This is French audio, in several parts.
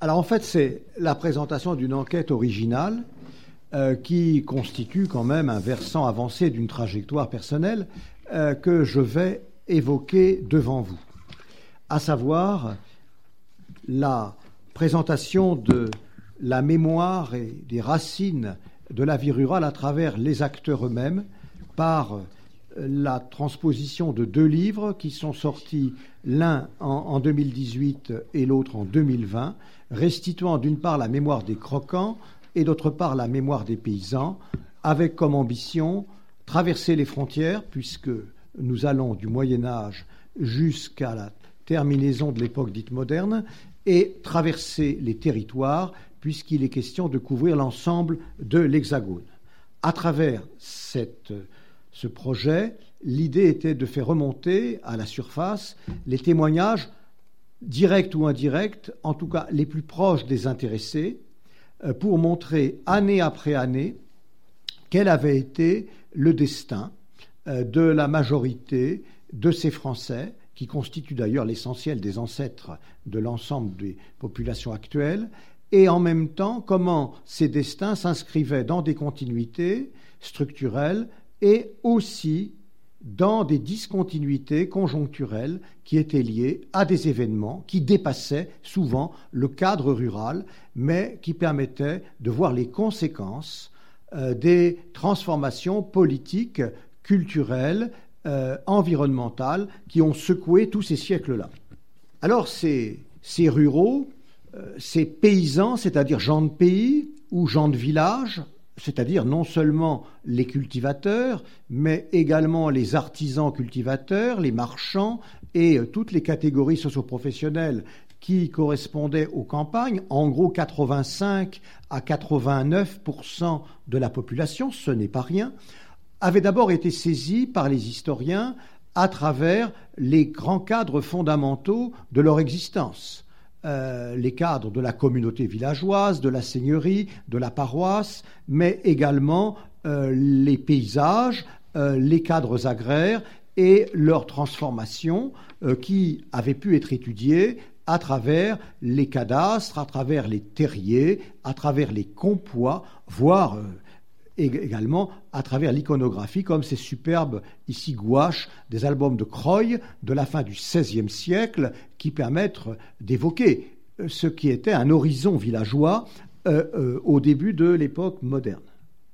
Alors en fait, c'est la présentation d'une enquête originale qui constitue quand même un versant avancé d'une trajectoire personnelle que je vais évoquer devant vous, à savoir la présentation de la mémoire et des racines de la vie rurale à travers les acteurs eux-mêmes par la transposition de 2 livres qui sont sortis, l'un en 2018 et l'autre en 2020, restituant d'une part la mémoire des croquants et d'autre part la mémoire des paysans, avec comme ambition traverser les frontières, puisque nous allons du Moyen-Âge jusqu'à la terminaison de l'époque dite moderne, et traverser les territoires, puisqu'il est question de couvrir l'ensemble de l'Hexagone. À travers ce projet, l'idée était de faire remonter à la surface les témoignages, directs ou indirects, en tout cas les plus proches des intéressés, pour montrer année après année quel avait été le destin de la majorité de ces Français, qui constituent d'ailleurs l'essentiel des ancêtres de l'ensemble des populations actuelles, et en même temps comment ces destins s'inscrivaient dans des continuités structurelles et aussi dans des discontinuités conjoncturelles qui étaient liées à des événements qui dépassaient souvent le cadre rural, mais qui permettaient de voir les conséquences des transformations politiques, culturelles, environnementales qui ont secoué tous ces siècles-là. Alors ces ruraux, ces paysans, c'est-à-dire gens de pays ou gens de village, c'est-à-dire non seulement les cultivateurs, mais également les artisans cultivateurs, les marchands et toutes les catégories socioprofessionnelles qui correspondaient aux campagnes, en gros 85 à 89% de la population, ce n'est pas rien, avaient d'abord été saisis par les historiens à travers les grands cadres fondamentaux de leur existence. Les cadres de la communauté villageoise, de la seigneurie, de la paroisse, mais également les paysages, les cadres agraires et leur transformation qui avaient pu être étudiés à travers les cadastres, à travers les terriers, à travers les compois, voire également à travers l'iconographie, comme ces superbes ici gouaches des albums de Croy de la fin du XVIe siècle qui permettent d'évoquer ce qui était un horizon villageois au début de l'époque moderne.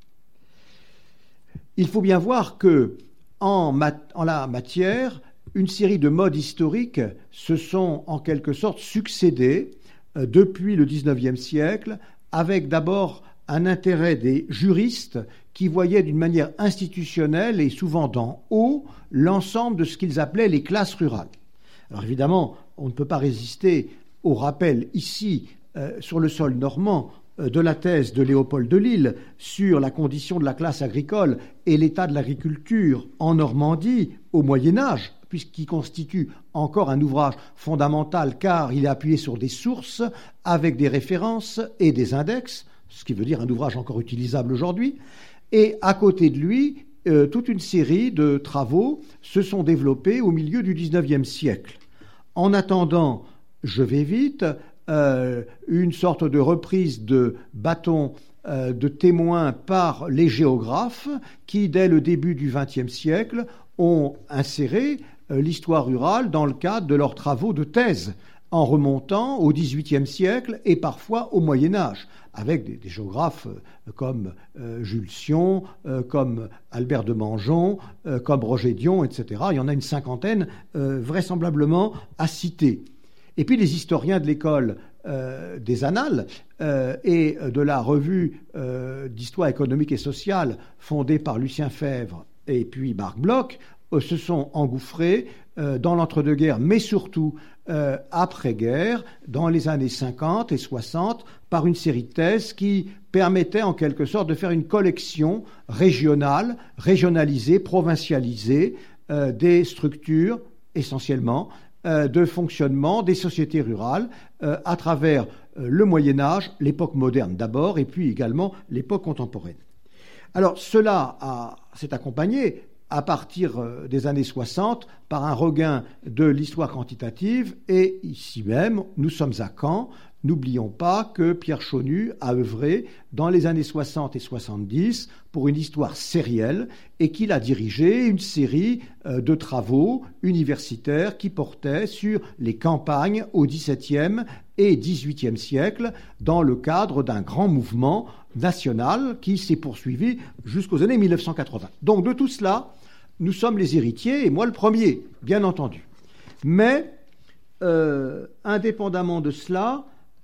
Il faut bien voir que en la matière, une série de modes historiques se sont en quelque sorte succédés depuis le XIXe siècle, avec d'abord un intérêt des juristes qui voyaient d'une manière institutionnelle et souvent d'en haut l'ensemble de ce qu'ils appelaient les classes rurales. Alors évidemment, on ne peut pas résister au rappel ici, sur le sol normand, de la thèse de Léopold de Lille sur la condition de la classe agricole et l'état de l'agriculture en Normandie au Moyen-Âge, puisqu'il constitue encore un ouvrage fondamental car il est appuyé sur des sources avec des références et des index, ce qui veut dire un ouvrage encore utilisable aujourd'hui. Et à côté de lui, toute une série de travaux se sont développés au milieu du XIXe siècle. En attendant, je vais vite, une sorte de reprise de bâton de témoins par les géographes qui, dès le début du XXe siècle, ont inséré l'histoire rurale dans le cadre de leurs travaux de thèse, en remontant au XVIIIe siècle et parfois au Moyen-Âge, avec des géographes comme Jules Sion, comme Albert de Mangeon, comme Roger Dion, etc. Il y en a une cinquantaine, vraisemblablement, à citer. Et puis les historiens de l'école des Annales et de la revue d'histoire économique et sociale fondée par Lucien Febvre et puis Marc Bloch se sont engouffrés dans l'entre-deux-guerres, mais surtout après-guerre, dans les années 50 et 60, par une série de thèses qui permettaient en quelque sorte de faire une collection régionale, régionalisée, provincialisée des structures, essentiellement, de fonctionnement des sociétés rurales à travers le Moyen-Âge, l'époque moderne d'abord, et puis également l'époque contemporaine. Alors cela s'est accompagné à partir des années 60 par un regain de l'histoire quantitative, et ici même, nous sommes à Caen, N'oublions pas que Pierre Chaunu a œuvré dans les années 60 et 70 pour une histoire sérielle et qu'il a dirigé une série de travaux universitaires qui portaient sur les campagnes au XVIIe et XVIIIe siècle dans le cadre d'un grand mouvement national qui s'est poursuivi jusqu'aux années 1980. Donc de tout cela, nous sommes les héritiers, et moi le premier, bien entendu. Mais, indépendamment de cela,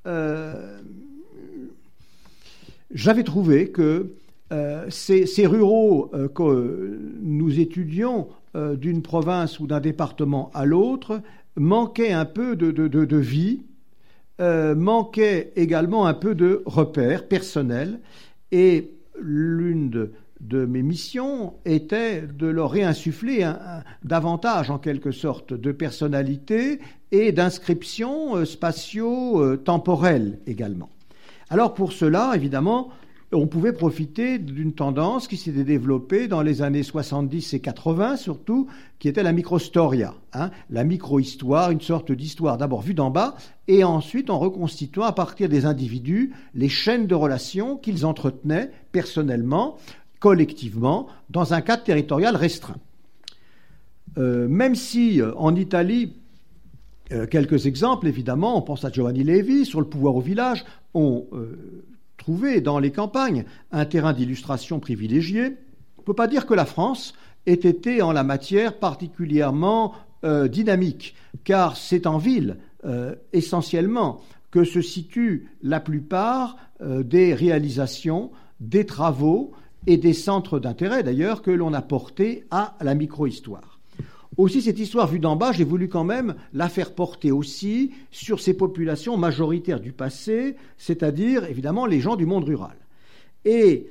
j'avais trouvé que ces ruraux que nous étudions d'une province ou d'un département à l'autre manquaient un peu de vie, manquaient également un peu de repères personnels, et l'une de mes missions était de leur réinsuffler davantage, en quelque sorte, de personnalité et d'inscriptions spatio-temporelles également. Alors pour cela, évidemment, on pouvait profiter d'une tendance qui s'était développée dans les années 70 et 80 surtout, qui était la microstoria, la micro-histoire, une sorte d'histoire d'abord vue d'en bas, et ensuite en reconstituant à partir des individus les chaînes de relations qu'ils entretenaient personnellement, collectivement, dans un cadre territorial restreint. Même si en Italie, quelques exemples évidemment, on pense à Giovanni Levi sur le pouvoir au village, ont trouvé dans les campagnes un terrain d'illustration privilégié. On ne peut pas dire que la France ait été en la matière particulièrement dynamique, car c'est en ville essentiellement que se situent la plupart des réalisations, des travaux et des centres d'intérêt d'ailleurs que l'on a portés à la micro-histoire. Aussi, cette histoire vue d'en bas, j'ai voulu quand même la faire porter aussi sur ces populations majoritaires du passé, c'est-à-dire évidemment les gens du monde rural. Et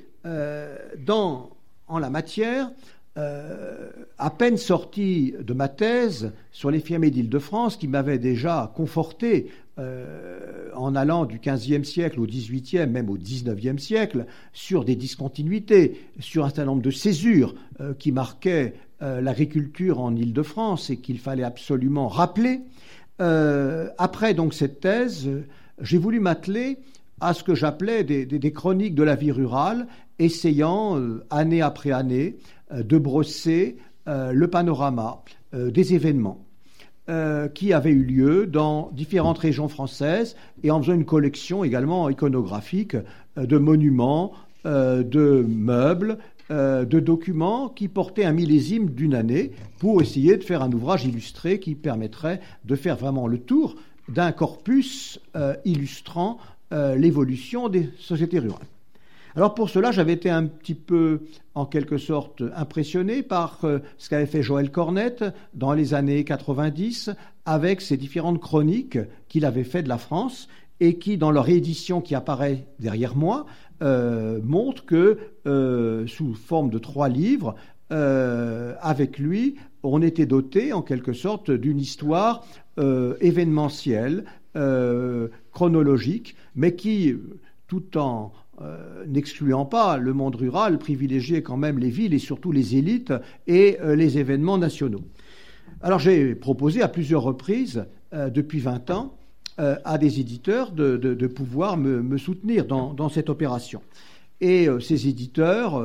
en la matière, à peine sorti de ma thèse sur les fermiers d'Île-de-France, qui m'avait déjà conforté en allant du XVe siècle au XVIIIe, même au XIXe siècle, sur des discontinuités, sur un certain nombre de césures qui marquaient l'agriculture en Île-de-France et qu'il fallait absolument rappeler. Après donc cette thèse, j'ai voulu m'atteler à ce que j'appelais des chroniques de la vie rurale, essayant année après année de brosser le panorama des événements qui avaient eu lieu dans différentes régions françaises, et en faisant une collection également iconographique de monuments, de meubles, de documents qui portaient un millésime d'une année pour essayer de faire un ouvrage illustré qui permettrait de faire vraiment le tour d'un corpus illustrant l'évolution des sociétés rurales. Alors pour cela, j'avais été un petit peu, en quelque sorte, impressionné par ce qu'avait fait Joël Cornette dans les années 90 avec ses différentes chroniques qu'il avait fait de la France et qui, dans leur réédition qui apparaît derrière moi, montre que, sous forme de 3 livres, avec lui, on était doté, en quelque sorte, d'une histoire événementielle, chronologique, mais qui, tout en n'excluant pas le monde rural, privilégiait quand même les villes et surtout les élites et les événements nationaux. Alors j'ai proposé à plusieurs reprises, depuis 20 ans, à des éditeurs de pouvoir me soutenir dans cette opération. Et ces éditeurs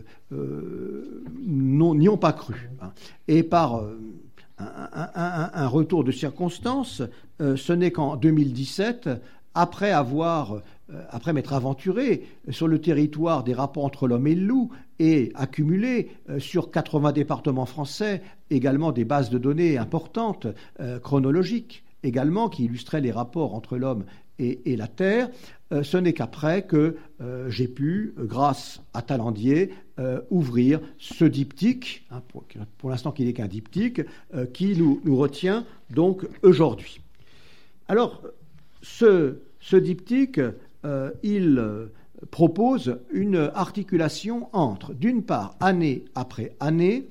n'y ont pas cru. Et par un retour de circonstances, ce n'est qu'en 2017, après m'être aventuré sur le territoire des rapports entre l'homme et le loup et accumulé sur 80 départements français également des bases de données importantes, chronologiques également, qui illustraient les rapports entre l'homme et la terre, ce n'est qu'après que j'ai pu, grâce à Talandier, ouvrir ce diptyque, pour l'instant qui n'est qu'un diptyque, qui nous retient donc aujourd'hui. Alors, ce diptyque, il propose une articulation entre, d'une part, année après année,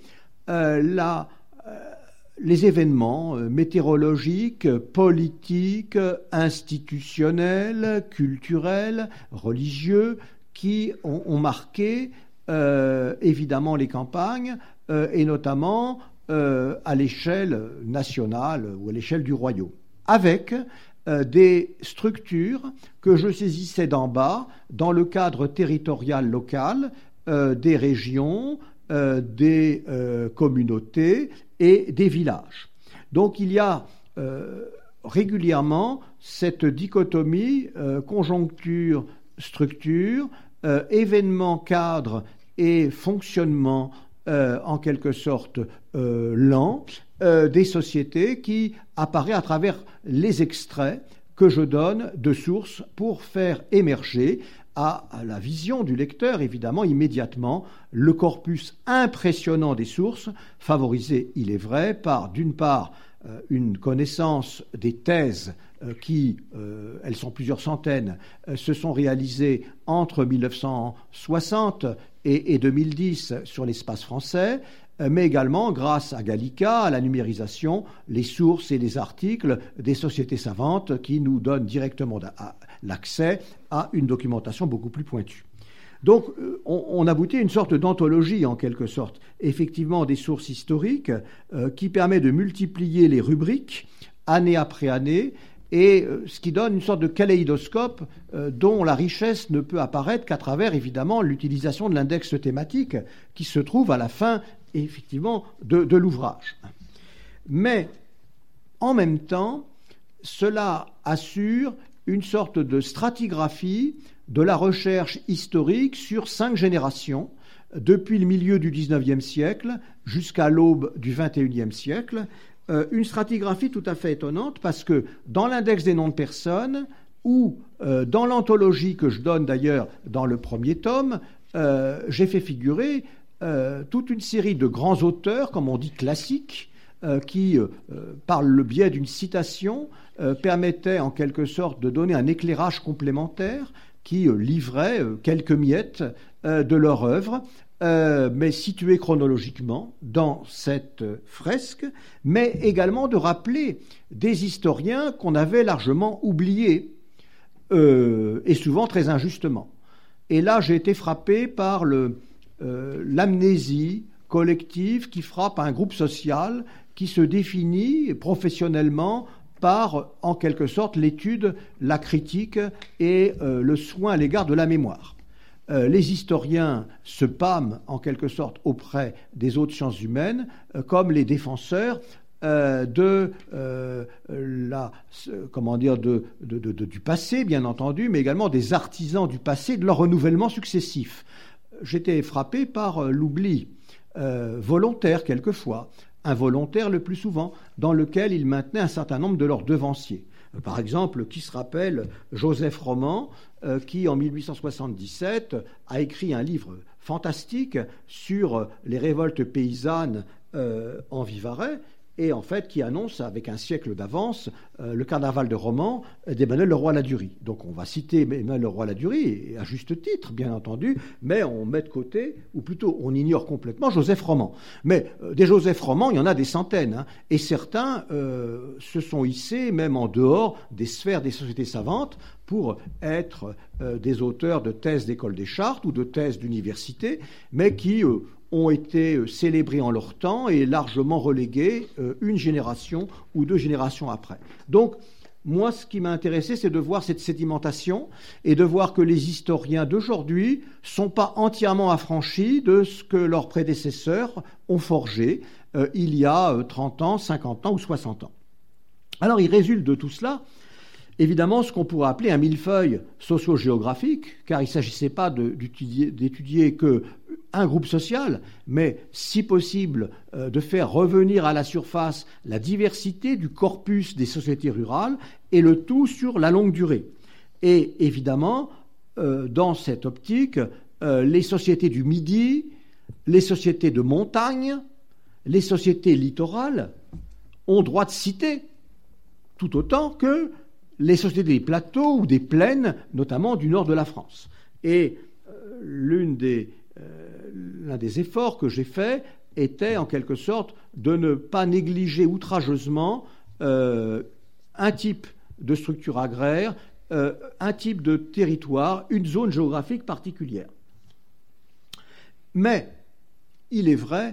les événements météorologiques, politiques, institutionnels, culturels, religieux, qui ont marqué évidemment les campagnes, et notamment à l'échelle nationale ou à l'échelle du royaume, avec des structures que je saisissais d'en bas dans le cadre territorial local des régions, des communautés et des villages. Donc il y a régulièrement cette dichotomie conjoncture-structure, événement-cadre et fonctionnement en quelque sorte lent des sociétés qui apparaît à travers les extraits que je donne de sources pour faire émerger à la vision du lecteur, évidemment, immédiatement, le corpus impressionnant des sources, favorisé, il est vrai, par, d'une part, une connaissance des thèses qui, elles sont plusieurs centaines, se sont réalisées entre 1960 et 2010 sur l'espace français, mais également grâce à Gallica, à la numérisation, les sources et les articles des sociétés savantes qui nous donnent directement l'accès à une documentation beaucoup plus pointue. Donc, on aboutit à une sorte d'anthologie, en quelque sorte, effectivement des sources historiques qui permet de multiplier les rubriques année après année, et ce qui donne une sorte de kaléidoscope dont la richesse ne peut apparaître qu'à travers, évidemment, l'utilisation de l'index thématique qui se trouve à la fin, effectivement, de l'ouvrage. Mais, en même temps, cela assure une sorte de stratigraphie de la recherche historique sur 5 générations, depuis le milieu du XIXe siècle jusqu'à l'aube du XXIe siècle, une stratigraphie tout à fait étonnante parce que dans l'index des noms de personnes ou dans l'anthologie que je donne d'ailleurs dans le premier tome, j'ai fait figurer toute une série de grands auteurs, comme on dit classiques, qui, par le biais d'une citation, permettaient en quelque sorte de donner un éclairage complémentaire qui livrait quelques miettes de leur œuvre, mais situées chronologiquement dans cette fresque, mais également de rappeler des historiens qu'on avait largement oubliés, et souvent très injustement. Et là, j'ai été frappé par l'amnésie collective qui frappe un groupe social qui se définit professionnellement par, en quelque sorte, l'étude, la critique et le soin à l'égard de la mémoire. Les historiens se pâment, en quelque sorte, auprès des autres sciences humaines comme les défenseurs du passé, bien entendu, mais également des artisans du passé, de leur renouvellement successif. J'étais frappé par l'oubli volontaire, quelquefois, involontaire le plus souvent, dans lequel ils maintenaient un certain nombre de leurs devanciers. Par exemple, qui se rappelle Joseph Roman, qui en 1877 a écrit un livre fantastique sur les révoltes paysannes en Vivarais, et en fait qui annonce avec un siècle d'avance le carnaval de Romans d'Emmanuel Leroy-Ladurie. Donc on va citer Emmanuel Leroy-Ladurie, et à juste titre, bien entendu, mais on met de côté, ou plutôt on ignore complètement Joseph Roman. Mais des Joseph Roman, il y en a des centaines, hein, et certains se sont hissés même en dehors des sphères des sociétés savantes pour être des auteurs de thèses d'école des chartes ou de thèses d'université, mais qui ont été célébrés en leur temps et largement relégués une génération ou 2 générations après. Donc, moi, ce qui m'a intéressé, c'est de voir cette sédimentation et de voir que les historiens d'aujourd'hui ne sont pas entièrement affranchis de ce que leurs prédécesseurs ont forgé il y a 30 ans, 50 ans ou 60 ans. Alors, il résulte de tout cela, évidemment, ce qu'on pourrait appeler un millefeuille socio-géographique, car il ne s'agissait pas d'étudier qu'un groupe social, mais, si possible, de faire revenir à la surface la diversité du corpus des sociétés rurales, et le tout sur la longue durée. Et évidemment, dans cette optique, les sociétés du Midi, les sociétés de montagne, les sociétés littorales ont droit de cité, tout autant que les sociétés des plateaux ou des plaines, notamment du nord de la France. Et l'un des efforts que j'ai fait était, en quelque sorte, de ne pas négliger outrageusement un type de structure agraire, un type de territoire, une zone géographique particulière. Mais il est vrai,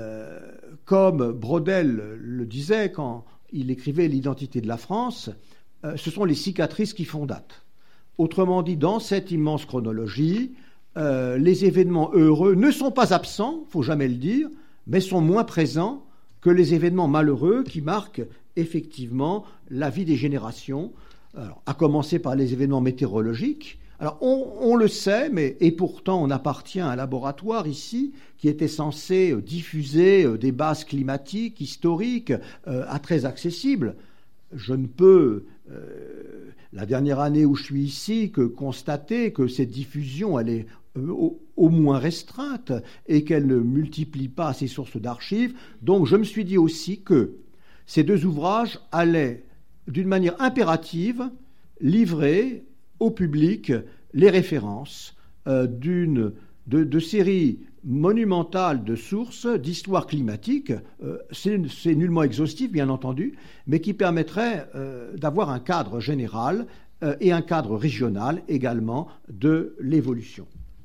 comme Braudel le disait quand il écrivait l'identité de la France, ce sont les cicatrices qui font date. Autrement dit, dans cette immense chronologie, les événements heureux ne sont pas absents, il ne faut jamais le dire, mais sont moins présents que les événements malheureux qui marquent effectivement la vie des générations, alors, à commencer par les événements météorologiques. Alors, on le sait, et pourtant on appartient à un laboratoire ici qui était censé diffuser des bases climatiques, historiques, très accessibles. Je ne peux, la dernière année où je suis ici, que constater que cette diffusion, elle est au moins restreinte et qu'elle ne multiplie pas ses sources d'archives. Donc je me suis dit aussi que ces deux ouvrages allaient, d'une manière impérative, livrer au public les références de séries monumentales de sources d'histoire climatique. C'est nullement exhaustif, bien entendu, mais qui permettrait d'avoir un cadre général et un cadre régional également de l'évolution.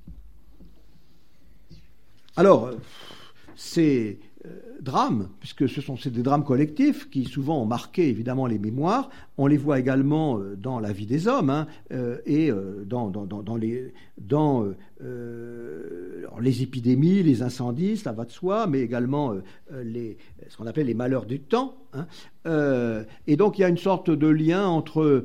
Alors, ces drames, puisque c'est des drames collectifs qui souvent ont marqué évidemment les mémoires, on les voit également dans la vie des hommes et dans les épidémies, les incendies, cela va de soi, mais également ce qu'on appelle les malheurs du temps. Et donc il y a une sorte de lien entre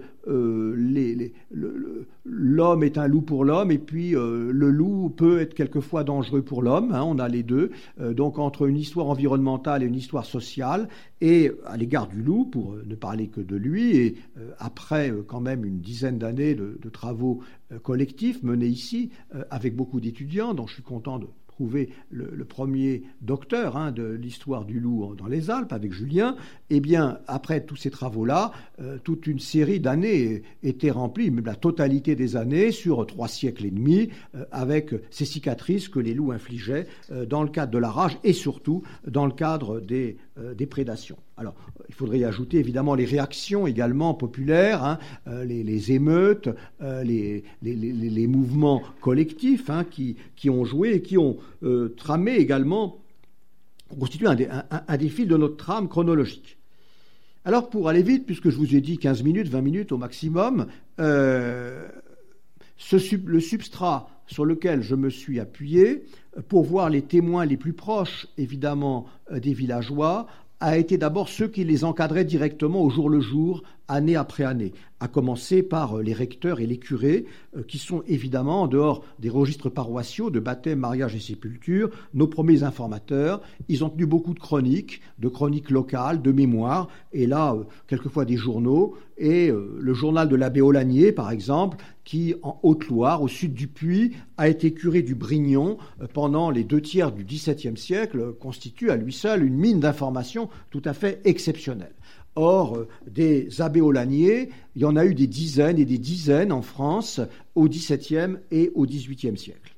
l'homme est un loup pour l'homme et puis le loup peut être quelquefois dangereux pour l'homme. On a les deux. Donc entre une histoire environnementale et une histoire sociale, et à l'égard du loup, pour ne parler que de lui, et après quand même une dizaine d'années de travaux collectifs menés ici avec beaucoup d'étudiants, dont je suis content de trouver le premier docteur de l'histoire du loup dans les Alpes avec Julien. Eh bien, après tous ces travaux-là, toute une série d'années était remplie, même la totalité des années, sur 3 siècles et demi, avec ces cicatrices que les loups infligeaient dans le cadre de la rage et surtout dans le cadre des prédations. Alors, il faudrait y ajouter évidemment les réactions également populaires, les émeutes, les mouvements collectifs qui ont joué et qui ont tramé également, constitué un des fils de notre trame chronologique. Alors, pour aller vite, puisque je vous ai dit 15 minutes, 20 minutes au maximum, le substrat sur lequel je me suis appuyé pour voir les témoins les plus proches, évidemment, des villageois, a été d'abord ceux qui les encadraient directement au jour le jour, année après année, à commencer par les recteurs et les curés, qui sont évidemment, en dehors des registres paroissiaux de baptême, mariage et sépulture, nos premiers informateurs. Ils ont tenu beaucoup de chroniques locales, de mémoires, et là, quelquefois des journaux, et le journal de l'abbé Aulagnier, par exemple, qui, en Haute-Loire, au sud du Puy, a été curé du Brignon pendant les 2 tiers du XVIIe siècle, constitue à lui seul une mine d'informations tout à fait exceptionnelle. Or, des abbés Aulagnier, il y en a eu des dizaines et des dizaines en France au XVIIe et au XVIIIe siècle.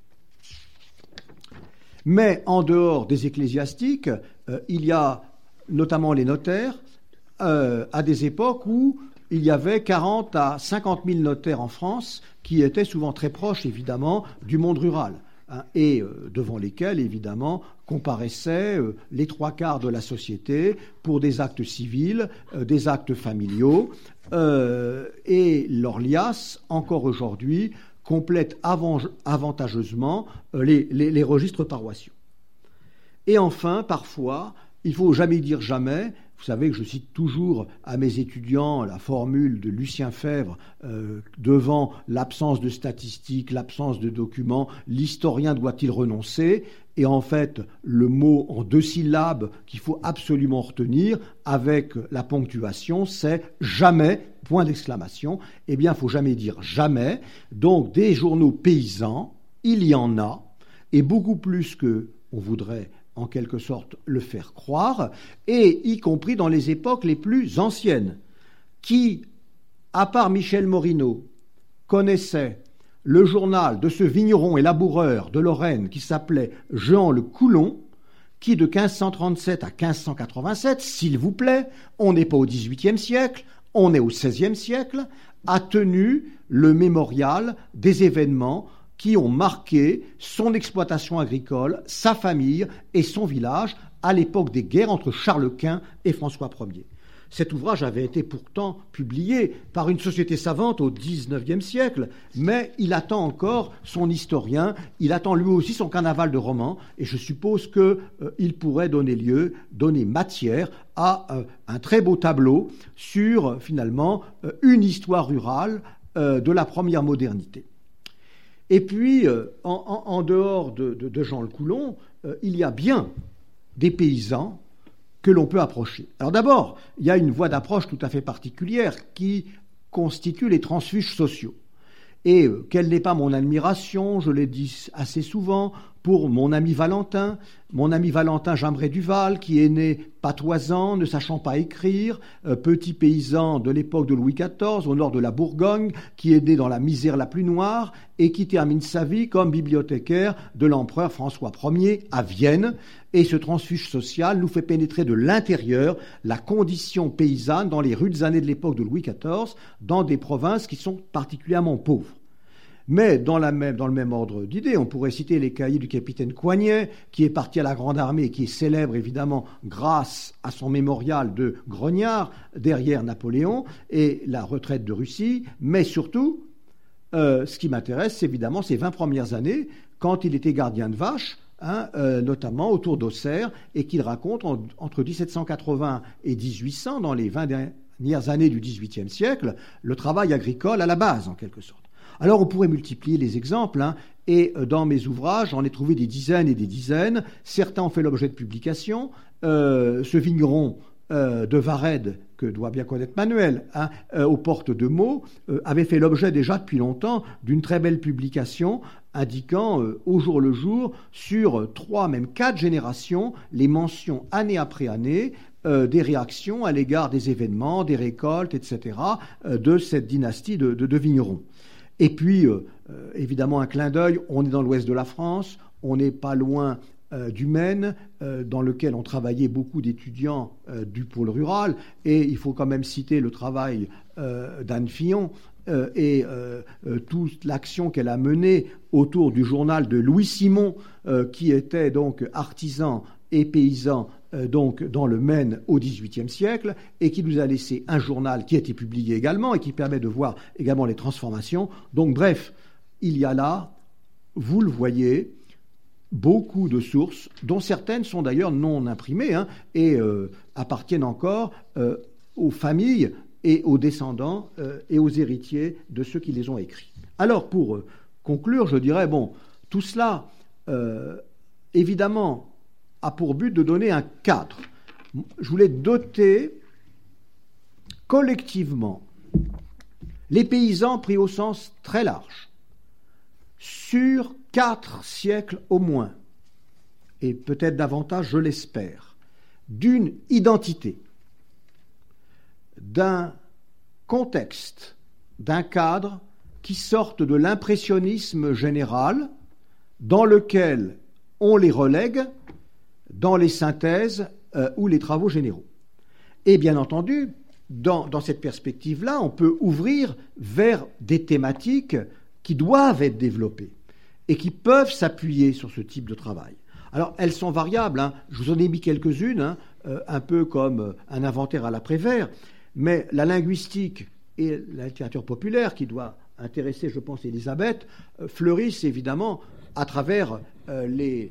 Mais en dehors des ecclésiastiques, il y a notamment les notaires, à des époques où il y avait 40 à 50 000 notaires en France qui étaient souvent très proches, évidemment, du monde rural, et devant lesquels, évidemment, comparaissaient les 3/4 de la société pour des actes civils, des actes familiaux, et leur liasse, encore aujourd'hui, complète avantageusement les registres paroissiaux. Et enfin, parfois, il ne faut jamais dire jamais. Vous savez que je cite toujours à mes étudiants la formule de Lucien Febvre devant l'absence de statistiques, l'absence de documents, l'historien doit-il renoncer? Et en fait, le mot en 2 syllabes qu'il faut absolument retenir avec la ponctuation, c'est jamais, point d'exclamation. Eh bien, il ne faut jamais dire jamais. Donc, des journaux paysans, il y en a, et beaucoup plus que on voudrait en quelque sorte le faire croire, et y compris dans les époques les plus anciennes, qui, à part Michel Morinot, connaissait le journal de ce vigneron et laboureur de Lorraine qui s'appelait Jean le Coulon, qui de 1537 à 1587, s'il vous plaît, on n'est pas au XVIIIe siècle, on est au XVIe siècle, a tenu le mémorial des événements qui ont marqué son exploitation agricole, sa famille et son village à l'époque des guerres entre Charles Quint et François Ier. Cet ouvrage avait été pourtant publié par une société savante au XIXe siècle, mais il attend encore son historien, il attend lui aussi son carnaval de romans, et je suppose qu'il pourrait donner matière à un très beau tableau sur, finalement, une histoire rurale de la première modernité. Et puis, en dehors de Jean le Coulon, il y a bien des paysans que l'on peut approcher. Alors d'abord, il y a une voie d'approche tout à fait particulière qui constitue les transfuges sociaux. Et quelle n'est pas mon admiration, je l'ai dit assez souvent, pour mon ami Valentin Jameret Duval, qui est né patoisant, ne sachant pas écrire, petit paysan de l'époque de Louis XIV, au nord de la Bourgogne, qui est né dans la misère la plus noire et qui termine sa vie comme bibliothécaire de l'empereur François Ier à Vienne. Et ce transfuge social nous fait pénétrer de l'intérieur la condition paysanne dans les rudes années de l'époque de Louis XIV, dans des provinces qui sont particulièrement pauvres. Mais dans le même ordre d'idées, on pourrait citer les cahiers du capitaine Coignet, qui est parti à la Grande Armée et qui est célèbre évidemment grâce à son mémorial de Grognard, derrière Napoléon, et la retraite de Russie. Mais surtout, ce qui m'intéresse, c'est évidemment ces 20 premières années, quand il était gardien de vaches, notamment autour d'Auxerre, et qu'il raconte entre 1780 et 1800, dans les 20 dernières années du XVIIIe siècle, le travail agricole à la base, en quelque sorte. Alors on pourrait multiplier les exemples, et dans mes ouvrages, j'en ai trouvé des dizaines et des dizaines. Certains ont fait l'objet de publications. Ce vigneron de Vared, que doit bien connaître Manuel, aux portes de Meaux, avait fait l'objet déjà depuis longtemps d'une très belle publication indiquant au jour le jour, sur 3, même 4 générations, les mentions année après année des réactions à l'égard des événements, des récoltes, etc., de cette dynastie de vignerons. Et puis, évidemment, un clin d'œil, on est dans l'ouest de la France, on n'est pas loin du Maine, dans lequel ont travaillé beaucoup d'étudiants du pôle rural, et il faut quand même citer le travail d'Anne Fillon et toute l'action qu'elle a menée autour du journal de Louis Simon, qui était donc artisan et paysan donc dans le Maine au XVIIIe siècle, et qui nous a laissé un journal qui a été publié également et qui permet de voir également les transformations. Donc bref, il y a là, vous le voyez, beaucoup de sources, dont certaines sont d'ailleurs non imprimées et appartiennent encore aux familles et aux descendants et aux héritiers de ceux qui les ont écrits. Alors pour conclure, je dirais, tout cela, évidemment, a pour but de donner un cadre. Je voulais doter collectivement les paysans pris au sens très large, sur 4 siècles au moins, et peut-être davantage, je l'espère, d'une identité, d'un contexte, d'un cadre qui sortent de l'impressionnisme général dans lequel on les relègue dans les synthèses ou les travaux généraux. Et bien entendu, dans cette perspective-là, on peut ouvrir vers des thématiques qui doivent être développées et qui peuvent s'appuyer sur ce type de travail. Alors, elles sont variables, je vous en ai mis quelques-unes, un peu comme un inventaire à la Prévert, mais la linguistique et la littérature populaire, qui doit intéresser, je pense, Elisabeth, fleurissent évidemment à travers les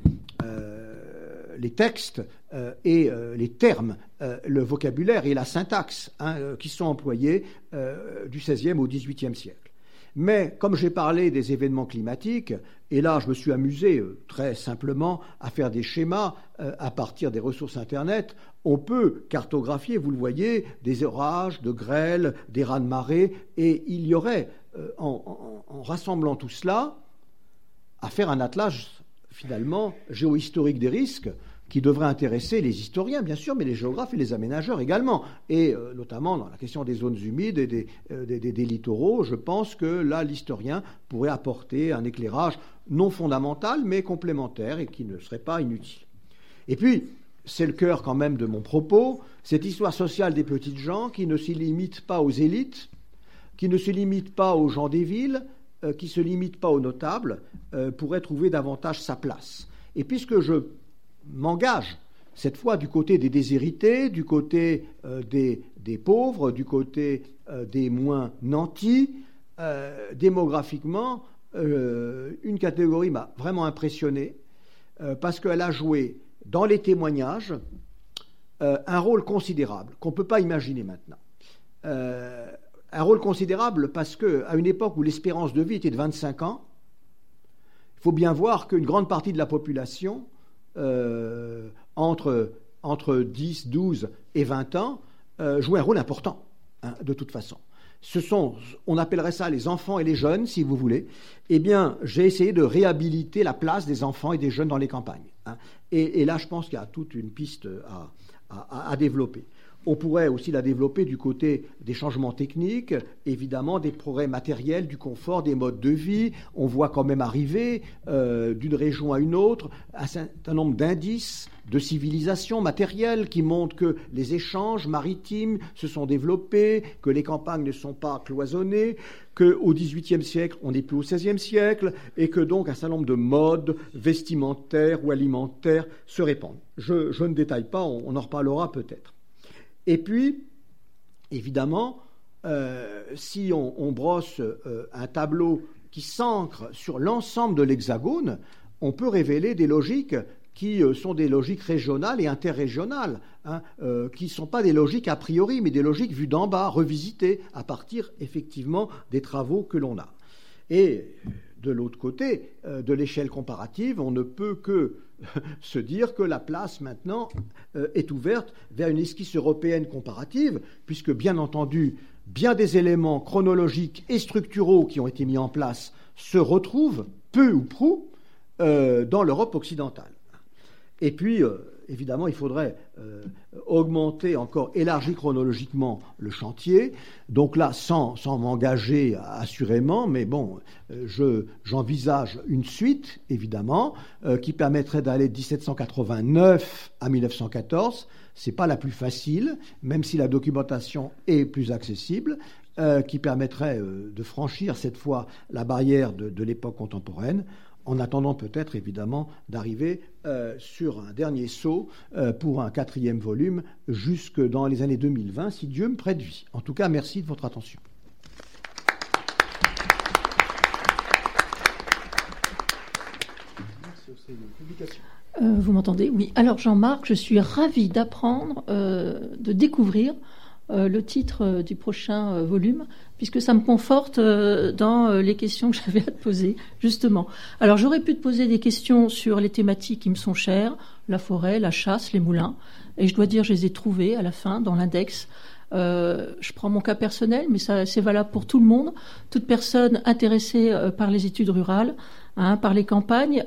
textes et les termes, le vocabulaire et la syntaxe qui sont employés du XVIe au XVIIIe siècle. Mais comme j'ai parlé des événements climatiques, et là je me suis amusé très simplement à faire des schémas à partir des ressources Internet, on peut cartographier, vous le voyez, des orages, de grêles, des raz-de-marée, et il y aurait, en rassemblant tout cela, à faire un atlas finalement géohistorique des risques qui devrait intéresser les historiens, bien sûr, mais les géographes et les aménageurs également. Et notamment dans la question des zones humides et des littoraux, je pense que là, l'historien pourrait apporter un éclairage non fondamental, mais complémentaire et qui ne serait pas inutile. Et puis, c'est le cœur quand même de mon propos, cette histoire sociale des petites gens qui ne se limite pas aux élites, qui ne se limite pas aux gens des villes, qui ne se limite pas aux notables, pourrait trouver davantage sa place. Et puisque je m'engage cette fois du côté des déshérités, du côté des pauvres, du côté des moins nantis. Démographiquement, une catégorie m'a vraiment impressionné parce qu'elle a joué dans les témoignages un rôle considérable qu'on ne peut pas imaginer maintenant. Un rôle considérable parce qu'à une époque où l'espérance de vie était de 25 ans, il faut bien voir qu'une grande partie de la population, entre 10, 12 et 20 ans, jouait un rôle important, de toute façon. On appellerait ça les enfants et les jeunes, si vous voulez. Eh bien, j'ai essayé de réhabiliter la place des enfants et des jeunes dans les campagnes. Et là, je pense qu'il y a toute une piste à développer. On pourrait aussi la développer du côté des changements techniques, évidemment des progrès matériels, du confort, des modes de vie. On voit quand même arriver d'une région à une autre un certain nombre d'indices de civilisation matérielle qui montrent que les échanges maritimes se sont développés, que les campagnes ne sont pas cloisonnées, qu'au XVIIIe siècle, on n'est plus au XVIe siècle, et que donc un certain nombre de modes vestimentaires ou alimentaires se répandent. Je ne détaille pas, on en reparlera peut-être. Et puis, évidemment, si on brosse un tableau qui s'ancre sur l'ensemble de l'Hexagone, on peut révéler des logiques qui sont des logiques régionales et interrégionales, qui ne sont pas des logiques a priori, mais des logiques vues d'en bas, revisitées à partir effectivement des travaux que l'on a. Et de l'autre côté de l'échelle comparative, on ne peut que se dire que la place maintenant est ouverte vers une esquisse européenne comparative, puisque bien entendu, bien des éléments chronologiques et structuraux qui ont été mis en place se retrouvent, peu ou prou, dans l'Europe occidentale. Et puis, évidemment, il faudrait augmenter encore, élargir chronologiquement le chantier. Donc là, sans m'engager assurément, mais bon, j'envisage une suite, évidemment, qui permettrait d'aller de 1789 à 1914. C'est pas la plus facile, même si la documentation est plus accessible, qui permettrait de franchir cette fois la barrière de l'époque contemporaine, en attendant peut-être évidemment d'arriver sur un dernier saut pour un 4e volume jusque dans les années 2020, si Dieu me prête vie. En tout cas, merci de votre attention. Vous m'entendez? Oui. Alors Jean-Marc, je suis ravie d'apprendre, de découvrir le titre du prochain volume, puisque ça me conforte dans les questions que j'avais à te poser, justement. Alors, j'aurais pu te poser des questions sur les thématiques qui me sont chères, la forêt, la chasse, les moulins, et je dois dire, je les ai trouvées à la fin, dans l'index. Je prends mon cas personnel, mais ça, c'est valable pour tout le monde. Toute personne intéressée par les études rurales, par les campagnes,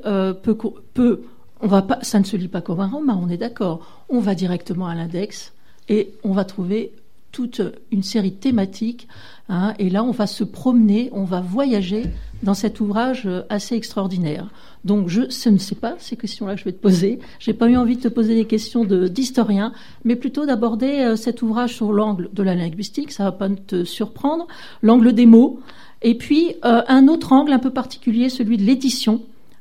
on va pas, ça ne se lit pas comme un roman, on est d'accord. On va directement à l'index et on va trouver toute une série de thématiques, et là on va se promener, on va voyager dans cet ouvrage assez extraordinaire. Donc je ne sais pas ces questions-là que je vais te poser, j'ai pas eu envie de te poser des questions d'historien, mais plutôt d'aborder cet ouvrage sur l'angle de la linguistique, ça va pas te surprendre, l'angle des mots, et puis un autre angle un peu particulier, celui de l'édition,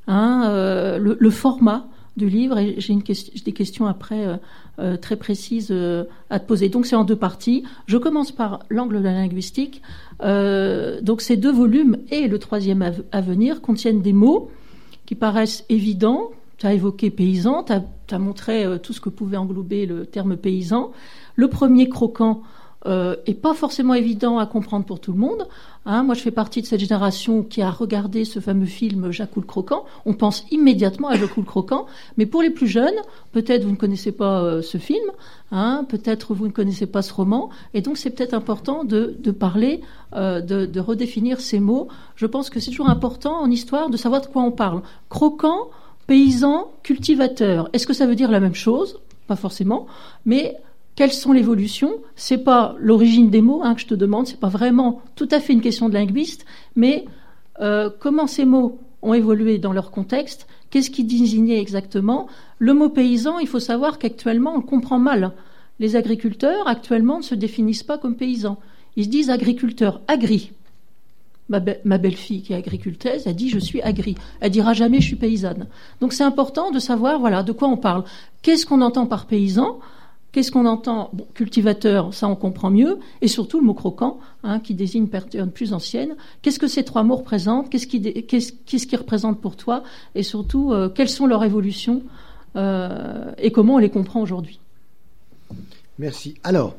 le format du livre, et j'ai des questions après très précises à te poser. Donc c'est en 2 parties. Je commence par l'angle de la linguistique. Donc ces 2 volumes et le 3e à venir contiennent des mots qui paraissent évidents. Tu as évoqué paysan, tu as montré tout ce que pouvait englober le terme paysan. Le premier, croquant, est pas forcément évident à comprendre pour tout le monde. Moi, je fais partie de cette génération qui a regardé ce fameux film Jacou le Croquant. On pense immédiatement à Jacou le Croquant, mais pour les plus jeunes, peut-être vous ne connaissez pas ce film, peut-être vous ne connaissez pas ce roman, et donc c'est peut-être important de parler, de redéfinir ces mots. Je pense que c'est toujours important en histoire de savoir de quoi on parle. Croquant, paysan, cultivateur. Est-ce que ça veut dire la même chose? Pas forcément, mais quelles sont les évolutions? C'est pas l'origine des mots que je te demande, c'est pas vraiment tout à fait une question de linguiste, mais comment ces mots ont évolué dans leur contexte, qu'est-ce qui désignait exactement? Le mot paysan, il faut savoir qu'actuellement on le comprend mal. Les agriculteurs actuellement ne se définissent pas comme paysans, ils se disent agriculteurs, agri. Ma belle-fille qui est agricultrice, elle dit je suis agri. Elle dira jamais je suis paysanne. Donc c'est important de savoir de quoi on parle. Qu'est-ce qu'on entend par paysan ? Qu'est-ce qu'on entend cultivateur, ça on comprend mieux. Et surtout le mot croquant, qui désigne une période plus ancienne. Qu'est-ce que ces trois mots représentent ? Qu'est-ce qu'ils représentent pour toi ? Et surtout, quelles sont leurs évolutions et comment on les comprend aujourd'hui ? Merci. Alors,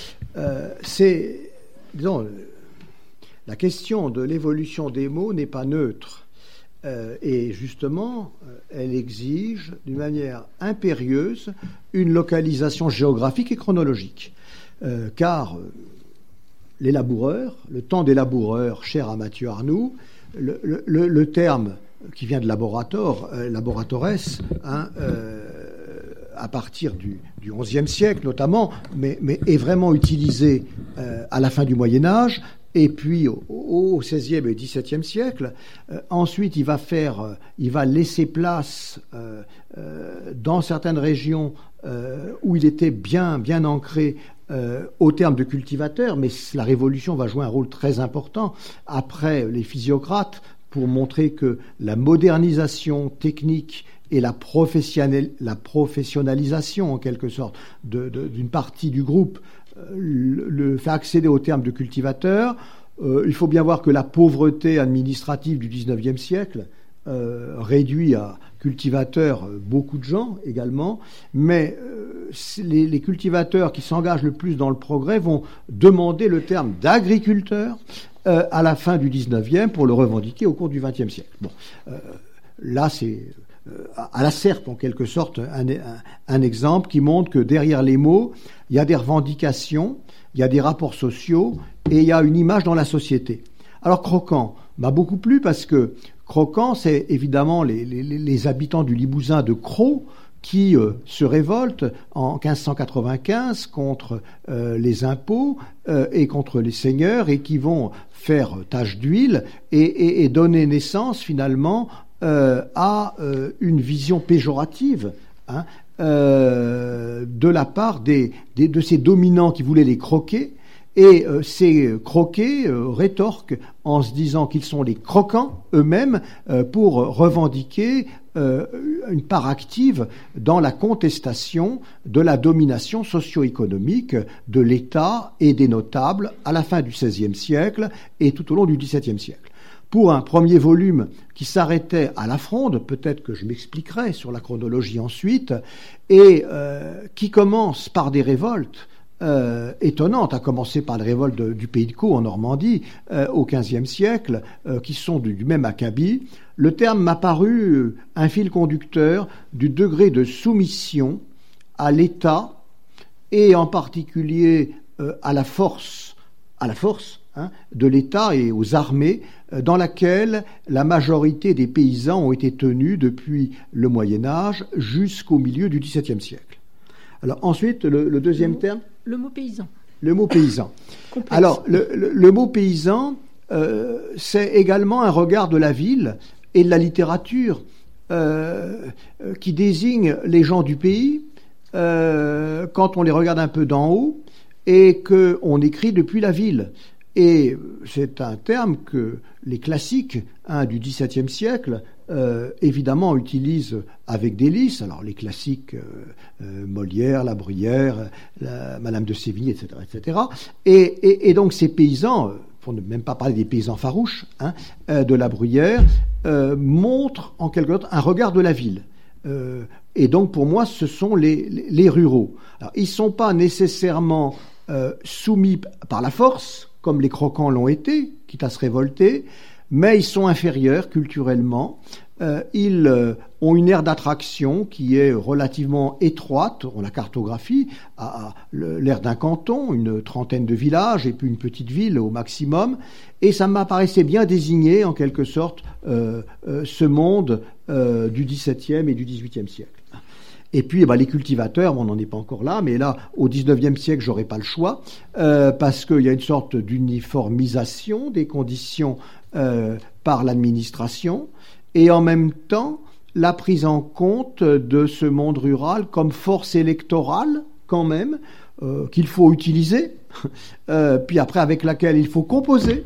la question de l'évolution des mots n'est pas neutre. Et justement, elle exige d'une manière impérieuse une localisation géographique et chronologique. Car les laboureurs, le temps des laboureurs, cher à Mathieu Arnoux, le terme qui vient de laboratores, à partir du XIe siècle notamment, mais est vraiment utilisé à la fin du Moyen-Âge, et puis au XVIe et XVIIe siècle. Ensuite, il va laisser place dans certaines régions où il était bien ancré au terme de cultivateur, mais la Révolution va jouer un rôle très important après les physiocrates pour montrer que la modernisation technique et la professionnalisation en quelque sorte d'une partie du groupe le fait accéder au terme de cultivateur. Il faut bien voir que la pauvreté administrative du XIXe siècle réduit à cultivateur beaucoup de gens également, mais les cultivateurs qui s'engagent le plus dans le progrès vont demander le terme d'agriculteur à la fin du XIXe pour le revendiquer au cours du XXe siècle. Bon, là c'est à la serpe en quelque sorte un exemple qui montre que derrière les mots, il y a des revendications, il y a des rapports sociaux et il y a une image dans la société. Alors croquant m'a beaucoup plu parce que croquant, c'est évidemment les habitants du Limousin de Crau qui se révoltent en 1595 contre les impôts et contre les seigneurs et qui vont faire tache d'huile et donner naissance finalement à une vision péjorative de la part de ces dominants qui voulaient les croquer. Et ces croqués rétorquent en se disant qu'ils sont les croquants eux-mêmes pour revendiquer une part active dans la contestation de la domination socio-économique de l'État et des notables à la fin du XVIe siècle et tout au long du XVIIe siècle. Pour un premier volume qui s'arrêtait à la Fronde, peut-être que je m'expliquerai sur la chronologie ensuite, et qui commence par des révoltes étonnantes, à commencer par les révoltes du Pays de Caux en Normandie au XVe siècle, qui sont du même acabit. Le terme m'a paru un fil conducteur du degré de soumission à l'État et en particulier à la force de l'État et aux armées dans laquelle la majorité des paysans ont été tenus depuis le Moyen-Âge jusqu'au milieu du XVIIe siècle. Alors ensuite, le deuxième terme. Le mot paysan. Le mot paysan. Complexe. Alors le mot paysan, c'est également un regard de la ville et de la littérature qui désigne les gens du pays quand on les regarde un peu d'en haut et qu'on écrit depuis la ville. Et c'est un terme que les classiques du XVIIe siècle évidemment utilisent avec délice. Alors les classiques Molière, La Bruyère, Madame de Sévigné, etc. Et donc ces paysans, pour ne même pas parler des paysans farouches de La Bruyère, montrent en quelque sorte un regard de la ville. Et donc pour moi, ce sont les ruraux. Alors, ils ne sont pas nécessairement soumis par la force, comme les croquants l'ont été, quitte à se révolter, mais ils sont inférieurs culturellement. Ils ont une aire d'attraction qui est relativement étroite, on la cartographie, à l'aire d'un canton, une trentaine de villages et puis une petite ville au maximum, et ça m'apparaissait bien désigner en quelque sorte ce monde du XVIIe et du XVIIIe siècle. Et puis les cultivateurs, on n'en est pas encore là, mais là, au XIXe siècle, j'aurais pas le choix, parce qu'il y a une sorte d'uniformisation des conditions par l'administration, et en même temps, la prise en compte de ce monde rural comme force électorale, quand même, qu'il faut utiliser, puis après avec laquelle il faut composer,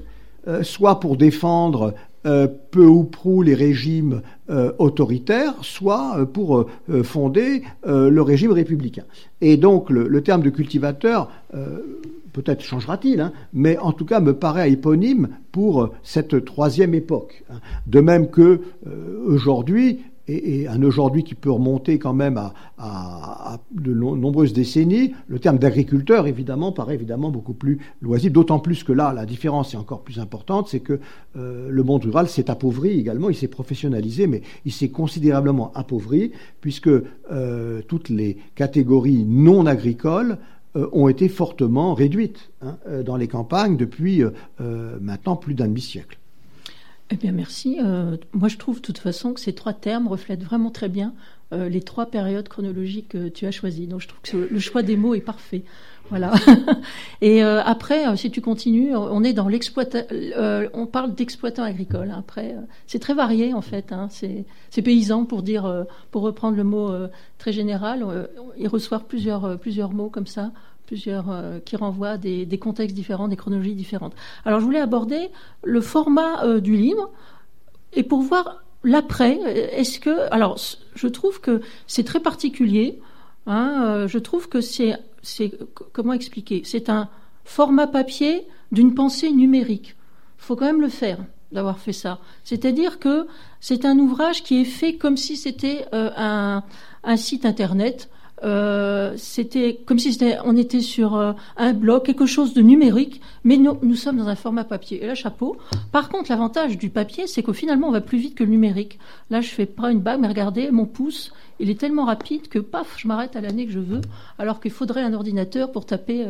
soit pour défendre peu ou prou les régimes autoritaires, soit pour fonder le régime républicain. Et donc le terme de cultivateur, peut-être changera-t-il, mais en tout cas me paraît éponyme pour cette troisième époque. De même que aujourd'hui, et un aujourd'hui qui peut remonter quand même à de nombreuses décennies, le terme d'agriculteur, évidemment, paraît évidemment beaucoup plus loisible, d'autant plus que là, la différence est encore plus importante, c'est que le monde rural s'est appauvri également, il s'est professionnalisé, mais il s'est considérablement appauvri, puisque toutes les catégories non agricoles ont été fortement réduites dans les campagnes depuis maintenant plus d'un demi-siècle. Eh bien, merci. Moi, je trouve de toute façon que ces trois termes reflètent vraiment très bien les trois périodes chronologiques que tu as choisies. Donc, je trouve que le choix des mots est parfait. Voilà. Et après, si tu continues, on est dans on parle d'exploitants agricoles. Après, c'est très varié en fait. C'est paysan pour dire, pour reprendre le mot très général. Ils reçoivent plusieurs mots comme ça. Qui renvoient à des contextes différents, des chronologies différentes. Alors, je voulais aborder le format du livre et pour voir l'après. Alors, je trouve que c'est très particulier. Je trouve que c'est comment expliquer ? C'est un format papier d'une pensée numérique. Il faut quand même le faire, d'avoir fait ça. C'est-à-dire que c'est un ouvrage qui est fait comme si c'était un site internet. C'était comme si on était sur un blog, quelque chose de numérique, mais nous sommes dans un format papier. Et là, chapeau. Par contre, l'avantage du papier, c'est qu'au finalement, on va plus vite que le numérique. Là, je fais pas une bague, mais regardez, mon pouce, il est tellement rapide que paf, je m'arrête à l'année que je veux, alors qu'il faudrait un ordinateur pour taper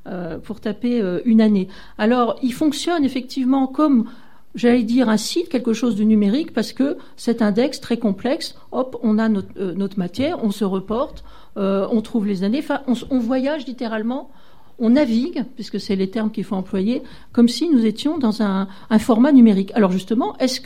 une année. Alors, il fonctionne effectivement comme, j'allais dire, un site, quelque chose de numérique, parce que cet index très complexe, hop, on a notre matière, on se reporte, on trouve les années, enfin, on voyage littéralement, on navigue, puisque c'est les termes qu'il faut employer, comme si nous étions dans un format numérique. Alors justement, est-ce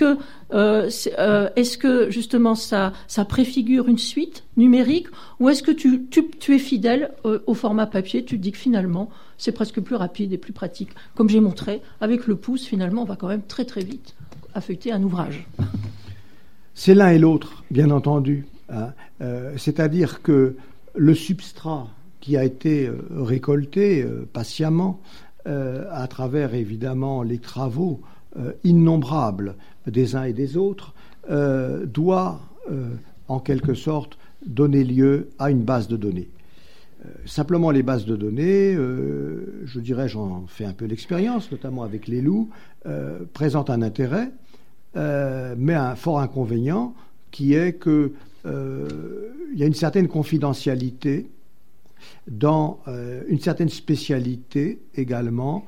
que justement ça préfigure une suite numérique, ou est-ce que tu es fidèle au format papier, tu te dis que finalement c'est presque plus rapide et plus pratique. Comme j'ai montré, avec le pouce, finalement, on va quand même très très vite affecter un ouvrage. C'est l'un et l'autre, bien entendu. C'est-à-dire que le substrat qui a été récolté patiemment à travers, évidemment, les travaux innombrables des uns et des autres, doit, en quelque sorte, donner lieu à une base de données. Simplement, les bases de données, je dirais, j'en fais un peu l'expérience, notamment avec les loups, présentent un intérêt, mais un fort inconvénient qui est que il y a une certaine confidentialité dans une certaine spécialité également,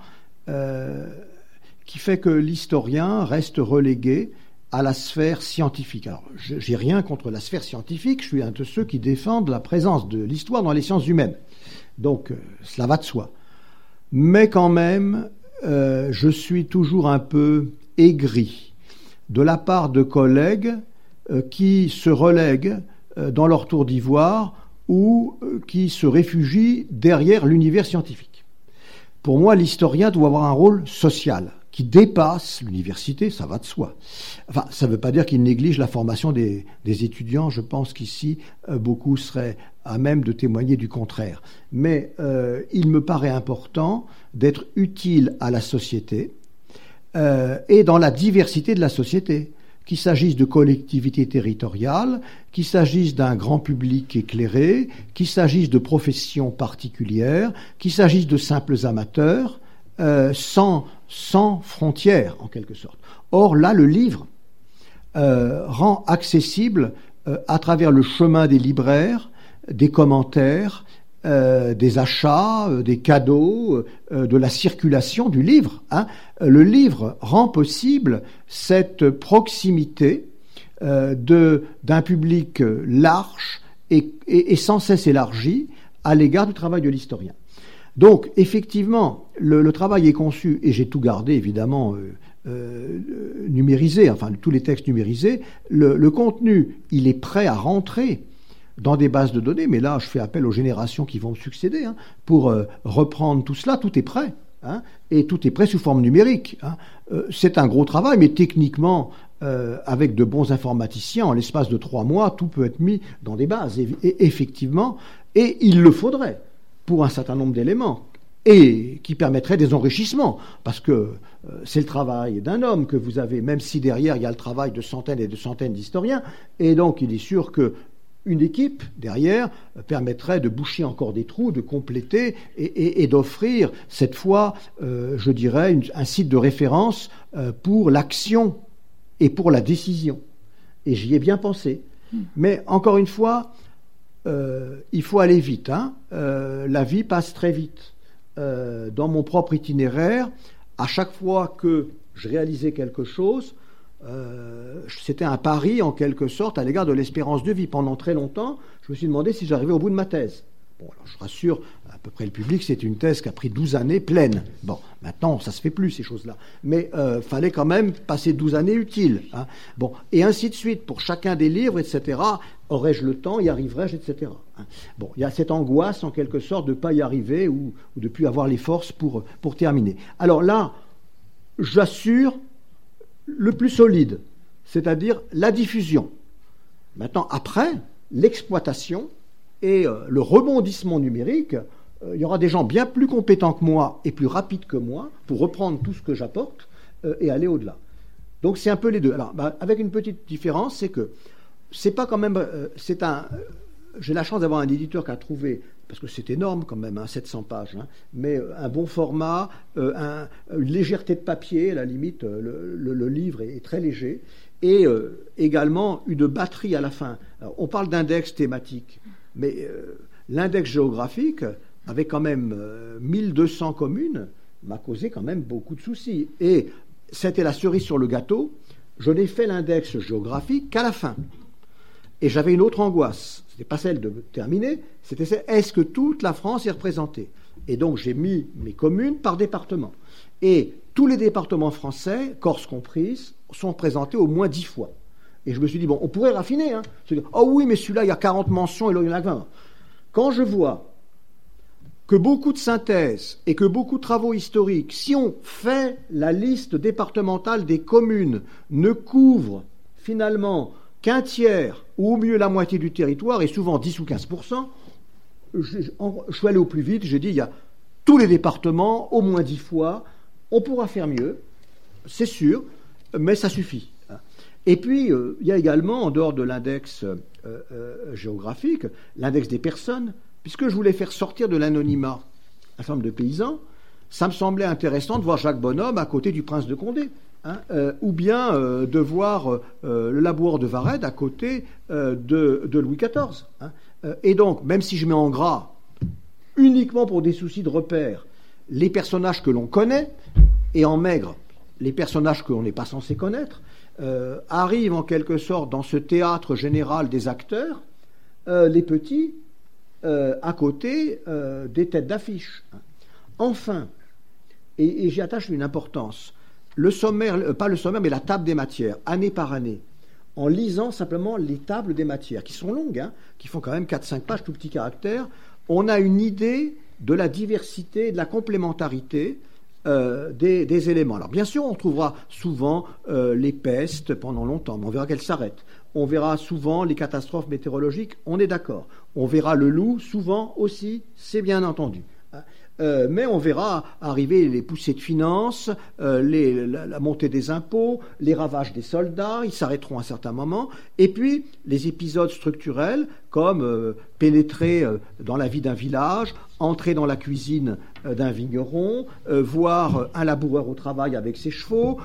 qui fait que l'historien reste relégué à la sphère scientifique. Alors, j'ai rien contre la sphère scientifique, je suis un de ceux qui défendent la présence de l'histoire dans les sciences humaines. Donc, cela va de soi. Mais quand même, je suis toujours un peu aigri de la part de collègues qui se relèguent dans leur tour d'ivoire ou qui se réfugient derrière l'univers scientifique. Pour moi, l'historien doit avoir un rôle social qui dépasse l'université, ça va de soi. Enfin, ça ne veut pas dire qu'il néglige la formation des étudiants. Je pense qu'ici, beaucoup seraient à même de témoigner du contraire. Mais il me paraît important d'être utile à la société et dans la diversité de la société. Qu'il s'agisse de collectivités territoriales, qu'il s'agisse d'un grand public éclairé, qu'il s'agisse de professions particulières, qu'il s'agisse de simples amateurs, sans frontières, en quelque sorte. Or, là, le livre rend accessible, à travers le chemin des libraires, des commentaires, des achats, des cadeaux, de la circulation du livre. Le livre rend possible cette proximité d'un public large et sans cesse élargi à l'égard du travail de l'historien. Donc, effectivement, le travail est conçu, et j'ai tout gardé, évidemment, numérisé, enfin, tous les textes numérisés. Le contenu, il est prêt à rentrer dans des bases de données, mais là, je fais appel aux générations qui vont me succéder pour reprendre tout cela. Tout est prêt. hein, et tout est prêt sous forme numérique. Hein. C'est un gros travail, mais techniquement, avec de bons informaticiens, en l'espace de 3 mois, tout peut être mis dans des bases, et effectivement, et il le faudrait pour un certain nombre d'éléments, et qui permettrait des enrichissements, parce que c'est le travail d'un homme que vous avez, même si derrière il y a le travail de centaines et de centaines d'historiens, et donc il est sûr que une équipe derrière permettrait de boucher encore des trous, de compléter et d'offrir cette fois, je dirais, un site de référence pour l'action et pour la décision. Et j'y ai bien pensé. Mais encore une fois, il faut aller vite. Hein. La vie passe très vite. Dans mon propre itinéraire, à chaque fois que je réalisais quelque chose, c'était un pari en quelque sorte à l'égard de l'espérance de vie. Pendant très longtemps, je me suis demandé si j'arrivais au bout de ma thèse. Bon, alors je rassure à peu près le public, c'est une thèse qui a pris 12 années pleines. Bon, maintenant, ça se fait plus, ces choses-là. Mais fallait quand même passer 12 années utiles. Hein. Bon, et ainsi de suite, pour chacun des livres, etc. Aurais-je le temps, y arriverais-je, etc. Hein. Bon, il y a cette angoisse, en quelque sorte, de ne pas y arriver ou de ne plus avoir les forces pour terminer. Alors là, j'assure le plus solide, c'est-à-dire la diffusion. Maintenant, après, l'exploitation et le rebondissement numérique, il y aura des gens bien plus compétents que moi et plus rapides que moi pour reprendre tout ce que j'apporte et aller au-delà. Donc c'est un peu les deux. Alors, avec une petite différence, c'est que c'est pas quand même... j'ai la chance d'avoir un éditeur qui a trouvé, parce que c'est énorme quand même, hein, 700 pages, hein, mais un bon format, une légèreté de papier, à la limite, le livre est très léger, et également une batterie à la fin. Alors, on parle d'index thématique, mais l'index géographique, avec quand même 1200 communes, m'a causé quand même beaucoup de soucis. Et c'était la cerise sur le gâteau, je n'ai fait l'index géographique qu'à la fin. Et j'avais une autre angoisse, ce n'était pas celle de terminer, c'était celle, est-ce que toute la France est représentée? Et donc j'ai mis mes communes par département. Et tous les départements français, Corse comprise, sont présentés au moins 10 fois. Et je me suis dit, bon, on pourrait raffiner, hein, se dire, oh oui, mais celui-là, il y a 40 mentions et là, il y en a 20. Quand je vois que beaucoup de synthèses et que beaucoup de travaux historiques, si on fait la liste départementale des communes, ne couvrent finalement qu'un tiers ou au mieux la moitié du territoire, et souvent 10 ou 15%, je suis allé au plus vite, j'ai dit, il y a tous les départements, au moins 10 fois, on pourra faire mieux, c'est sûr, mais ça suffit. Et puis, il y a également, en dehors de l'index géographique, l'index des personnes, puisque je voulais faire sortir de l'anonymat un certain nombre de paysans, ça me semblait intéressant de voir Jacques Bonhomme à côté du prince de Condé. Hein, ou bien de voir le laboureur de Varennes à côté de Louis XIV. Hein. Et donc, même si je mets en gras, uniquement pour des soucis de repère, les personnages que l'on connaît, et en maigre, les personnages que l'on n'est pas censé connaître, arrivent en quelque sorte dans ce théâtre général des acteurs, les petits, à côté des têtes d'affiche. Hein. Enfin, et j'y attache une importance, le sommaire, pas le sommaire, mais la table des matières, année par année, en lisant simplement les tables des matières, qui sont longues, hein, qui font quand même 4-5 pages, tout petits caractères, on a une idée de la diversité, de la complémentarité des éléments. Alors bien sûr, on trouvera souvent les pestes pendant longtemps, mais on verra qu'elles s'arrêtent. On verra souvent les catastrophes météorologiques, on est d'accord. On verra le loup souvent aussi, c'est bien entendu. Mais on verra arriver les poussées de finances, la montée des impôts, les ravages des soldats, ils s'arrêteront à un certain moment, et puis les épisodes structurels comme pénétrer dans la vie d'un village, entrer dans la cuisine d'un vigneron, voir un laboureur au travail avec ses chevaux,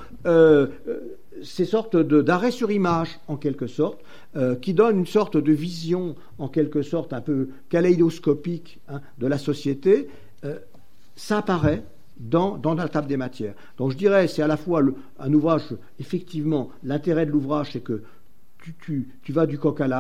ces sortes d'arrêts sur image, en quelque sorte, qui donnent une sorte de vision, en quelque sorte, un peu kaléidoscopique, hein, de la société. Ça apparaît dans la table des matières. Donc je dirais, c'est à la fois un ouvrage, effectivement, l'intérêt de l'ouvrage, c'est que tu vas du coq à l'âne,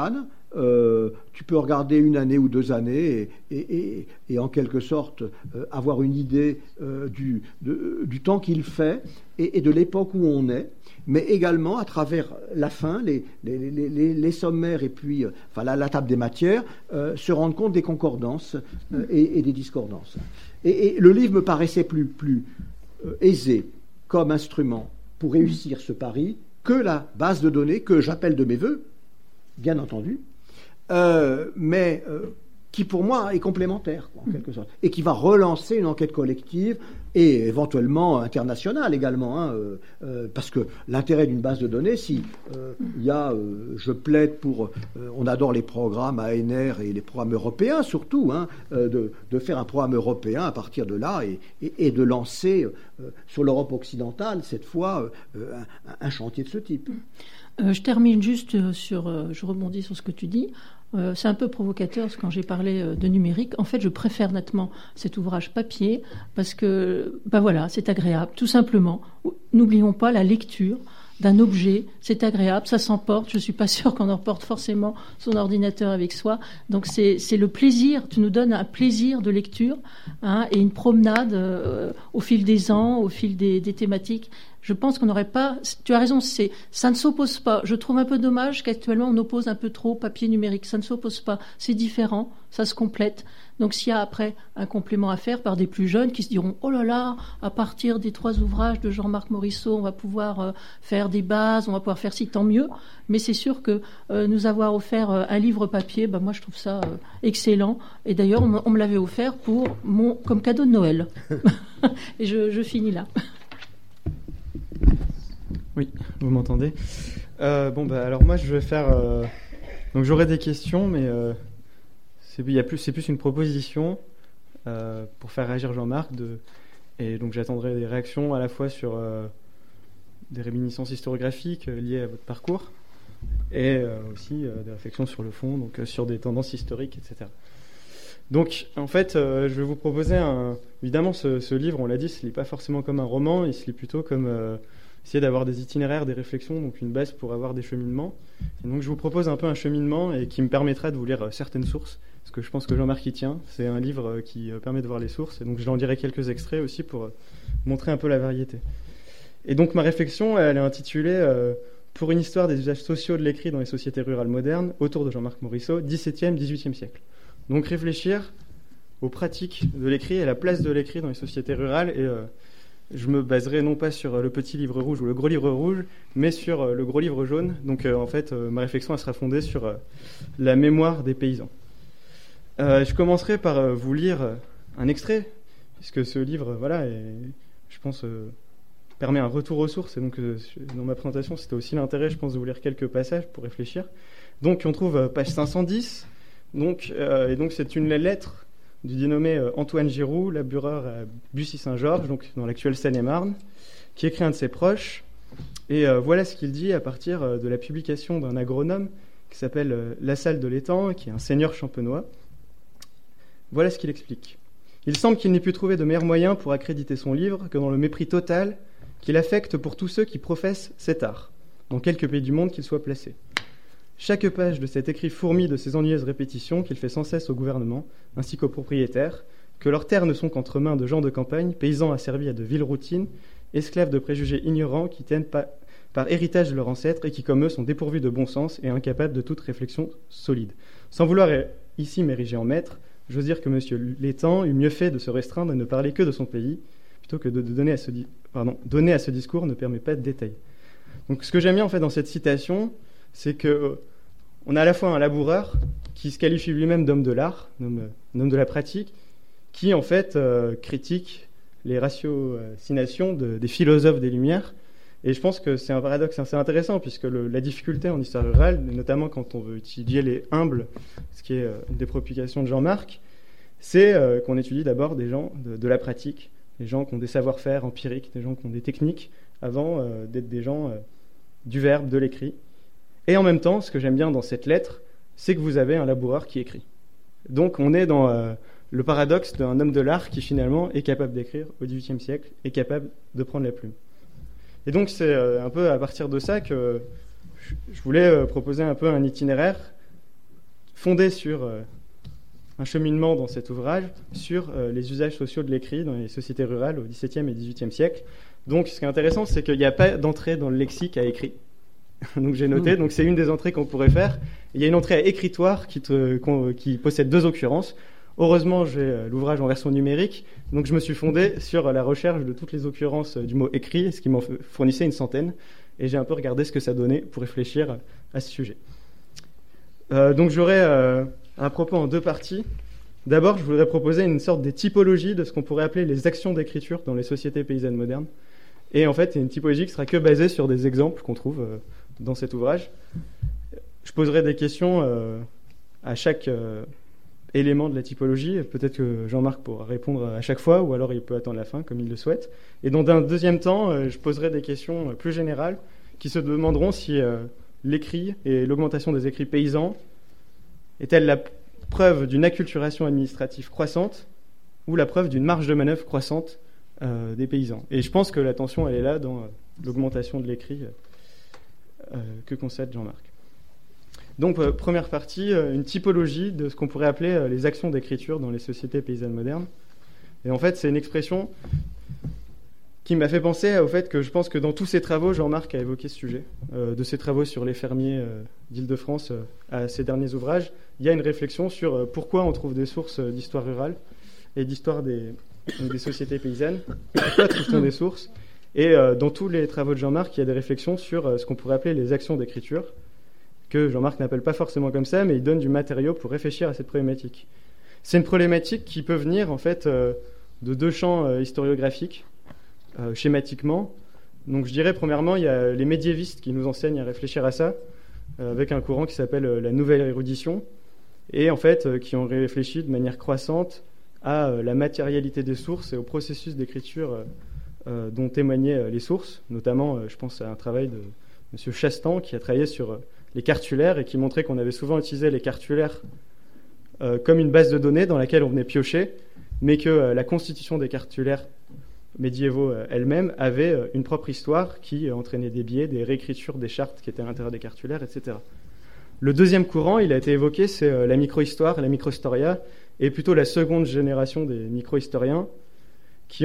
tu peux regarder une année ou 2 années et en quelque sorte avoir une idée du temps qu'il fait et de l'époque où on est, mais également à travers la fin, les sommaires et puis la table des matières, se rendre compte des concordances et des discordances. Et le livre me paraissait plus aisé comme instrument pour réussir ce pari que la base de données que j'appelle de mes voeux, bien entendu, mais qui pour moi est complémentaire, en quelque sorte, et qui va relancer une enquête collective et éventuellement internationale également, parce que l'intérêt d'une base de données, si je plaide pour, on adore les programmes ANR et les programmes européens surtout, de faire un programme européen à partir de là et de lancer sur l'Europe occidentale cette fois un chantier de ce type. Je termine juste je rebondis sur ce que tu dis. C'est un peu provocateur quand j'ai parlé de numérique. En fait, je préfère nettement cet ouvrage papier parce que, c'est agréable, tout simplement. N'oublions pas la lecture d'un objet, c'est agréable, ça s'emporte. Je suis pas sûre qu'on emporte forcément son ordinateur avec soi. Donc c'est le plaisir. Tu nous donnes un plaisir de lecture, et une promenade au fil des ans, au fil des thématiques. Je pense qu'on n'aurait pas... Tu as raison, ça ne s'oppose pas. Je trouve un peu dommage qu'actuellement on oppose un peu trop papier numérique. Ça ne s'oppose pas. C'est différent, ça se complète. Donc s'il y a après un complément à faire par des plus jeunes qui se diront « Oh là là, à partir des 3 ouvrages de Jean-Marc Morisseau, on va pouvoir faire des bases, on va pouvoir faire ci, tant mieux. » Mais c'est sûr que nous avoir offert un livre papier, moi je trouve ça excellent. Et d'ailleurs, on me l'avait offert comme cadeau de Noël. Et je finis là. Oui, vous m'entendez. Alors moi je vais faire... Donc j'aurai des questions, mais c'est plus une proposition pour faire réagir Jean-Marc. Et donc j'attendrai des réactions à la fois sur des réminiscences historiographiques liées à votre parcours et aussi des réflexions sur le fond, donc sur des tendances historiques, etc. Donc en fait, je vais vous proposer évidemment ce livre, on l'a dit, il ne se lit pas forcément comme un roman, il se lit plutôt comme... essayer d'avoir des itinéraires, des réflexions, donc une base pour avoir des cheminements. Et donc je vous propose un peu un cheminement et qui me permettra de vous lire certaines sources, parce que je pense que Jean-Marc y tient. C'est un livre qui permet de voir les sources, et donc je en dirai quelques extraits aussi pour montrer un peu la variété. Et donc ma réflexion, elle est intitulée Pour une histoire des usages sociaux de l'écrit dans les sociétés rurales modernes, autour de Jean-Marc Morisseau, 17e, 18e siècle. Donc réfléchir aux pratiques de l'écrit et à la place de l'écrit dans les sociétés rurales, et je me baserai non pas sur le petit livre rouge ou le gros livre rouge, mais sur le gros livre jaune. Donc en fait, ma réflexion elle sera fondée sur la mémoire des paysans. Je commencerai par vous lire un extrait, puisque ce livre, je pense, permet un retour aux sources. Et donc, dans ma présentation, c'était aussi l'intérêt, je pense, de vous lire quelques passages pour réfléchir. Donc, on trouve page 510. Et donc, c'est une lettre du dénommé Antoine Giroux, laboureur à Bussy-Saint-Georges, donc dans l'actuelle Seine-et-Marne, qui écrit à un de ses proches. Et voilà ce qu'il dit à partir de la publication d'un agronome qui s'appelle Lassalle de l'Étang, qui est un seigneur champenois. Voilà ce qu'il explique. Il semble qu'il n'ait pu trouver de meilleur moyen pour accréditer son livre que dans le mépris total qu'il affecte pour tous ceux qui professent cet art, dans quelque pays du monde qu'il soit placé. Chaque page de cet écrit fourmille de ces ennuyeuses répétitions qu'il fait sans cesse au gouvernement, ainsi qu'aux propriétaires, que leurs terres ne sont qu'entre mains de gens de campagne, paysans asservis à de viles routines, esclaves de préjugés ignorants qui tiennent par héritage de leurs ancêtres et qui, comme eux, sont dépourvus de bon sens et incapables de toute réflexion solide. Sans vouloir ici m'ériger en maître, j'ose dire que M. L'Étang eût mieux fait de se restreindre à ne parler que de son pays, plutôt que de donner à ce discours ne permet pas de détail. Donc ce que j'aime bien en fait dans cette citation, c'est que on a à la fois un laboureur qui se qualifie lui-même d'homme de l'art, un homme de la pratique, qui en fait critique les ratiocinations des philosophes des Lumières. Et je pense que c'est un paradoxe assez intéressant, puisque la difficulté en histoire rurale, notamment quand on veut étudier les humbles, ce qui est une des préoccupations de Jean-Marc, c'est qu'on étudie d'abord des gens de la pratique, des gens qui ont des savoir-faire empiriques, des gens qui ont des techniques, avant d'être des gens du verbe, de l'écrit. Et en même temps, ce que j'aime bien dans cette lettre, c'est que vous avez un laboureur qui écrit. Donc on est dans le paradoxe d'un homme de l'art qui finalement est capable d'écrire au XVIIIe siècle, est capable de prendre la plume. Et donc c'est un peu à partir de ça que je voulais proposer un peu un itinéraire fondé sur un cheminement dans cet ouvrage sur les usages sociaux de l'écrit dans les sociétés rurales au XVIIe et XVIIIe siècle. Donc, ce qui est intéressant, c'est qu'il n'y a pas d'entrée dans le lexique à écrit. Donc, j'ai noté. Donc, c'est une des entrées qu'on pourrait faire. Il y a une entrée à écritoire qui possède 2 occurrences. Heureusement, j'ai l'ouvrage en version numérique. Donc, je me suis fondé sur la recherche de toutes les occurrences du mot écrit, ce qui m'en fournissait une centaine. Et j'ai un peu regardé ce que ça donnait pour réfléchir à ce sujet. Donc, j'aurais un propos en 2 parties. D'abord, je voudrais proposer une sorte de typologie de ce qu'on pourrait appeler les actions d'écriture dans les sociétés paysannes modernes. Et en fait, c'est une typologie qui sera que basée sur des exemples qu'on trouve dans cet ouvrage. Je poserai des questions à chaque élément de la typologie. Peut-être que Jean-Marc pourra répondre à chaque fois, ou alors il peut attendre la fin, comme il le souhaite. Et dans un deuxième temps, je poserai des questions plus générales qui se demanderont si l'écrit et l'augmentation des écrits paysans est-elle la preuve d'une acculturation administrative croissante ou la preuve d'une marge de manœuvre croissante des paysans. Et je pense que la tension, elle est là dans l'augmentation de l'écrit que constate Jean-Marc. Donc, première partie, une typologie de ce qu'on pourrait appeler les actions d'écriture dans les sociétés paysannes modernes. Et en fait, c'est une expression qui m'a fait penser au fait que je pense que dans tous ses travaux, Jean-Marc a évoqué ce sujet, de ses travaux sur les fermiers d'Île-de-France à ses derniers ouvrages. Il y a une réflexion sur pourquoi on trouve des sources d'histoire rurale et d'histoire des sociétés paysannes. Pourquoi trouve-t-on des sources ? Et dans tous les travaux de Jean-Marc, il y a des réflexions sur ce qu'on pourrait appeler les actions d'écriture, que Jean-Marc n'appelle pas forcément comme ça, mais il donne du matériau pour réfléchir à cette problématique. C'est une problématique qui peut venir en fait de 2 champs historiographiques, schématiquement. Donc je dirais premièrement, il y a les médiévistes qui nous enseignent à réfléchir à ça, avec un courant qui s'appelle la nouvelle érudition, et en fait qui ont réfléchi de manière croissante à la matérialité des sources et au processus d'écriture dont témoignaient les sources. Notamment, je pense à un travail de M. Chastan qui a travaillé sur les cartulaires et qui montrait qu'on avait souvent utilisé les cartulaires comme une base de données dans laquelle on venait piocher, mais que la constitution des cartulaires médiévaux elle-même avait une propre histoire qui entraînait des biais, des réécritures des chartes qui étaient à l'intérieur des cartulaires, etc. Le deuxième courant, il a été évoqué, c'est la microhistoire, la microhistoria, et plutôt la seconde génération des microhistoriens qui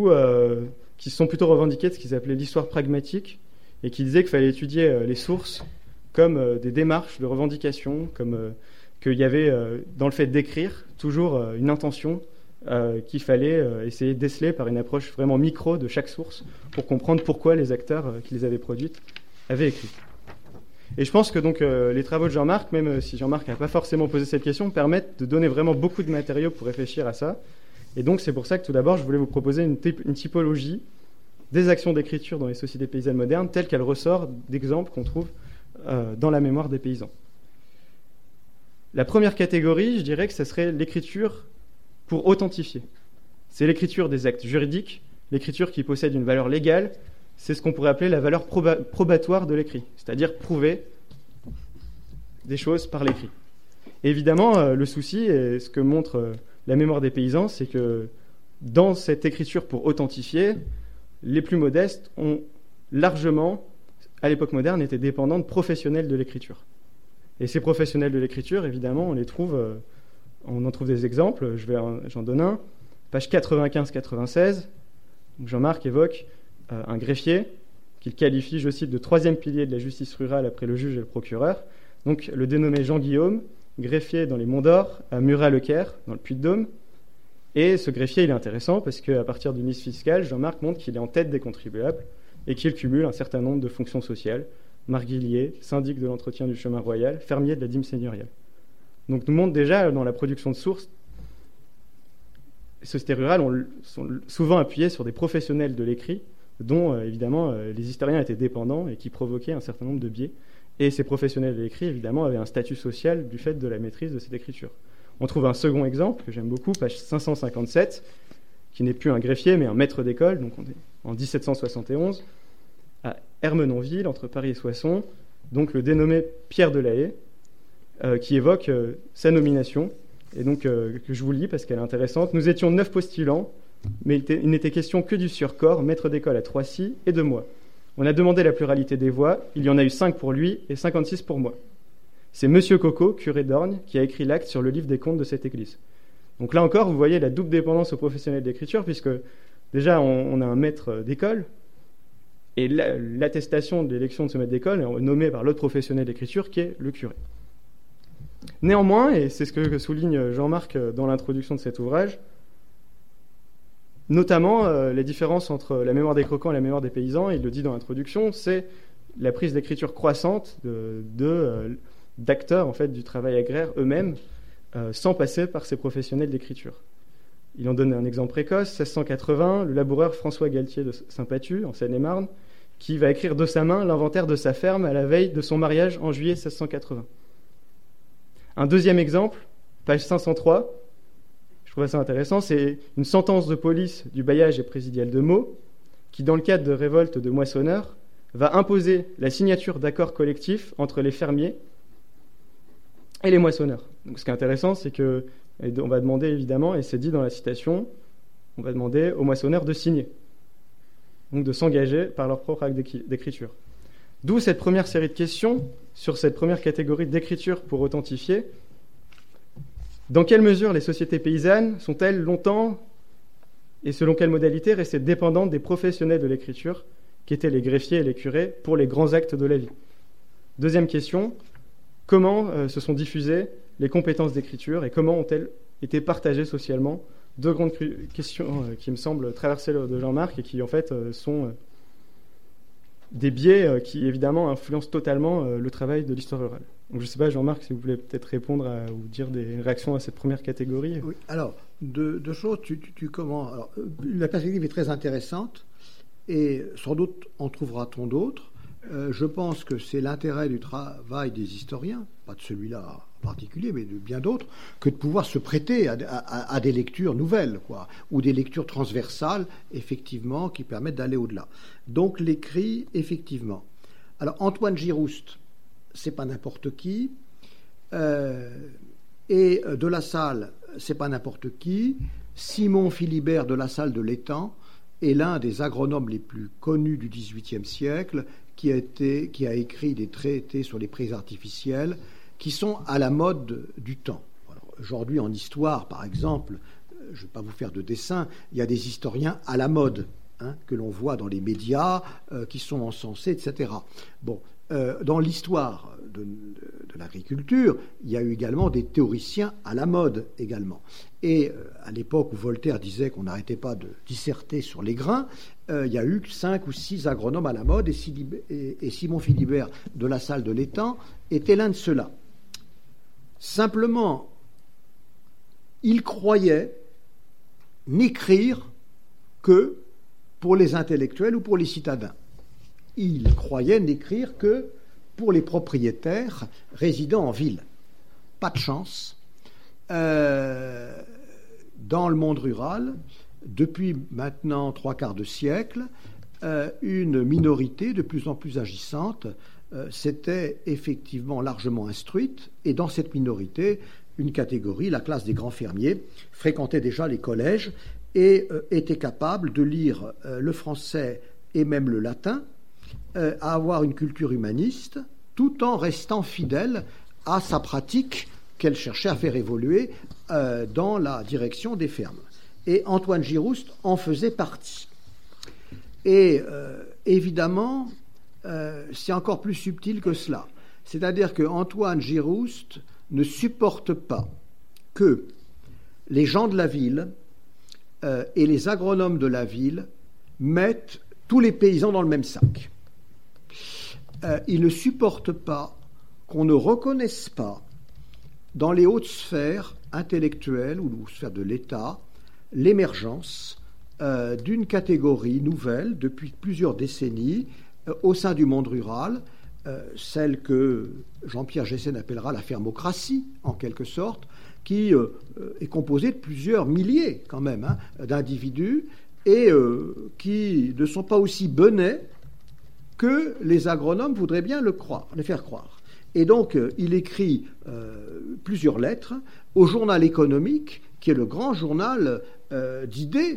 se sont plutôt revendiqués de ce qu'ils appelaient l'histoire pragmatique et qui disaient qu'il fallait étudier les sources comme des démarches de revendication, comme qu'il y avait dans le fait d'écrire toujours une intention qu'il fallait essayer de déceler par une approche vraiment micro de chaque source pour comprendre pourquoi les acteurs qui les avaient produites avaient écrit. Et je pense que donc les travaux de Jean-Marc, même si Jean-Marc n'a pas forcément posé cette question, permettent de donner vraiment beaucoup de matériaux pour réfléchir à ça. Et donc c'est pour ça que tout d'abord je voulais vous proposer une typologie des actions d'écriture dans les sociétés paysannes modernes telles qu'elles ressortent d'exemples qu'on trouve dans la mémoire des paysans. La première catégorie, je dirais que ce serait l'écriture pour authentifier. C'est l'écriture des actes juridiques, l'écriture qui possède une valeur légale, c'est ce qu'on pourrait appeler la valeur probatoire de l'écrit, c'est-à-dire prouver des choses par l'écrit. Et évidemment, le souci, et ce que montre la mémoire des paysans, c'est que dans cette écriture pour authentifier, les plus modestes ont largement, à l'époque moderne, été dépendants de professionnels de l'écriture. Et ces professionnels de l'écriture, évidemment, on en trouve des exemples, j'en donne un. Page 95-96, Jean-Marc évoque un greffier qu'il qualifie, je cite, de 3e pilier de la justice rurale après le juge et le procureur. Donc le dénommé Jean-Guillaume, greffier dans les Monts d'Or, à Murat-le-Caire, dans le Puy-de-Dôme. Et ce greffier, il est intéressant parce qu'à partir du ministre fiscal, Jean-Marc montre qu'il est en tête des contribuables et qu'il cumule un certain nombre de fonctions sociales. Marguillier, syndic de l'entretien du chemin royal, fermier de la dîme seigneuriale. Donc nous montre déjà dans la production de sources, les sociétés rurales sont souvent appuyées sur des professionnels de l'écrit dont évidemment les historiens étaient dépendants et qui provoquaient un certain nombre de biais. Et ces professionnels de l'écrit évidemment avaient un statut social du fait de la maîtrise de cette écriture. On trouve un second exemple que j'aime beaucoup, page 557, qui n'est plus un greffier mais un maître d'école, donc on est en 1771, à Ermenonville, entre Paris et Soissons, donc le dénommé Pierre de la Haye, qui évoque sa nomination, et donc que je vous lis parce qu'elle est intéressante. Nous étions 9 postulants, mais il n'était question que du surcorps, maître d'école à Troissy, et de moi. On a demandé la pluralité des voix, il y en a eu 5 pour lui et 56 pour moi. c'est Monsieur Coco, curé d'Orgne, qui a écrit l'acte sur le livre des comptes de cette église. Donc là encore, vous voyez la double dépendance aux professionnels d'écriture, puisque déjà, on a un maître d'école, et l'attestation de l'élection de ce maître d'école est nommée par l'autre professionnel d'écriture, qui est le curé. Néanmoins, et c'est ce que souligne Jean-Marc dans l'introduction de cet ouvrage, notamment les différences entre la mémoire des croquants et la mémoire des paysans, il le dit dans l'introduction, c'est la prise d'écriture croissante d'acteurs en fait, du travail agraire eux-mêmes, sans passer par ces professionnels d'écriture. Il en donne un exemple précoce, 1680, le laboureur François Galtier de Saint-Patu, en Seine-et-Marne, qui va écrire de sa main l'inventaire de sa ferme à la veille de son mariage en juillet 1680. Un deuxième exemple, page 503, je trouve ça intéressant, c'est une sentence de police du bailliage et présidial de Meaux, qui, dans le cadre de révolte de moissonneurs, va imposer la signature d'accords collectifs entre les fermiers et les moissonneurs. Donc, ce qui est intéressant, c'est que on va demander évidemment, et c'est dit dans la citation, on va demander aux moissonneurs de signer, donc de s'engager par leur propre acte d'écriture. D'où cette première série de questions sur cette première catégorie d'écriture pour authentifier. Dans quelle mesure les sociétés paysannes sont-elles longtemps, et selon quelle modalité, restées dépendantes des professionnels de l'écriture, qui étaient les greffiers et les curés, pour les grands actes de la vie? Deuxième question, comment se sont diffusées les compétences d'écriture et comment ont-elles été partagées socialement? Deux grandes questions qui me semblent traverser de Jean-Marc et qui en fait sont des biais qui évidemment influencent totalement le travail de l'histoire rurale. Donc je ne sais pas, Jean-Marc, si vous voulez peut-être répondre ou dire des réactions à cette première catégorie. Oui, alors, deux choses. Comment alors, la perspective est très intéressante et sans doute en trouvera-t-on d'autres. Je pense que c'est l'intérêt du travail des historiens, pas de celui-là en particulier, mais de bien d'autres, que de pouvoir se prêter à des lectures nouvelles, quoi, ou des lectures transversales, effectivement, qui permettent d'aller au-delà. Donc l'écrit, effectivement. Alors Antoine Girouste, c'est pas n'importe qui, et de La Salle, c'est pas n'importe qui. Simon Philibert de La Salle de l'Étang est l'un des agronomes les plus connus du XVIIIe siècle, qui a écrit des traités sur les prés artificiels qui sont à la mode du temps. Aujourd'hui, en histoire, par exemple, je ne vais pas vous faire de dessin, il y a des historiens à la mode, que l'on voit dans les médias, qui sont encensés, etc. Bon, dans l'histoire de l'agriculture, il y a eu également des théoriciens à la mode également. Et à l'époque où Voltaire disait qu'on n'arrêtait pas de disserter sur les grains, il y a eu 5 ou 6 agronomes à la mode, et Simon Philibert de La Salle de l'Étang était l'un de ceux-là. Simplement, il croyait n'écrire que pour les intellectuels ou pour les citadins. Il croyait n'écrire que pour les propriétaires résidant en ville. Pas de chance. Dans le monde rural, depuis maintenant 3/4 de siècle, une minorité de plus en plus agissante s'était effectivement largement instruite, et dans cette minorité, une catégorie, la classe des grands fermiers, fréquentait déjà les collèges et était capable de lire le français et même le latin, à avoir une culture humaniste, tout en restant fidèle à sa pratique qu'elle cherchait à faire évoluer dans la direction des fermes. Et Antoine Girouste en faisait partie. Et évidemment, c'est encore plus subtil que cela. C'est-à-dire que Antoine Girouste ne supporte pas que les gens de la ville et les agronomes de la ville mettent tous les paysans dans le même sac. Il ne supporte pas qu'on ne reconnaisse pas dans les hautes sphères intellectuelles ou aux sphères de l'État l'émergence d'une catégorie nouvelle depuis plusieurs décennies au sein du monde rural, celle que Jean-Pierre Gessen appellera la fermocratie, en quelque sorte, qui est composée de plusieurs milliers, quand même, d'individus, et qui ne sont pas aussi benets que les agronomes voudraient bien les faire croire. Et donc, il écrit plusieurs lettres au journal économique qui est le grand journal d'idées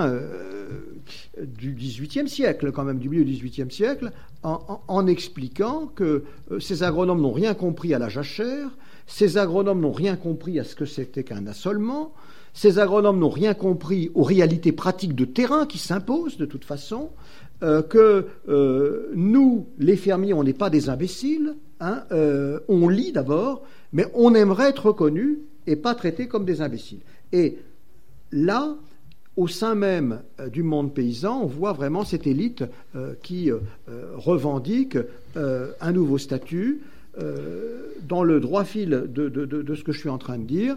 du XVIIIe siècle, quand même, du milieu du XVIIIe siècle, en expliquant que ces agronomes n'ont rien compris à la jachère, ces agronomes n'ont rien compris à ce que c'était qu'un assolement, ces agronomes n'ont rien compris aux réalités pratiques de terrain qui s'imposent de toute façon, que nous, les fermiers, on n'est pas des imbéciles, on lit d'abord, mais on aimerait être reconnus et pas traités comme des imbéciles. Et là, au sein même du monde paysan, on voit vraiment cette élite qui revendique un nouveau statut. Dans le droit fil de ce que je suis en train de dire,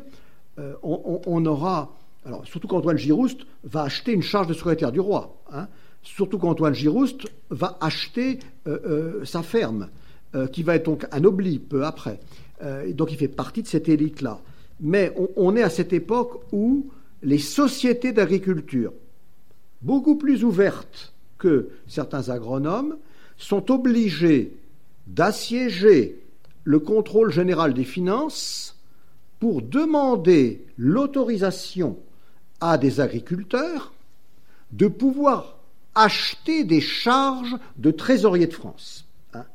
on aura... Alors, surtout qu'Antoine Girouste va acheter une charge de secrétaire du roi. Surtout qu'Antoine Girouste va acheter sa ferme, qui va être donc anoblie peu après. Donc il fait partie de cette élite-là. Mais on est à cette époque où les sociétés d'agriculture, beaucoup plus ouvertes que certains agronomes, sont obligées d'assiéger le contrôle général des finances pour demander l'autorisation à des agriculteurs de pouvoir acheter des charges de trésorier de France.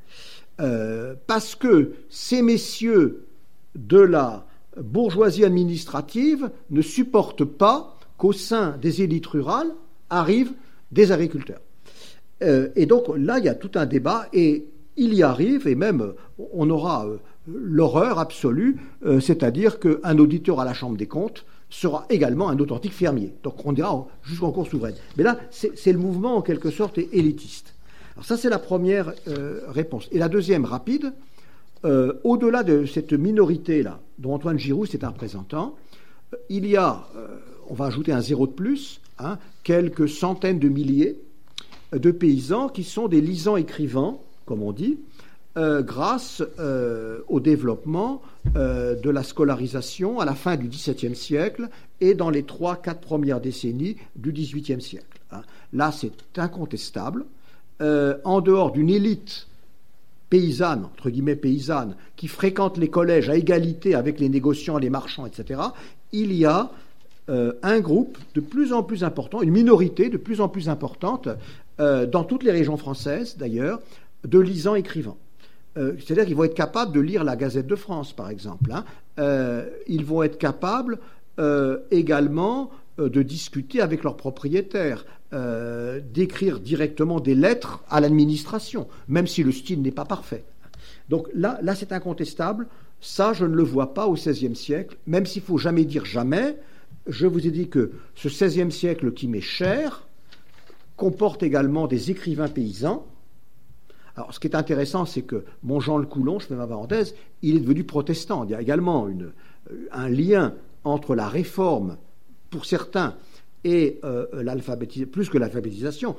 Parce que ces messieurs de la bourgeoisie administrative ne supportent pas qu'au sein des élites rurales arrivent des agriculteurs. Et donc là, il y a tout un débat, et il y arrive, et même on aura l'horreur absolue, c'est-à-dire qu'un auditeur à la Chambre des comptes sera également un authentique fermier. Donc on dira jusqu'en cour souveraine. Mais là, c'est le mouvement en quelque sorte élitiste. Alors ça, c'est la première réponse. Et la deuxième, rapide, au-delà de cette minorité-là, dont Antoine Girouste est un représentant, il y a, on va ajouter un zéro de plus, quelques centaines de milliers de paysans qui sont des lisants-écrivains, comme on dit, grâce au développement de la scolarisation à la fin du XVIIe siècle et dans les 3-4 premières décennies du XVIIIe siècle. Là, c'est incontestable. En dehors d'une élite paysanne, entre guillemets paysanne, qui fréquente les collèges à égalité avec les négociants, les marchands, etc., il y a un groupe de plus en plus important, une minorité de plus en plus importante, dans toutes les régions françaises d'ailleurs, de lisants-écrivains. C'est-à-dire qu'ils vont être capables de lire la Gazette de France, par exemple. Ils vont être capables également de discuter avec leurs propriétaires, d'écrire directement des lettres à l'administration, même si le style n'est pas parfait. Donc là c'est incontestable. Ça, je ne le vois pas au XVIe siècle, même s'il ne faut jamais dire jamais. Je vous ai dit que ce XVIe siècle qui m'est cher comporte également des écrivains paysans. Alors, ce qui est intéressant, c'est que mon Jean le Coulon, je fais ma parenthèse, il est devenu protestant. Il y a également un lien entre la réforme, pour certains, et plus que l'alphabétisation,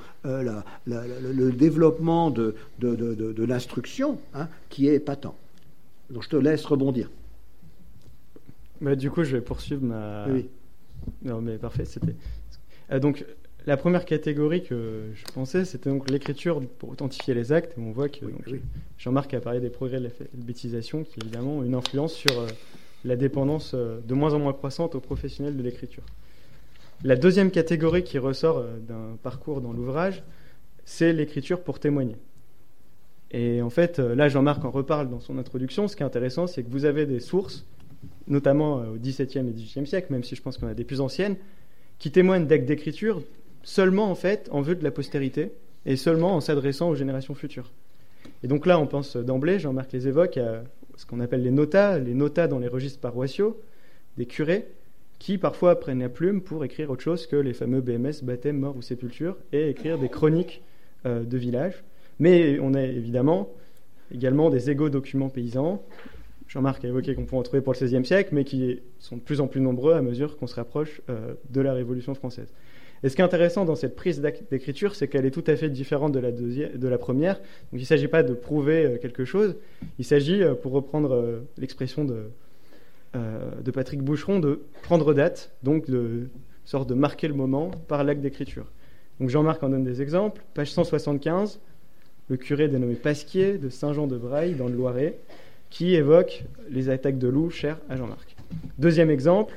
le développement de l'instruction, qui est patent. Donc, je te laisse rebondir. Du coup, je vais poursuivre ma... Oui. Non, mais parfait, c'était... Donc, la première catégorie que je pensais, c'était donc l'écriture pour authentifier les actes. Et on voit que Jean-Marc a parlé des progrès de l'alphabétisation, qui évidemment ont une influence sur la dépendance de moins en moins croissante aux professionnels de l'écriture. La deuxième catégorie qui ressort d'un parcours dans l'ouvrage, c'est l'écriture pour témoigner. Et en fait, là, Jean-Marc en reparle dans son introduction. Ce qui est intéressant, c'est que vous avez des sources, notamment au XVIIe et XVIIIe siècle, même si je pense qu'on a des plus anciennes, qui témoignent d'actes d'écriture seulement en fait en vue de la postérité et seulement en s'adressant aux générations futures. Et donc là, on pense d'emblée, Jean-Marc les évoque, à ce qu'on appelle les notas dans les registres paroissiaux, des curés qui parfois prennent la plume pour écrire autre chose que les fameux BMS, baptême, mort ou sépulture, et écrire des chroniques de village. Mais on a évidemment également des égo-documents paysans. Jean-Marc a évoqué qu'on peut en trouver pour le XVIe siècle, mais qui sont de plus en plus nombreux à mesure qu'on se rapproche de la Révolution française. Et ce qui est intéressant dans cette prise d'écriture, c'est qu'elle est tout à fait différente de la première. Donc il ne s'agit pas de prouver quelque chose, il s'agit, pour reprendre l'expression de Patrick Boucheron, de prendre date, donc de sorte de marquer le moment par l'acte d'écriture. Donc Jean-Marc en donne des exemples. Page 175, le curé dénommé Pasquier de Saint-Jean-de-Braille dans le Loiret, qui évoque les attaques de loups chères à Jean-Marc. Deuxième exemple,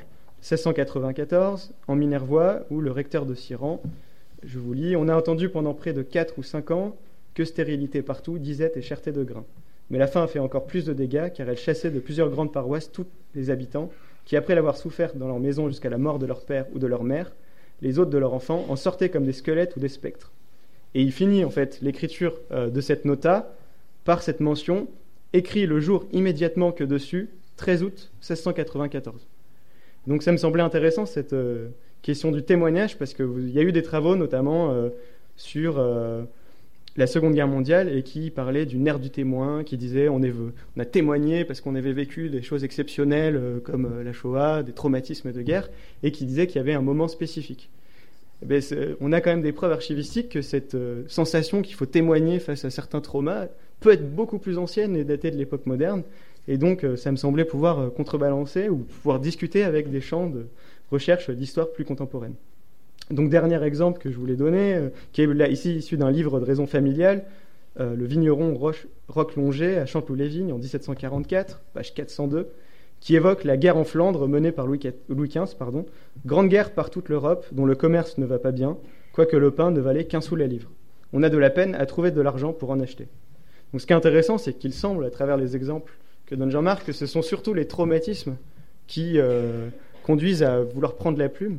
1694, en Minervois, où le recteur de Siran, je vous lis, « On a entendu pendant près de 4 ou 5 ans que stérilité partout, disette et cherté de grains. Mais la faim a fait encore plus de dégâts, car elle chassait de plusieurs grandes paroisses tous les habitants, qui, après l'avoir souffert dans leur maison jusqu'à la mort de leur père ou de leur mère, les hôtes de leurs enfants en sortaient comme des squelettes ou des spectres. » Et il finit en fait l'écriture de cette nota par cette mention, écrit le jour immédiatement que dessus, 13 août 1694. Donc ça me semblait intéressant, cette question du témoignage, parce qu'il y a eu des travaux notamment sur la Seconde Guerre mondiale et qui parlaient d'une ère du témoin, qui disait on a témoigné parce qu'on avait vécu des choses exceptionnelles comme la Shoah, des traumatismes de guerre, et qui disait qu'il y avait un moment spécifique. Eh bien, on a quand même des preuves archivistiques que cette sensation qu'il faut témoigner face à certains traumas peut être beaucoup plus ancienne et datée de l'époque moderne. Et donc, ça me semblait pouvoir contrebalancer ou pouvoir discuter avec des champs de recherche d'histoire plus contemporaine. Donc, dernier exemple que je voulais donner, qui est là, ici issu d'un livre de raison familiale, le vigneron Roch-Longer à Chanteloup-les-Vignes en 1744, page 402, qui évoque la guerre en Flandre menée par Louis XV, grande guerre par toute l'Europe dont le commerce ne va pas bien, quoique le pain ne valait qu'1 sou la livre. On a de la peine à trouver de l'argent pour en acheter. Donc ce qui est intéressant, c'est qu'il semble, à travers les exemples que donne Jean-Marc, que ce sont surtout les traumatismes qui conduisent à vouloir prendre la plume.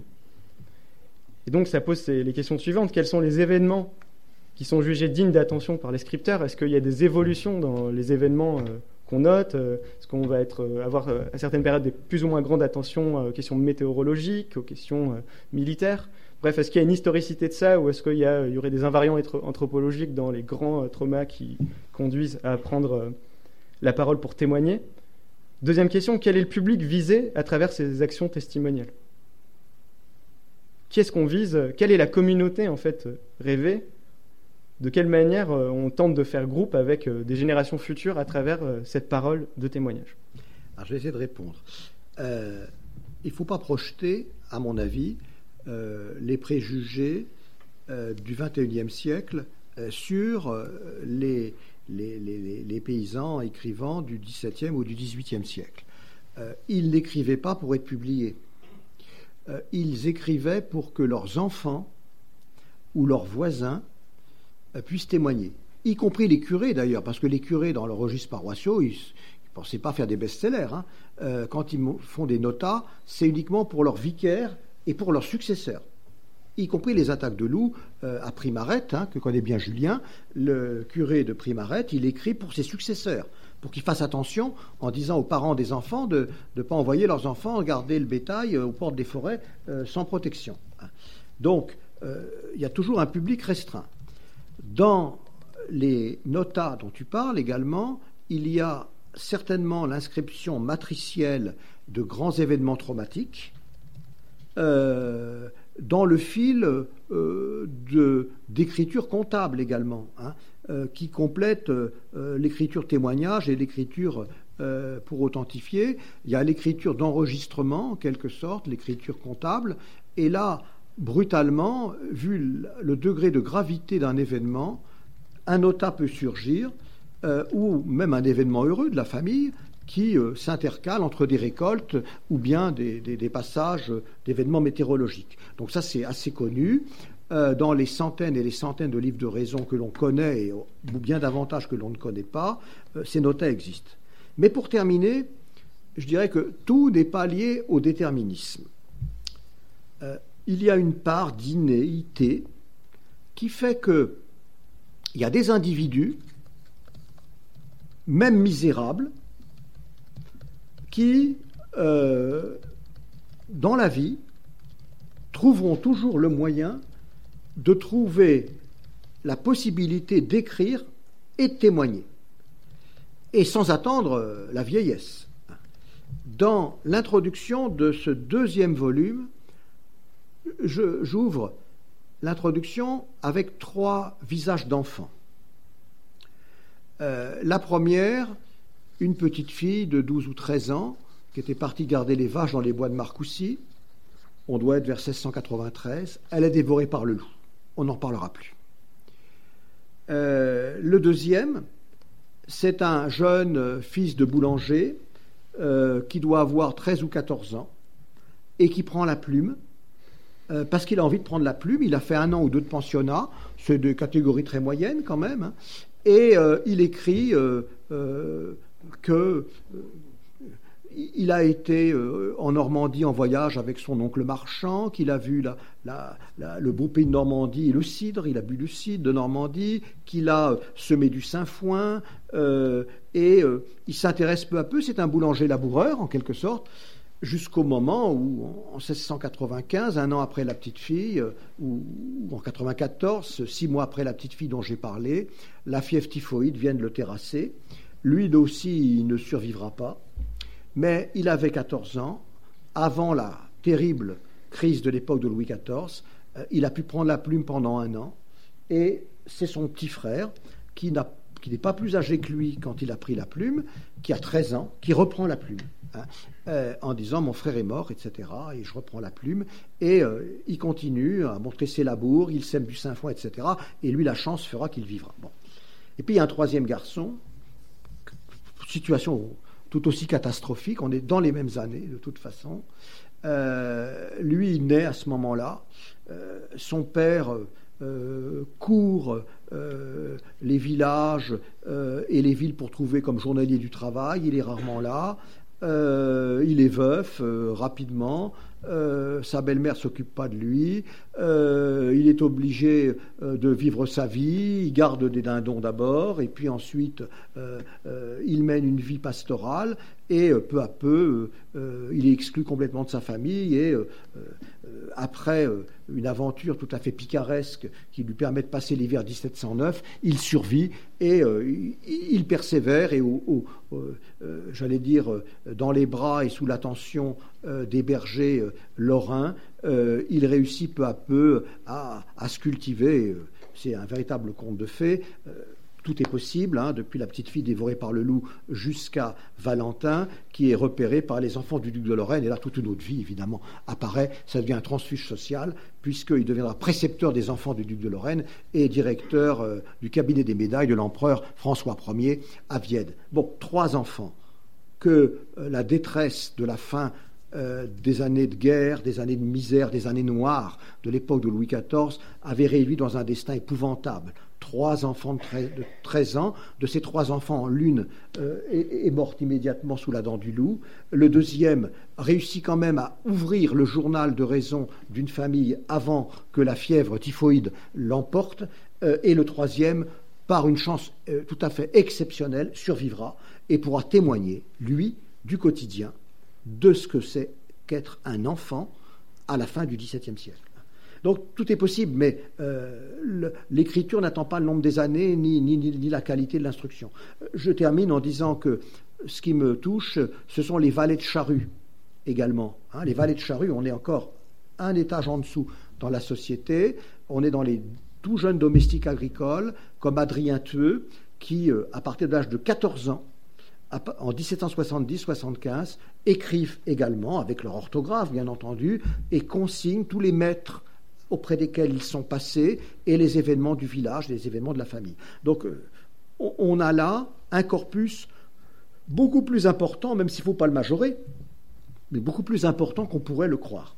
Et donc ça pose les questions suivantes. Quels sont les événements qui sont jugés dignes d'attention par les scripteurs? Est-ce qu'il y a des évolutions dans les événements qu'on note? Est-ce qu'on va avoir à certaines périodes des plus ou moins grandes attentions aux questions météorologiques, aux questions militaires? Bref, est-ce qu'il y a une historicité de ça, ou est-ce qu'il y aurait des invariants anthropologiques dans les grands traumas qui conduisent à prendre la parole pour témoigner? Deuxième question, quel est le public visé à travers ces actions testimoniales? Qui est-ce qu'on vise? Quelle est la communauté en fait rêvée? De quelle manière on tente de faire groupe avec des générations futures à travers cette parole de témoignage? Alors, je vais essayer de répondre. Il ne faut pas projeter, à mon avis, les préjugés du XXIe siècle sur les paysans écrivants du XVIIe ou du XVIIIe siècle. Ils n'écrivaient pas pour être publiés. Ils écrivaient pour que leurs enfants ou leurs voisins puissent témoigner, y compris les curés d'ailleurs, parce que les curés dans leurs registres paroissiaux, ils ne pensaient pas faire des best-sellers. Quand ils font des notas, c'est uniquement pour leurs vicaires et pour leurs successeurs, y compris les attaques de loups à Primaret, que connaît bien Julien. Le curé de Primaret, il écrit pour ses successeurs, pour qu'ils fassent attention en disant aux parents des enfants de ne pas envoyer leurs enfants garder le bétail aux portes des forêts sans protection. Donc, il y a toujours un public restreint. Dans les notas dont tu parles également, il y a certainement l'inscription matricielle de grands événements traumatiques dans le fil d'écriture comptable également, qui complète l'écriture témoignage et l'écriture pour authentifier. Il y a l'écriture d'enregistrement, en quelque sorte, l'écriture comptable. Et là, brutalement, vu le degré de gravité d'un événement, un nota peut surgir, ou même un événement heureux de la famille, qui s'intercalent entre des récoltes ou bien des passages d'événements météorologiques. Donc ça, c'est assez connu. Dans les centaines et les centaines de livres de raison que l'on connaît, ou bien davantage que l'on ne connaît pas, ces notas existent. Mais pour terminer, je dirais que tout n'est pas lié au déterminisme. Il y a une part d'innéité qui fait qu'il y a des individus, même misérables, qui, dans la vie, trouveront toujours le moyen de trouver la possibilité d'écrire et de témoigner, et sans attendre la vieillesse. Dans l'introduction de ce deuxième volume, j'ouvre l'introduction avec 3 visages d'enfants. La première, une petite fille de 12 ou 13 ans qui était partie garder les vaches dans les bois de Marcoussis. On doit être vers 1693. Elle est dévorée par le loup. On n'en parlera plus. Le deuxième, c'est un jeune fils de boulanger qui doit avoir 13 ou 14 ans, et qui prend la plume, parce qu'il a envie de prendre la plume. Il a fait 1 an ou 2 de pensionnat, c'est de catégorie très moyenne quand même, hein, et il écrit que il a été en Normandie en voyage avec son oncle marchand, qu'il a vu le beau pays de Normandie et le cidre, il a bu le cidre de Normandie, qu'il a semé du sainfoin, et il s'intéresse peu à peu, c'est un boulanger laboureur en quelque sorte, jusqu'au moment où, en 1695, 1 an après la petite fille, ou en 94, 6 mois après la petite fille dont j'ai parlé, la fièvre typhoïde vient de le terrasser. Lui aussi, il ne survivra pas. Mais il avait 14 ans, avant la terrible crise de l'époque de Louis XIV, il a pu prendre la plume pendant 1 an, et c'est son petit frère, qui n'est pas plus âgé que lui quand il a pris la plume, qui a 13 ans, qui reprend la plume, hein, en disant « mon frère est mort », etc., et je reprends la plume, et il continue à montrer ses labours, il sème du sainfoin, etc., et lui, la chance fera qu'il vivra. Bon. Et puis il y a un 3e garçon, situation tout aussi catastrophique, on est dans les mêmes années de toute façon. Lui, il naît à ce moment-là. Son père court les villages et les villes pour trouver comme journalier du travail. Il est rarement là. Il est veuf rapidement. Sa belle-mère s'occupe pas de lui. Il est obligé de vivre sa vie. Il garde des dindons d'abord, et puis ensuite il mène une vie pastorale, et peu à peu il est exclu complètement de sa famille, et après une aventure tout à fait picaresque qui lui permet de passer l'hiver 1709, il survit, et il persévère, et j'allais dire dans les bras et sous l'attention des bergers lorrains, il réussit peu à peu à se cultiver. C'est un véritable conte de fées. Tout est possible, hein, depuis la petite fille dévorée par le loup jusqu'à Valentin, qui est repéré par les enfants du duc de Lorraine. Et là, toute une autre vie, évidemment, apparaît. Ça devient un transfuge social, puisqu'il deviendra précepteur des enfants du duc de Lorraine et directeur du cabinet des médailles de l'empereur François Ier à Vienne. Bon, 3 enfants que la détresse de la fin des années de guerre, des années de misère, des années noires de l'époque de Louis XIV avait réduit dans un destin épouvantable. 3 enfants de 13 ans. De ces 3 enfants, l'une est morte immédiatement sous la dent du loup. Le deuxième réussit quand même à ouvrir le journal de raison d'une famille avant que la fièvre typhoïde l'emporte. Et le troisième, par une chance tout à fait exceptionnelle, survivra et pourra témoigner, lui, du quotidien, de ce que c'est qu'être un enfant à la fin du XVIIe siècle. Donc tout est possible, mais l'écriture n'attend pas le nombre des années ni la qualité de l'instruction. Je termine en disant que ce qui me touche, ce sont les valets de charrue également. Hein, les valets de charrue, on est encore un étage en dessous dans la société. On est dans les tout jeunes domestiques agricoles, comme Adrien Theux, qui, à partir de l'âge de 14 ans, en 1770-75, écrivent également, avec leur orthographe bien entendu, et consignent tous les maîtres auprès desquels ils sont passés et les événements du village, les événements de la famille. Donc on a là un corpus beaucoup plus important, même s'il ne faut pas le majorer, mais beaucoup plus important qu'on pourrait le croire.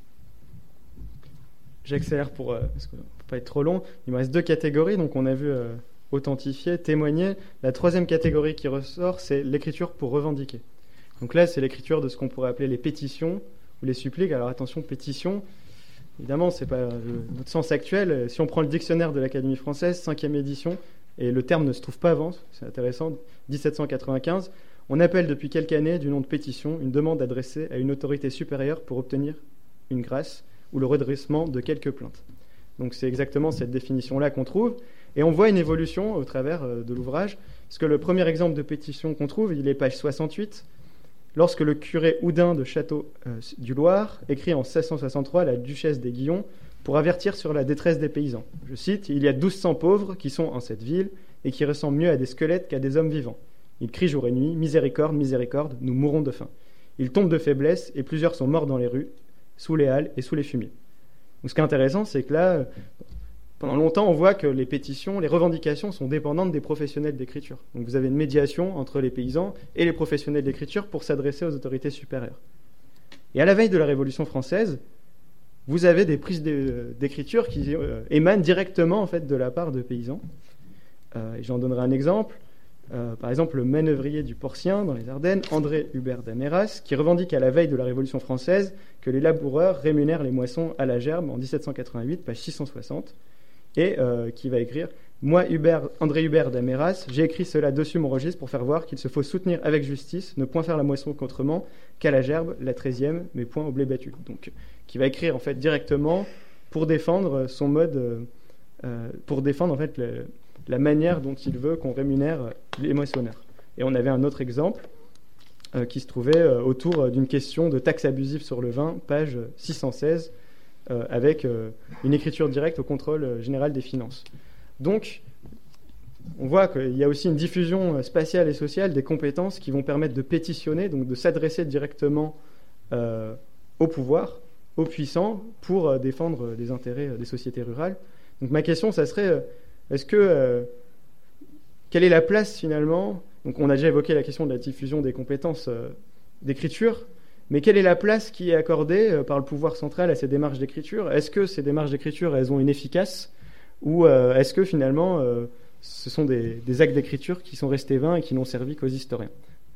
J'accélère pour pas être trop long. Il me reste 2 catégories, donc on a vu authentifier, témoigner. La 3e catégorie qui ressort, c'est l'écriture pour revendiquer. Donc là, c'est l'écriture de ce qu'on pourrait appeler les pétitions ou les suppliques. Alors attention, pétition, évidemment, c'est pas notre sens actuel. Si on prend le dictionnaire de l'Académie française, 5e édition, et le terme ne se trouve pas avant, c'est intéressant, 1795, on appelle depuis quelques années du nom de pétition une demande adressée à une autorité supérieure pour obtenir une grâce ou le redressement de quelques plaintes. Donc c'est exactement cette définition-là qu'on trouve. Et on voit une évolution au travers de l'ouvrage, parce que le premier exemple de pétition qu'on trouve, il est page 68, lorsque le curé Houdin de Château du Loir écrit en 1663 à la duchesse d'Aiguillon pour avertir sur la détresse des paysans. Je cite, « Il y a 1200 pauvres qui sont en cette ville et qui ressemblent mieux à des squelettes qu'à des hommes vivants. Ils crient jour et nuit, miséricorde, miséricorde, nous mourrons de faim. Ils tombent de faiblesse et plusieurs sont morts dans les rues, sous les halles et sous les fumiers. » Donc ce qui est intéressant, c'est que là, pendant longtemps, on voit que les pétitions, les revendications sont dépendantes des professionnels d'écriture. Donc vous avez une médiation entre les paysans et les professionnels d'écriture pour s'adresser aux autorités supérieures. Et à la veille de la Révolution française, vous avez des prises d'écriture qui émanent directement en fait, de la part de paysans. Et j'en donnerai un exemple. Par exemple, le manœuvrier du Porcien, dans les Ardennes, André Hubert d'Améras, qui revendique à la veille de la Révolution française que les laboureurs rémunèrent les moissons à la gerbe en 1788, page 660, et qui va écrire « Moi, André Hubert d'Améras, j'ai écrit cela dessus mon registre pour faire voir qu'il se faut soutenir avec justice, ne point faire la moisson qu'autrement, qu'à la gerbe, la 13e, mais point au blé battu. » Donc, qui va écrire en fait directement pour défendre son mode, pour défendre en fait la manière dont il veut qu'on rémunère les moissonneurs. Et on avait un autre exemple qui se trouvait autour d'une question de taxe abusive sur le vin, page 616, avec une écriture directe au contrôle général des finances. Donc, on voit qu'il y a aussi une diffusion spatiale et sociale des compétences qui vont permettre de pétitionner, donc de s'adresser directement au pouvoir, aux puissants, pour défendre les intérêts des sociétés rurales. Donc ma question, ça serait, quelle est la place finalement, donc on a déjà évoqué la question de la diffusion des compétences d'écriture, mais quelle est la place qui est accordée par le pouvoir central à ces démarches d'écriture ? Est-ce que ces démarches d'écriture, elles ont une efficace ? Ou est-ce que finalement, ce sont des actes d'écriture qui sont restés vains et qui n'ont servi qu'aux historiens ?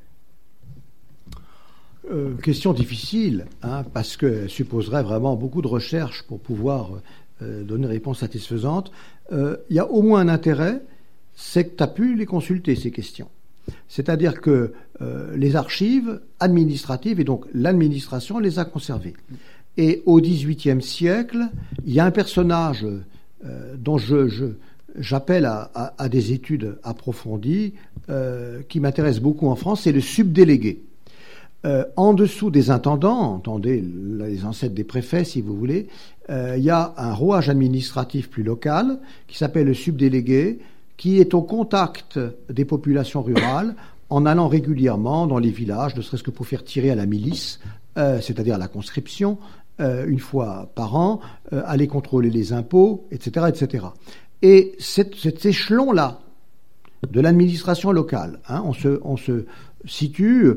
Question difficile, parce qu'elle supposerait vraiment beaucoup de recherches pour pouvoir donner une réponse satisfaisante. Il y a au moins un intérêt, c'est que tu as pu les consulter, ces questions. C'est-à-dire que les archives administratives, et donc l'administration, les a conservées. Et au XVIIIe siècle, il y a un personnage dont j'appelle à des études approfondies, qui m'intéresse beaucoup en France, c'est le subdélégué. En dessous des intendants, entendez les ancêtres des préfets si vous voulez, il y a un rouage administratif plus local qui s'appelle le subdélégué, qui est au contact des populations rurales en allant régulièrement dans les villages, ne serait-ce que pour faire tirer à la milice, c'est-à-dire à la conscription, une fois par an, aller contrôler les impôts, etc., etc. Et cet échelon-là de l'administration locale, on se situe,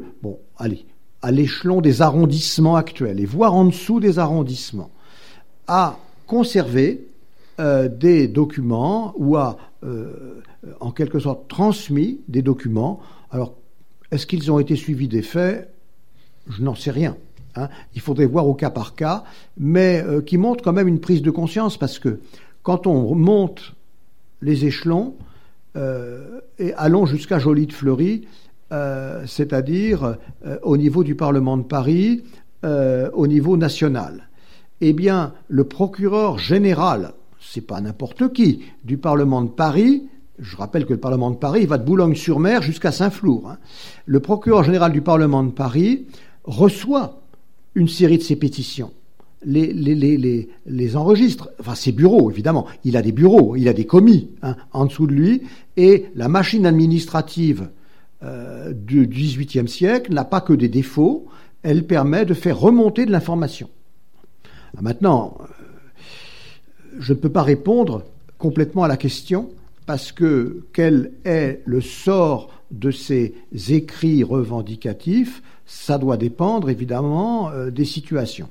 à l'échelon des arrondissements actuels, et voire en dessous des arrondissements, à conserver des documents ou à, en quelque sorte, transmis des documents. Alors, est-ce qu'ils ont été suivis des faits ? Je n'en sais rien. Il faudrait voir au cas par cas, mais qui montre quand même une prise de conscience, parce que quand on monte les échelons, et allons jusqu'à Joly-de-Fleury, c'est-à-dire au niveau du Parlement de Paris, au niveau national, eh bien, le procureur général, c'est pas n'importe qui, du Parlement de Paris, je rappelle que le Parlement de Paris va de Boulogne-sur-Mer jusqu'à Saint-Flour, le procureur général du Parlement de Paris reçoit une série de ces pétitions, les enregistre, enfin ses bureaux évidemment, il a des bureaux, il a des commis en dessous de lui, et la machine administrative du XVIIIe siècle n'a pas que des défauts, elle permet de faire remonter de l'information. Maintenant, je ne peux pas répondre complètement à la question, parce que quel est le sort de ces écrits revendicatifs, ça doit dépendre évidemment des situations.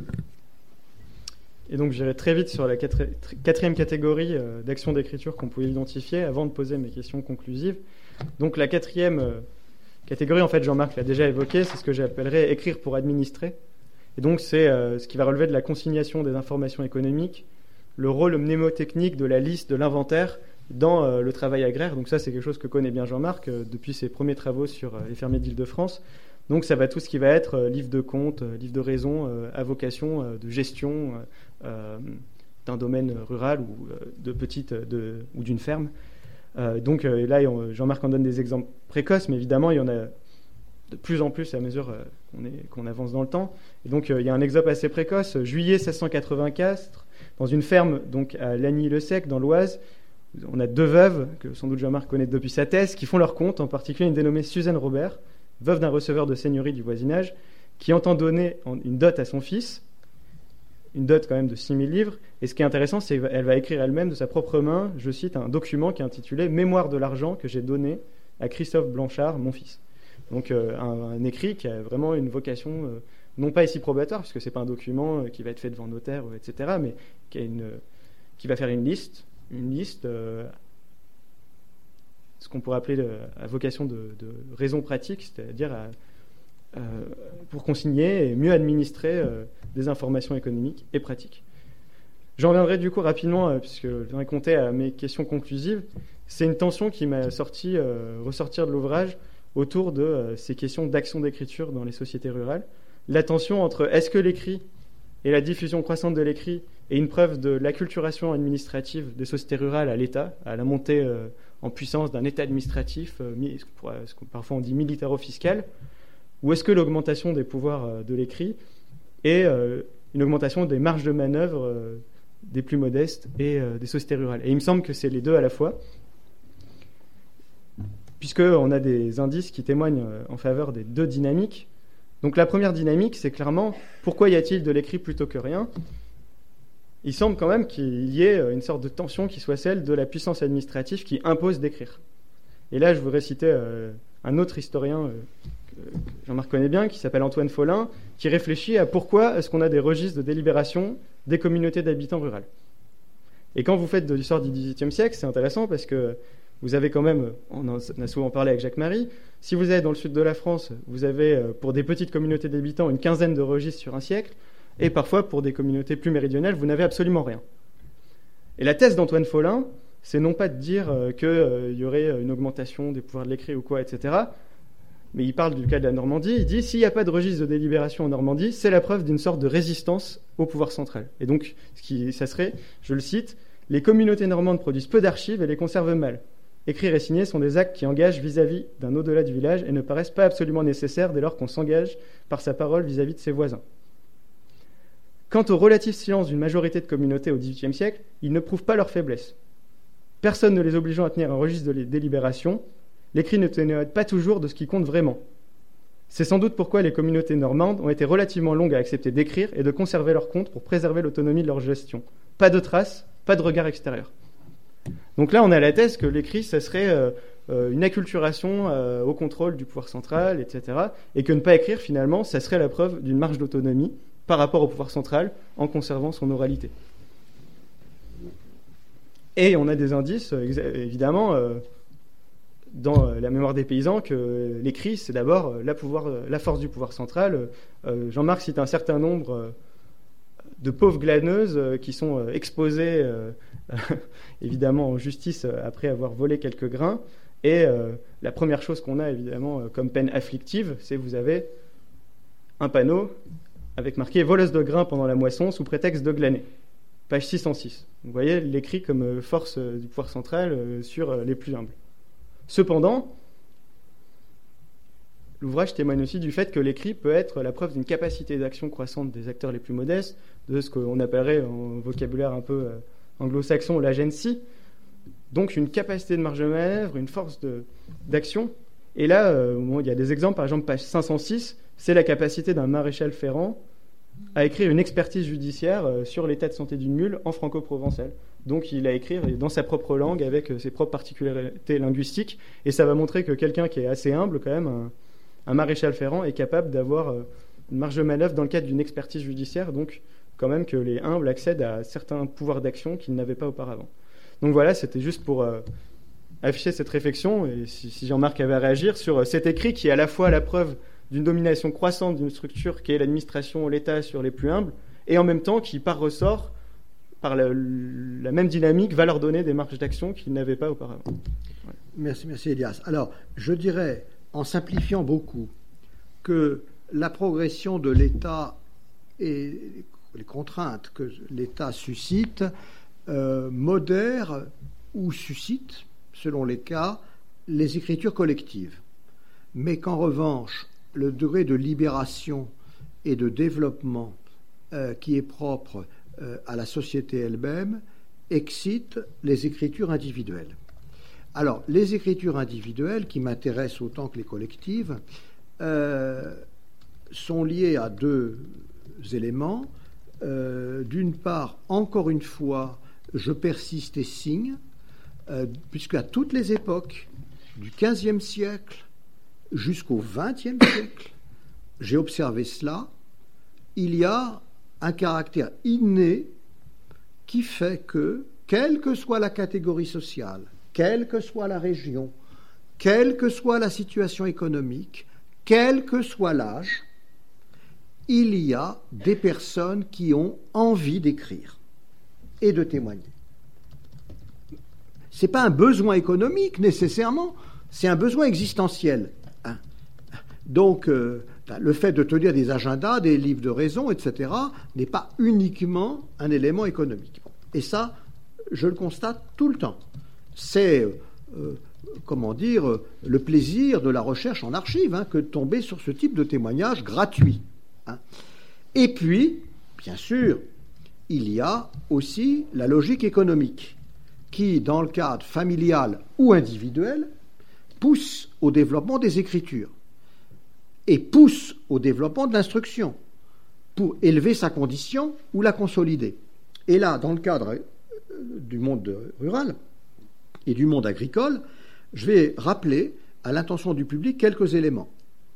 Et donc j'irai très vite sur la quatrième catégorie d'actions d'écriture qu'on pouvait identifier avant de poser mes questions conclusives. Donc la quatrième catégorie, en fait Jean-Marc l'a déjà évoqué, c'est ce que j'appellerais écrire pour administrer. Et donc c'est ce qui va relever de la consignation des informations économiques, le rôle mnémotechnique de la liste, de l'inventaire dans le travail agraire. Donc ça c'est quelque chose que connaît bien Jean-Marc depuis ses premiers travaux sur les fermiers d'Île-de-France. Donc ça va tout ce qui va être livre de compte, livre de raison, avocation de gestion d'un domaine rural ou ou d'une ferme. Donc là, Jean-Marc en donne des exemples précoces, mais évidemment, il y en a de plus en plus à mesure qu'on avance dans le temps. Et donc il y a un exemple assez précoce, juillet 1684, dans une ferme donc à Lagny-le-Sec, dans l'Oise. On a deux veuves, que sans doute Jean-Marc connaît depuis sa thèse, qui font leur compte, en particulier une dénommée Suzanne Robert, veuve d'un receveur de seigneurie du voisinage, qui entend donner une dot à son fils, une dot quand même de 6 000 livres. Et ce qui est intéressant, c'est qu'elle va écrire elle-même de sa propre main, je cite, un document qui est intitulé « Mémoire de l'argent que j'ai donné à Christophe Blanchard, mon fils ». Donc un écrit qui a vraiment une vocation non pas ici probatoire, puisque ce n'est pas un document qui va être fait devant notaire, etc., mais qui va faire une liste, ce qu'on pourrait appeler à vocation de raison pratique, c'est-à-dire pour consigner et mieux administrer des informations économiques et pratiques. J'en reviendrai du coup rapidement, puisque je viendrai compter à mes questions conclusives. C'est une tension qui m'a ressortir de l'ouvrage autour de ces questions d'action d'écriture dans les sociétés rurales. La tension entre est-ce que l'écrit et la diffusion croissante de l'écrit est une preuve de l'acculturation administrative des sociétés rurales à l'État, à la montée en puissance d'un État administratif, ce qu'on parfois on dit militaro-fiscal, ou est-ce que l'augmentation des pouvoirs de l'écrit est une augmentation des marges de manœuvre des plus modestes et des sociétés rurales. Et il me semble que c'est les deux à la fois, puisqu'on a des indices qui témoignent en faveur des deux dynamiques. Donc la première dynamique, c'est clairement pourquoi y a-t-il de l'écrit plutôt que rien ? Il semble quand même qu'il y ait une sorte de tension qui soit celle de la puissance administrative qui impose d'écrire. Et là, je voudrais citer un autre historien que Jean-Marc connaît bien, qui s'appelle Antoine Follin, qui réfléchit à pourquoi est-ce qu'on a des registres de délibération des communautés d'habitants rurales. Et quand vous faites de l'histoire du XVIIIe siècle, c'est intéressant parce que vous avez quand même, on a souvent parlé avec Jacques Marie, si vous êtes dans le sud de la France, vous avez pour des petites communautés d'habitants une quinzaine de registres sur un siècle, et parfois pour des communautés plus méridionales, vous n'avez absolument rien. Et la thèse d'Antoine Follin, c'est non pas de dire qu'il y aurait une augmentation des pouvoirs de l'écrit ou quoi, etc., mais il parle du cas de la Normandie, il dit s'il n'y a pas de registre de délibération en Normandie, c'est la preuve d'une sorte de résistance au pouvoir central. Et donc, ça serait, je le cite, « Les communautés normandes produisent peu d'archives et les conservent mal. Écrire et signer sont des actes qui engagent vis-à-vis d'un au-delà du village et ne paraissent pas absolument nécessaires dès lors qu'on s'engage par sa parole vis-à-vis de ses voisins. Quant au relatif silence d'une majorité de communautés au XVIIIe siècle, ils ne prouvent pas leur faiblesse. Personne ne les obligeant à tenir un registre de délibération, l'écrit ne tenait pas toujours de ce qui compte vraiment. C'est sans doute pourquoi les communautés normandes ont été relativement longues à accepter d'écrire et de conserver leurs comptes pour préserver l'autonomie de leur gestion. Pas de traces, pas de regard extérieur. » Donc là, on a la thèse que l'écrit, ça serait une acculturation au contrôle du pouvoir central, etc. Et que ne pas écrire, finalement, ça serait la preuve d'une marge d'autonomie par rapport au pouvoir central en conservant son oralité. Et on a des indices, évidemment, dans la mémoire des paysans, que l'écrit, c'est d'abord la force du pouvoir central. Jean-Marc cite un certain nombre de pauvres glaneuses qui sont exposées, évidemment, en justice après avoir volé quelques grains. Et la première chose qu'on a, évidemment, comme peine afflictive, c'est vous avez un panneau avec marqué « voleuse de grains pendant la moisson sous prétexte de glaner ». Page 606. Vous voyez l'écrit comme force du pouvoir central sur les plus humbles. Cependant, l'ouvrage témoigne aussi du fait que l'écrit peut être la preuve d'une capacité d'action croissante des acteurs les plus modestes, de ce qu'on appellerait en vocabulaire un peu anglo-saxon l'agency, donc une capacité de marge de manœuvre, une force d'action. Et là, il y a des exemples, par exemple, page 506, c'est la capacité d'un maréchal ferrant à écrire une expertise judiciaire sur l'état de santé d'une mule en franco-provençal. Donc il a écrit dans sa propre langue avec ses propres particularités linguistiques, et ça va montrer que quelqu'un qui est assez humble, quand même, un maréchal ferrant, est capable d'avoir une marge de manœuvre dans le cadre d'une expertise judiciaire, donc quand même que les humbles accèdent à certains pouvoirs d'action qu'ils n'avaient pas auparavant. Donc voilà, c'était juste pour afficher cette réflexion, et si Jean-Marc avait à réagir sur cet écrit qui est à la fois la preuve d'une domination croissante d'une structure qui est l'administration, l'État sur les plus humbles, et en même temps qui, par ressort, par la même dynamique, va leur donner des marges d'action qu'ils n'avaient pas auparavant. Ouais. Merci Elias. Alors, je dirais, en simplifiant beaucoup, que la progression de l'État et les contraintes que l'État suscite modèrent ou suscitent, selon les cas, les écritures collectives. Mais qu'en revanche, le degré de libération et de développement qui est propre à la société elle-même excite les écritures individuelles. Alors, les écritures individuelles, qui m'intéressent autant que les collectives, sont liées à deux éléments. D'une part, encore une fois, je persiste et signe, puisqu'à toutes les époques, du XVe siècle jusqu'au XXe siècle, j'ai observé cela, il y a un caractère inné qui fait que, quelle que soit la catégorie sociale, quelle que soit la région, quelle que soit la situation économique, quel que soit l'âge, il y a des personnes qui ont envie d'écrire et de témoigner. Ce n'est pas un besoin économique nécessairement, c'est un besoin existentiel. Donc, le fait de tenir des agendas, des livres de raison, etc., n'est pas uniquement un élément économique. Et ça, je le constate tout le temps. C'est, le plaisir de la recherche en archives, que de tomber sur ce type de témoignage gratuit. Et puis, bien sûr, il y a aussi la logique économique qui, dans le cadre familial ou individuel, pousse au développement des écritures et pousse au développement de l'instruction pour élever sa condition ou la consolider. Et là, dans le cadre du monde rural et du monde agricole, je vais rappeler à l'intention du public quelques éléments.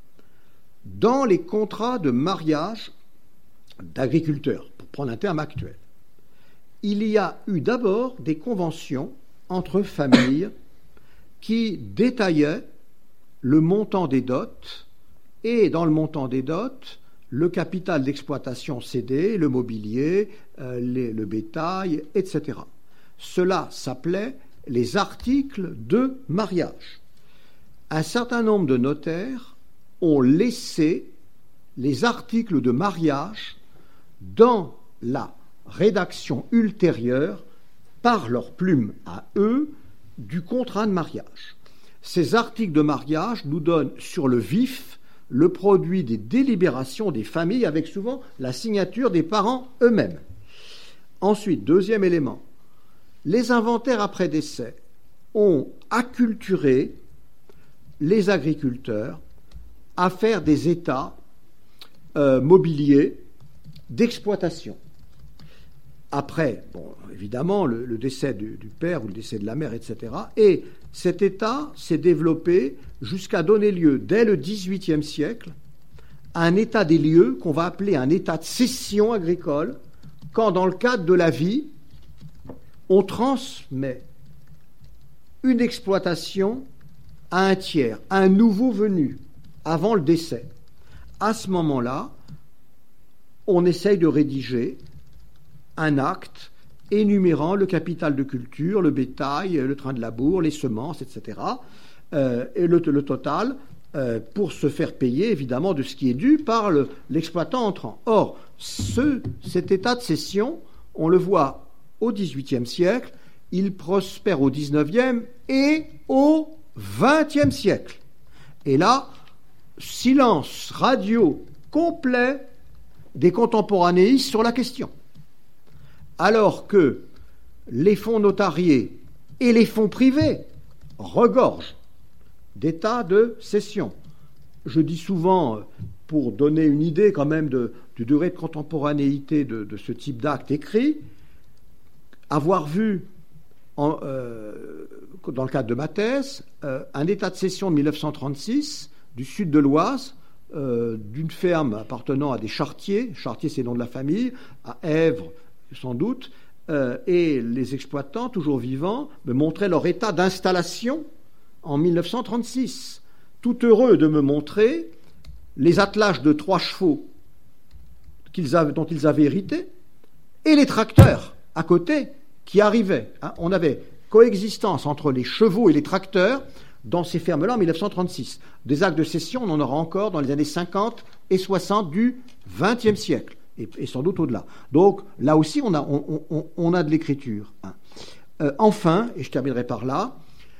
Dans les contrats de mariage d'agriculteurs, pour prendre un terme actuel, il y a eu d'abord des conventions entre familles qui détaillaient le montant des dots et, dans le montant des dots, le capital d'exploitation cédé, le mobilier, le bétail, etc. Cela s'appelait les articles de mariage. Un certain nombre de notaires ont laissé les articles de mariage dans la rédaction ultérieure, par leur plume à eux, du contrat de mariage. Ces articles de mariage nous donnent sur le vif le produit des délibérations des familles, avec souvent la signature des parents eux-mêmes. Ensuite, deuxième élément, les inventaires après décès ont acculturé les agriculteurs à faire des états mobiliers d'exploitation. Après, évidemment, le décès du père ou le décès de la mère, etc. Et cet état s'est développé jusqu'à donner lieu, dès le XVIIIe siècle, à un état des lieux qu'on va appeler un état de cession agricole, quand, dans le cadre de la vie, on transmet une exploitation à un tiers, à un nouveau venu, avant le décès. À ce moment-là, on essaye de rédiger un acte énumérant le capital de culture, le bétail, le train de labour, les semences, etc. Et le total, pour se faire payer, évidemment, de ce qui est dû par l'exploitant entrant. Or, cet état de cession, on le voit au XVIIIe siècle, il prospère au XIXe et au XXe siècle. Et là, silence radio complet des contemporanéistes sur la question. Alors que les fonds notariés et les fonds privés regorgent d'états de cession. Je dis souvent, pour donner une idée quand même du degré de contemporanéité de ce type d'acte écrit, avoir vu, dans le cadre de ma thèse, un état de cession de 1936 du sud de l'Oise, d'une ferme appartenant à des Chartiers, Chartier c'est le nom de la famille, à Èvre sans doute, et les exploitants, toujours vivants, me montraient leur état d'installation en 1936. Tout heureux de me montrer les attelages de 3 chevaux dont ils avaient hérité, et les tracteurs à côté qui arrivaient. On avait coexistence entre les chevaux et les tracteurs dans ces fermes-là en 1936. Des actes de cession, on en aura encore dans les années 50 et 60 du XXe siècle, et sans doute au-delà. Donc là aussi, on a de l'écriture. Enfin, et je terminerai par là,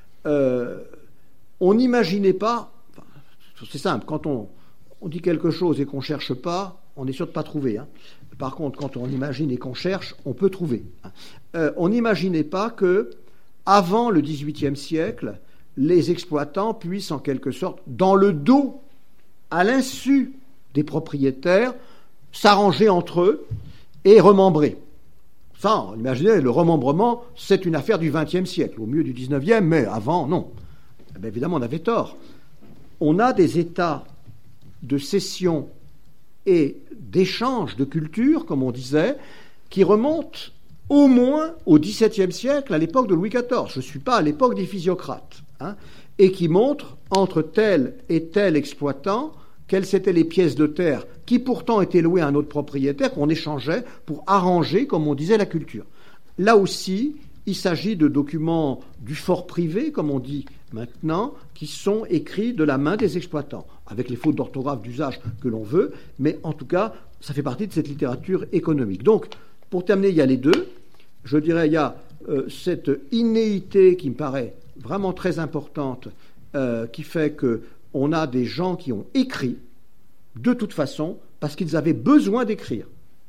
on n'imaginait pas, c'est simple, quand on dit quelque chose et qu'on ne cherche pas, on est sûr de ne pas trouver. Par contre, quand on imagine et qu'on cherche, on peut trouver. On n'imaginait pas que, avant le XVIIIe siècle, les exploitants puissent en quelque sorte, dans le dos, à l'insu des propriétaires, s'arranger entre eux et remembrer. Ça, on imaginait, le remembrement, c'est une affaire du XXe siècle, au mieux du XIXe, mais avant, non. Bien évidemment, on avait tort. On a des états de cession et d'échange de culture, comme on disait, qui remonte au moins au XVIIe siècle, à l'époque de Louis XIV. Je ne suis pas à l'époque des physiocrates. Et qui montre entre tel et tel exploitant quelles étaient les pièces de terre qui pourtant étaient louées à un autre propriétaire qu'on échangeait pour arranger, comme on disait, la culture. Là aussi, il s'agit de documents du fort privé, comme on dit maintenant, qui sont écrits de la main des exploitants, avec les fautes d'orthographe d'usage que l'on veut, mais en tout cas, ça fait partie de cette littérature économique. Donc, pour terminer, il y a les deux. Je dirais, il y a cette innéité qui me paraît vraiment très importante, qui fait qu'on a des gens qui ont écrit, de toute façon, parce qu'ils avaient besoin d'écrire.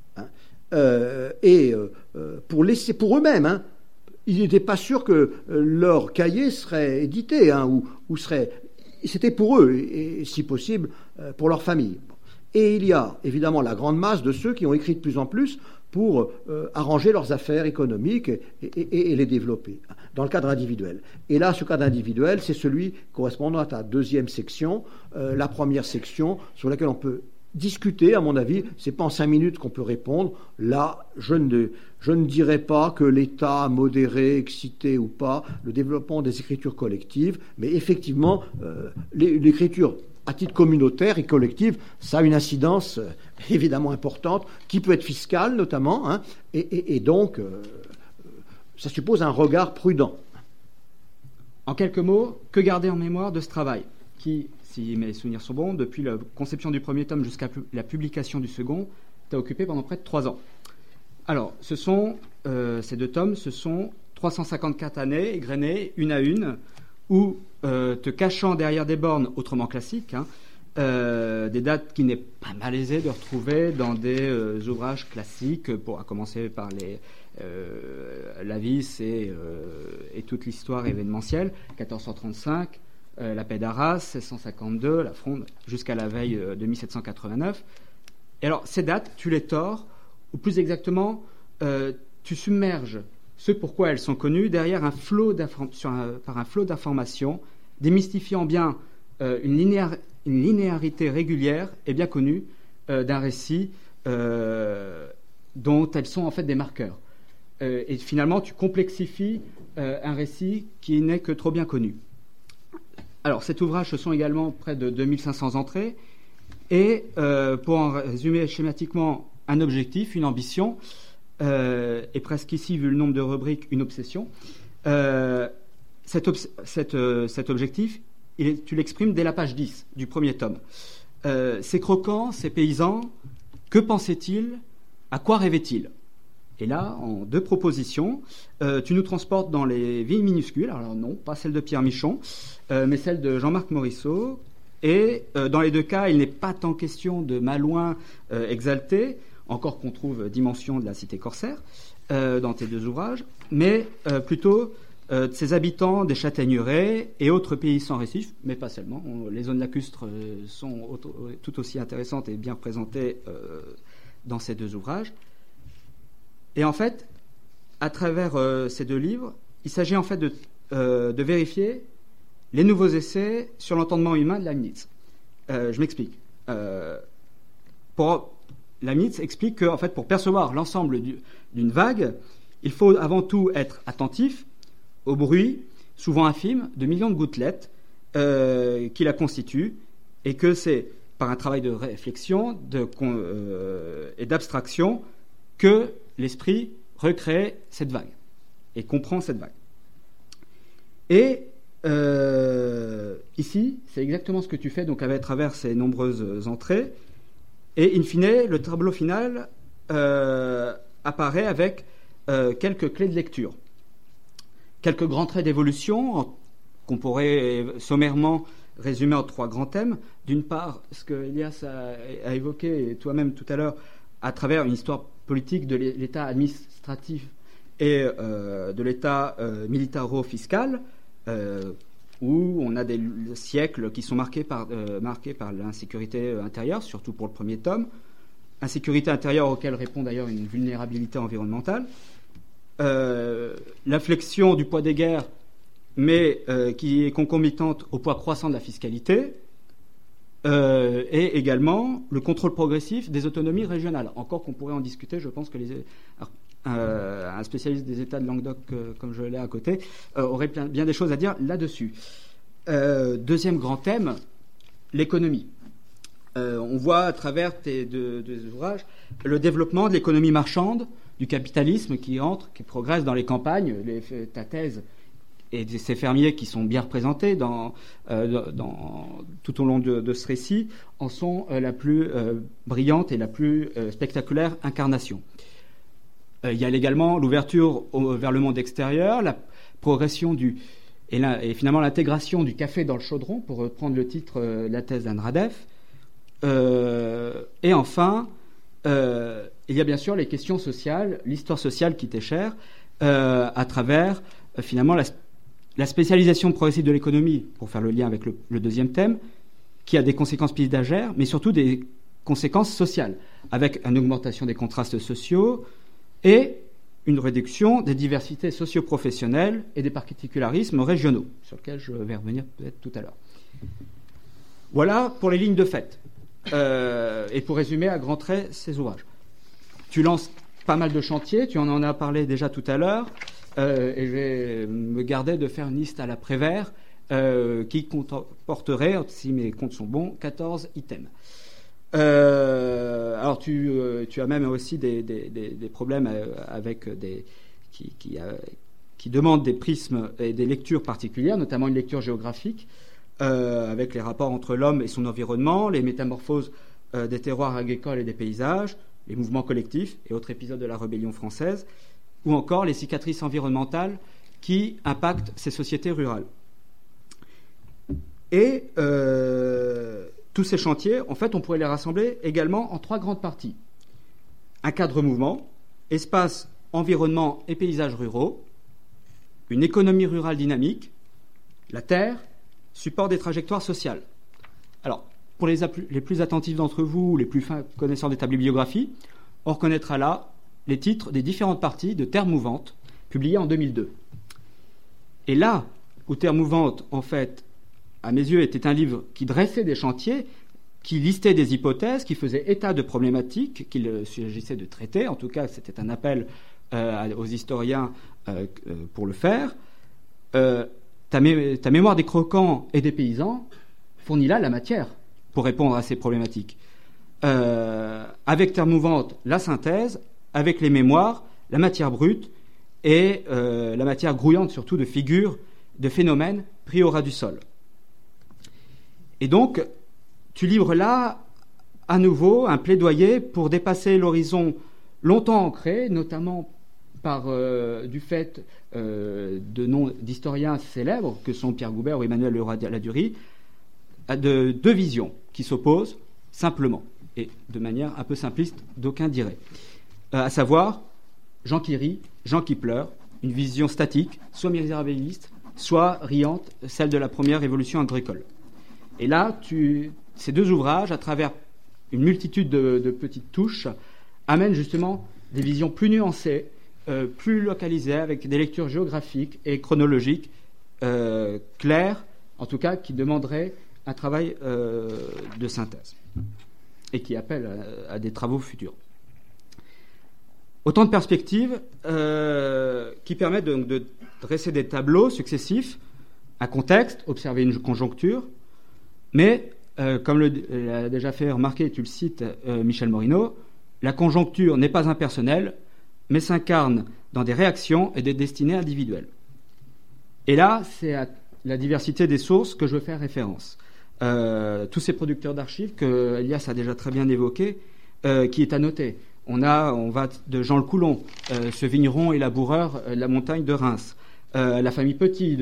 Pour eux-mêmes, ils n'étaient pas sûrs que leur cahier serait édité, ou serait... C'était pour eux, et si possible, pour leur famille. Et il y a évidemment la grande masse de ceux qui ont écrit de plus en plus pour arranger leurs affaires économiques et les développer dans le cadre individuel. Et là, ce cadre individuel, c'est celui correspondant à ta deuxième section, la première section, sur laquelle on peut discuter, à mon avis. Ce n'est pas en 5 minutes qu'on peut répondre. Là, je ne dirais pas que l'État a modéré, excité ou pas le développement des écritures collectives, mais effectivement, l'écriture à titre communautaire et collective, ça a une incidence évidemment importante, qui peut être fiscale notamment, et donc ça suppose un regard prudent. En quelques mots, que garder en mémoire de ce travail qui, si mes souvenirs sont bons, depuis la conception du premier tome jusqu'à la publication du second, t'a occupé pendant près de 3 ans. Alors, ces 2 tomes, ce sont 354 années égrenées, une à une, où, te cachant derrière des bornes autrement classiques, des dates qui n'est pas malaisé de retrouver dans des ouvrages classiques, à commencer par la Vis et toute l'histoire événementielle, 1435, la paix d'Arras, 1652, la Fronde, jusqu'à la veille de 1789. Et alors, ces dates, tu les tords, ou plus exactement, tu submerges ce pourquoi elles sont connues derrière par un flot d'informations, démystifiant bien une linéarité régulière et bien connue d'un récit dont elles sont en fait des marqueurs. Et finalement, tu complexifies un récit qui n'est que trop bien connu. Alors, cet ouvrage, ce sont également près de 2500 entrées, et pour en résumer schématiquement un objectif, une ambition, et presque ici, vu le nombre de rubriques, une obsession. Cet objectif, tu l'exprimes dès la page 10 du premier tome. Ces croquants, ces paysans, que pensaient-ils? À quoi rêvaient-ils? Et là, en 2 propositions, tu nous transportes dans les villes minuscules. Alors non, pas celle de Pierre Michon, mais celle de Jean-Marc Morisseau. Et dans les 2 cas, il n'est pas tant question de Malouin exalté, encore qu'on trouve Dimension de la cité corsaire dans tes 2 ouvrages, mais plutôt de ses habitants des châtaigneraies et autres pays sans récifs, mais pas seulement. Les zones lacustres sont tout aussi intéressantes et bien représentées dans ces 2 ouvrages. Et en fait, à travers ces 2 livres, il s'agit en fait de vérifier les nouveaux essais sur l'entendement humain de Leibniz. Je m'explique. Leibniz explique que, en fait, pour percevoir l'ensemble d'une vague, il faut avant tout être attentif au bruit, souvent infime, de millions de gouttelettes qui la constituent, et que c'est par un travail de réflexion et d'abstraction que l'esprit recrée cette vague et comprend cette vague. Et ici, c'est exactement ce que tu fais donc à travers ces nombreuses entrées. Et in fine, le tableau final apparaît avec quelques clés de lecture, quelques grands traits d'évolution qu'on pourrait sommairement résumer en 3 grands thèmes. D'une part, ce que Elias a évoqué, et toi-même tout à l'heure, à travers une histoire politique de l'État administratif et de l'État militaro-fiscal, où on a des siècles qui sont marqués par l'insécurité intérieure, surtout pour le premier tome, insécurité intérieure auquel répond d'ailleurs une vulnérabilité environnementale, l'inflexion du poids des guerres, mais qui est concomitante au poids croissant de la fiscalité, et également le contrôle progressif des autonomies régionales. Encore qu'on pourrait en discuter, je pense que un spécialiste des États de Languedoc, comme je l'ai à côté, aurait bien des choses à dire là-dessus. Deuxième grand thème, l'économie. On voit à travers tes deux ouvrages le développement de l'économie marchande, du capitalisme qui progresse dans les campagnes. Ta thèse et ces fermiers qui sont bien représentés tout au long de ce récit en sont la plus brillante et la plus spectaculaire incarnation. Il y a également l'ouverture vers le monde extérieur, la progression et finalement l'intégration du café dans le chaudron, pour reprendre le titre de la thèse d'Anne Radef. Et enfin, il y a bien sûr les questions sociales, l'histoire sociale qui t'est chère, à travers finalement la spécialisation progressive de l'économie, pour faire le lien avec le deuxième thème, qui a des conséquences paysagères, mais surtout des conséquences sociales, avec une augmentation des contrastes sociaux et une réduction des diversités socio-professionnelles et des particularismes régionaux, sur lesquels je vais revenir peut-être tout à l'heure. Voilà pour les lignes de fait. Et pour résumer à grands traits ces ouvrages. Tu lances pas mal de chantiers, tu en as parlé déjà tout à l'heure, et je vais me garder de faire une liste à la Prévert qui comporterait, si mes comptes sont bons, 14 items. Alors tu as même aussi des problèmes avec qui demandent des prismes et des lectures particulières, notamment une lecture géographique, avec les rapports entre l'homme et son environnement, les métamorphoses des terroirs agricoles et des paysages, les mouvements collectifs et autres épisodes de la rébellion française, ou encore les cicatrices environnementales qui impactent ces sociétés rurales. Et tous ces chantiers, en fait, on pourrait les rassembler également en 3 grandes parties. Un cadre mouvement, espace, environnement et paysages ruraux, une économie rurale dynamique, la terre, support des trajectoires sociales. Alors, pour les plus attentifs d'entre vous, les plus fins connaisseurs des tables de biographie, on reconnaîtra là les titres des différentes parties de Terre mouvante, publiées en 2002. Et là où Terre mouvante, en fait, à mes yeux, était un livre qui dressait des chantiers, qui listait des hypothèses, qui faisait état de problématiques qu'il s'agissait de traiter. En tout cas, c'était un appel aux historiens pour le faire. Ta mémoire des croquants et des paysans fournit là la matière pour répondre à ces problématiques. Avec Terre mouvante, la synthèse, avec les mémoires, la matière brute et la matière grouillante surtout de figures, de phénomènes pris au ras du sol. Et donc, tu livres là, à nouveau, un plaidoyer pour dépasser l'horizon longtemps ancré, notamment du fait de noms d'historiens célèbres, que sont Pierre Goubert ou Emmanuel Leroy-Ladurie, de 2 visions qui s'opposent simplement, et de manière un peu simpliste, d'aucuns diraient. À savoir, Jean qui rit, Jean qui pleure, une vision statique, soit misérabiliste, soit riante, celle de la première révolution agricole. Et là, ces 2 ouvrages, à travers une multitude de petites touches, amènent justement des visions plus nuancées, plus localisées, avec des lectures géographiques et chronologiques claires, en tout cas qui demanderaient un travail de synthèse et qui appellent à des travaux futurs. Autant de perspectives qui permettent donc de dresser des tableaux successifs, un contexte, observer une conjoncture, mais, comme l'a déjà fait remarquer, tu le cites, Michel Morino, la conjoncture n'est pas impersonnelle, mais s'incarne dans des réactions et des destinées individuelles. Et là, c'est à la diversité des sources que je veux faire référence. Tous ces producteurs d'archives que Elias a déjà très bien évoqués, qui est à noter. On va de Jean le Coulon, ce vigneron et laboureur de la montagne de Reims, la famille Petit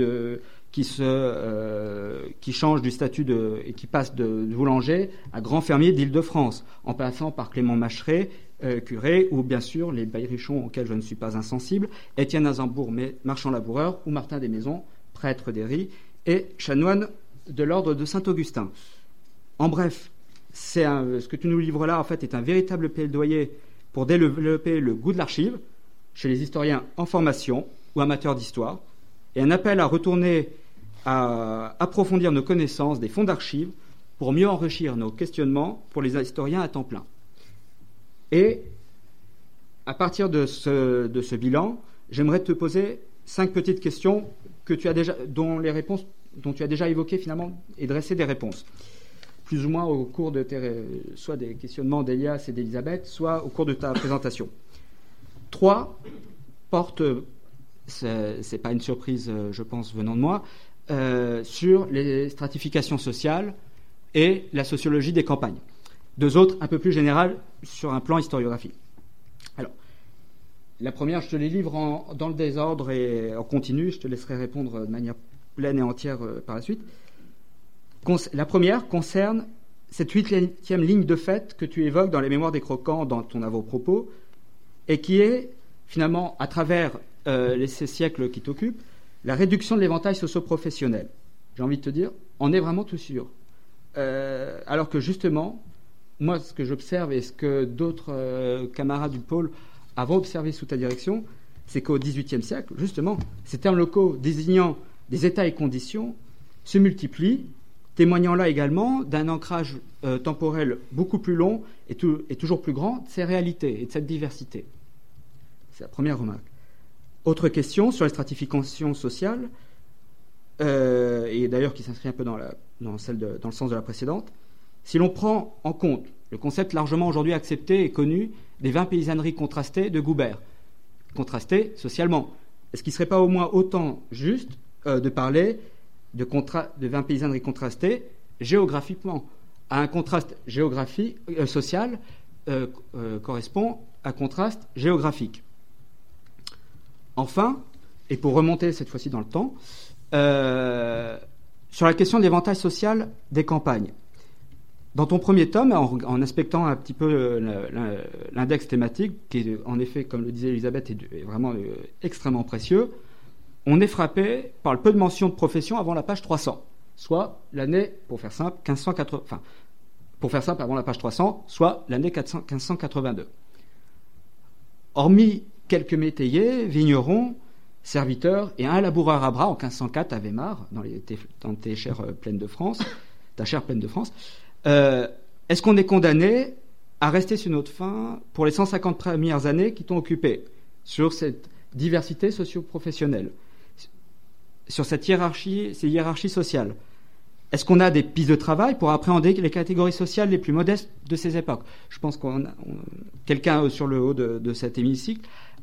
qui change du statut et qui passe de boulanger à grand fermier d'Île-de-France, en passant par Clément Macheret, curé, ou bien sûr les Bailrichons auxquels je ne suis pas insensible, Étienne Azembourg, marchand laboureur, ou Martin Desmaisons, prêtre d'Éry, et chanoine de l'ordre de Saint-Augustin. En bref, ce que tu nous livres là, en fait, est un véritable plaidoyer pour développer le goût de l'archive chez les historiens en formation ou amateurs d'histoire, et un appel à retourner à approfondir nos connaissances des fonds d'archives pour mieux enrichir nos questionnements pour les historiens à temps plein. Et à partir de ce bilan, j'aimerais te poser 5 petites questions dont tu as déjà évoqué finalement et dressé des réponses, plus ou moins au cours de soit des questionnements d'Elias et d'Elisabeth, soit au cours de ta présentation. 3 portent, c'est pas une surprise, je pense, venant de moi, sur les stratifications sociales et la sociologie des campagnes. 2 autres, un peu plus générales, sur un plan historiographique. Alors, la première, je te les livre dans le désordre et en continu. Je te laisserai répondre de manière pleine et entière par la suite. La première concerne cette 8e ligne de fait que tu évoques dans les Mémoires des Croquants, dans ton avant-propos, et qui est, finalement, à travers ces siècles qui t'occupent, la réduction de l'éventail socio-professionnel. J'ai envie de te dire, on est vraiment tout sûr. Alors que, justement, moi, ce que j'observe et ce que d'autres camarades du pôle avons observé sous ta direction, c'est qu'au XVIIIe siècle, justement, ces termes locaux désignant des états et conditions se multiplient, témoignant là également d'un ancrage temporel beaucoup plus long et toujours plus grand de ces réalités et de cette diversité. C'est la première remarque. Autre question sur les stratifications sociales, et d'ailleurs qui s'inscrit un peu dans le sens de la précédente. Si l'on prend en compte le concept largement aujourd'hui accepté et connu des 20 paysanneries contrastées de Goubert, contrastées socialement, est-ce qu'il ne serait pas au moins autant juste de parler de 20 paysanneries contrastées géographiquement? À un contraste social correspond à un contraste géographique. Enfin, et pour remonter cette fois-ci dans le temps, sur la question de l'éventail social des campagnes. Dans ton premier tome, en inspectant un petit peu l'index thématique, qui est en effet, comme le disait Elisabeth, est vraiment extrêmement précieux, on est frappé par le peu de mentions de profession avant la page 300, soit l'année, pour faire simple, 1580, enfin, pour faire simple, avant la page 300, soit l'année 1582. Hormis quelques métayers, vignerons, serviteurs et un laboureur à bras en 1504 à Weimar, dans tes chairs pleines de France, ta chair pleine de France. Est-ce qu'on est condamné à rester sur notre faim pour les 150 premières années qui t'ont occupé, sur cette diversité socio-professionnelle, sur ces hiérarchies sociales? Est-ce qu'on a des pistes de travail pour appréhender les catégories sociales les plus modestes de ces époques? Je pense quelqu'un sur le haut de cet hémicycle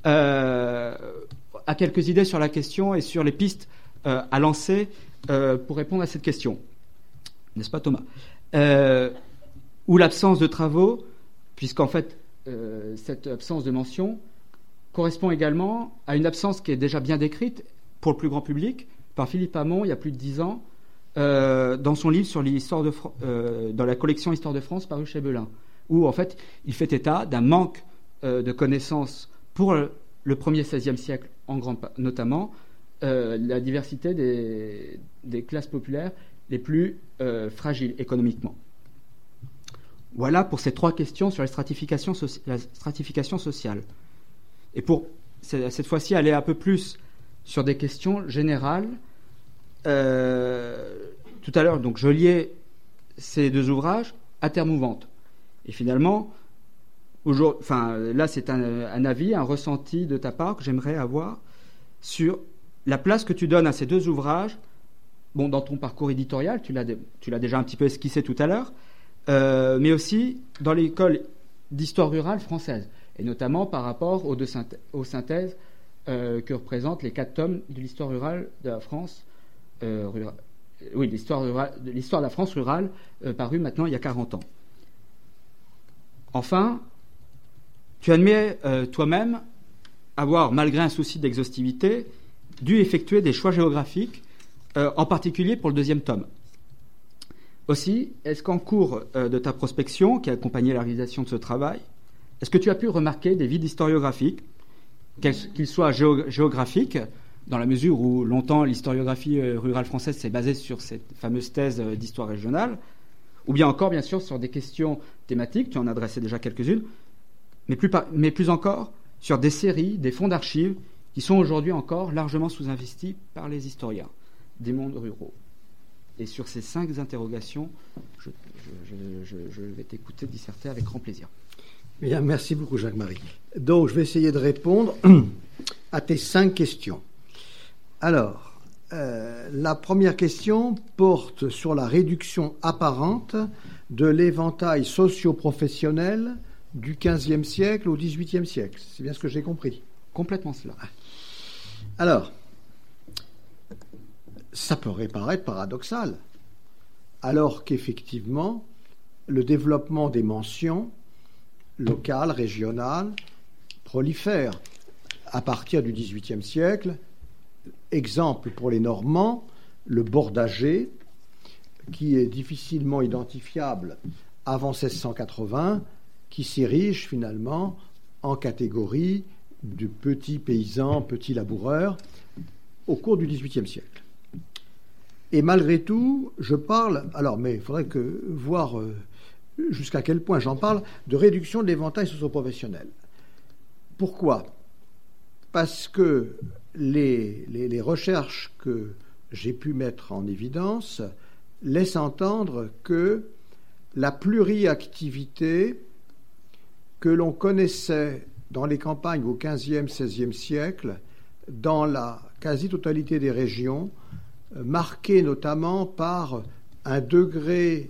a quelques idées sur la question et sur les pistes à lancer pour répondre à cette question. N'est-ce pas, Thomas? Ou l'absence de travaux, puisqu'en fait, cette absence de mention correspond également à une absence qui est déjà bien décrite pour le plus grand public par Philippe Hamon il y a plus de 10 ans dans son livre sur l'histoire dans la collection Histoire de France parue chez Belin, où en fait il fait état d'un manque de connaissances pour le 1er XVIe siècle notamment la diversité des classes populaires les plus fragiles économiquement. Voilà pour ces 3 questions sur la stratification sociale. Et pour cette fois-ci aller un peu plus sur des questions générales, tout à l'heure, donc je liais ces 2 ouvrages à Terre mouvante. Et finalement, là c'est un avis, un ressenti de ta part que j'aimerais avoir sur la place que tu donnes à ces 2 ouvrages. Bon, dans ton parcours éditorial, tu l'as déjà un petit peu esquissé tout à l'heure, mais aussi dans l'école d'histoire rurale française, et notamment par rapport aux synthèses que représentent les 4 tomes de l'histoire rurale de la France, l'histoire de la France rurale, parue maintenant il y a 40 ans. Enfin, tu admets toi-même avoir, malgré un souci d'exhaustivité, dû effectuer des choix géographiques, en particulier pour le 2e tome. Aussi, est-ce qu'en cours de ta prospection, qui a accompagné la réalisation de ce travail, est-ce que tu as pu remarquer des vides historiographiques, qu'ils soient géographiques, dans la mesure où longtemps l'historiographie rurale française s'est basée sur cette fameuse thèse d'histoire régionale, ou bien encore, bien sûr, sur des questions thématiques, tu en as adressé déjà quelques-unes, mais plus encore sur des séries, des fonds d'archives qui sont aujourd'hui encore largement sous-investis par les historiens des mondes ruraux. Et sur ces 5 interrogations, je vais t'écouter disserter avec grand plaisir. Bien, merci beaucoup, Jacques-Marie. Donc, je vais essayer de répondre à tes 5 questions. Alors, la première question porte sur la réduction apparente de l'éventail socio-professionnel du XVe siècle au XVIIIe siècle. C'est bien ce que j'ai compris. Complètement cela. Alors, ça pourrait paraître paradoxal, alors qu'effectivement, le développement des mentions locales, régionales, prolifère. À partir du XVIIIe siècle, exemple pour les Normands, le bordager, qui est difficilement identifiable avant 1680, qui s'érige finalement en catégorie de petits paysans, petits laboureurs, au cours du XVIIIe siècle. Et malgré tout, je parle, alors, mais il faudrait voir jusqu'à quel point j'en parle, de réduction de l'éventail socio-professionnel. Pourquoi ? Parce que les recherches que j'ai pu mettre en évidence laissent entendre que la pluriactivité que l'on connaissait dans les campagnes au XVe, XVIe siècle, dans la quasi-totalité des régions, marquée notamment par un degré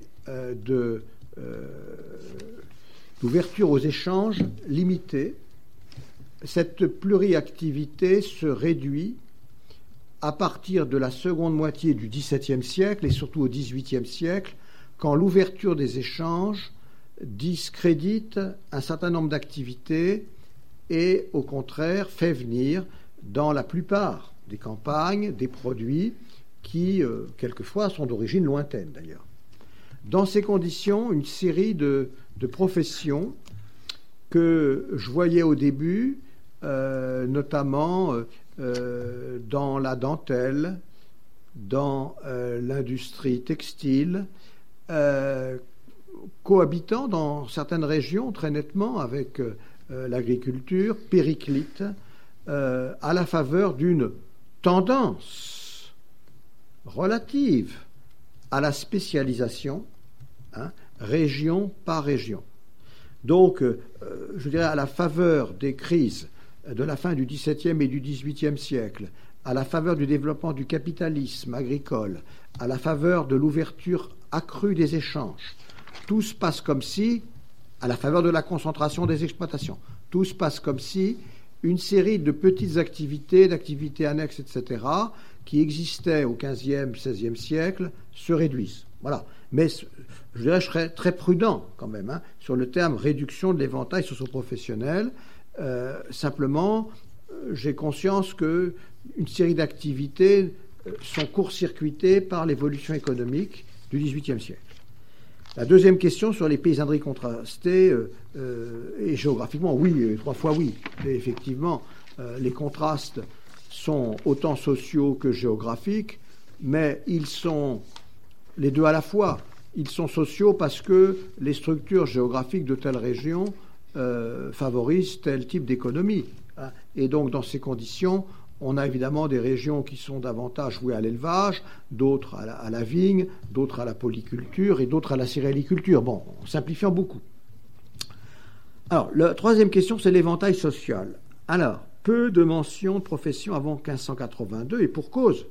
d'ouverture aux échanges limité. Cette pluriactivité se réduit à partir de la seconde moitié du XVIIe siècle et surtout au XVIIIe siècle, quand l'ouverture des échanges discrédite un certain nombre d'activités et, au contraire, fait venir dans la plupart des campagnes des produits qui, quelquefois, sont d'origine lointaine, d'ailleurs. Dans ces conditions, une série de professions que je voyais au début, notamment dans la dentelle, dans l'industrie textile, cohabitant dans certaines régions très nettement avec l'agriculture, périclite, à la faveur d'une tendance relative à la spécialisation, région par région. Donc, je dirais, à la faveur des crises de la fin du XVIIe et du XVIIIe siècle, à la faveur du développement du capitalisme agricole, à la faveur de l'ouverture accrue des échanges, tout se passe comme si, à la faveur de la concentration des exploitations, tout se passe comme si une série de petites activités, d'activités annexes, etc., qui existaient au XVe, XVIe siècle, se réduisent. Voilà. Mais je dirais, je serais très prudent quand même sur le terme réduction de l'éventail socio-professionnel. Simplement, j'ai conscience qu'une série d'activités sont court-circuitées par l'évolution économique du XVIIIe siècle. La deuxième question sur les paysanneries contrastées, et géographiquement, oui, 3 fois oui. Et effectivement, les contrastes sont autant sociaux que géographiques, mais ils sont les deux à la fois. Ils sont sociaux parce que les structures géographiques de telle région favorisent tel type d'économie. Et donc, dans ces conditions, on a évidemment des régions qui sont davantage vouées à l'élevage, d'autres à la vigne, d'autres à la polyculture et d'autres à la céréaliculture. Bon, en simplifiant beaucoup. Alors, la troisième question, c'est l'éventail social. Alors, peu de mentions de profession avant 1582, et pour cause.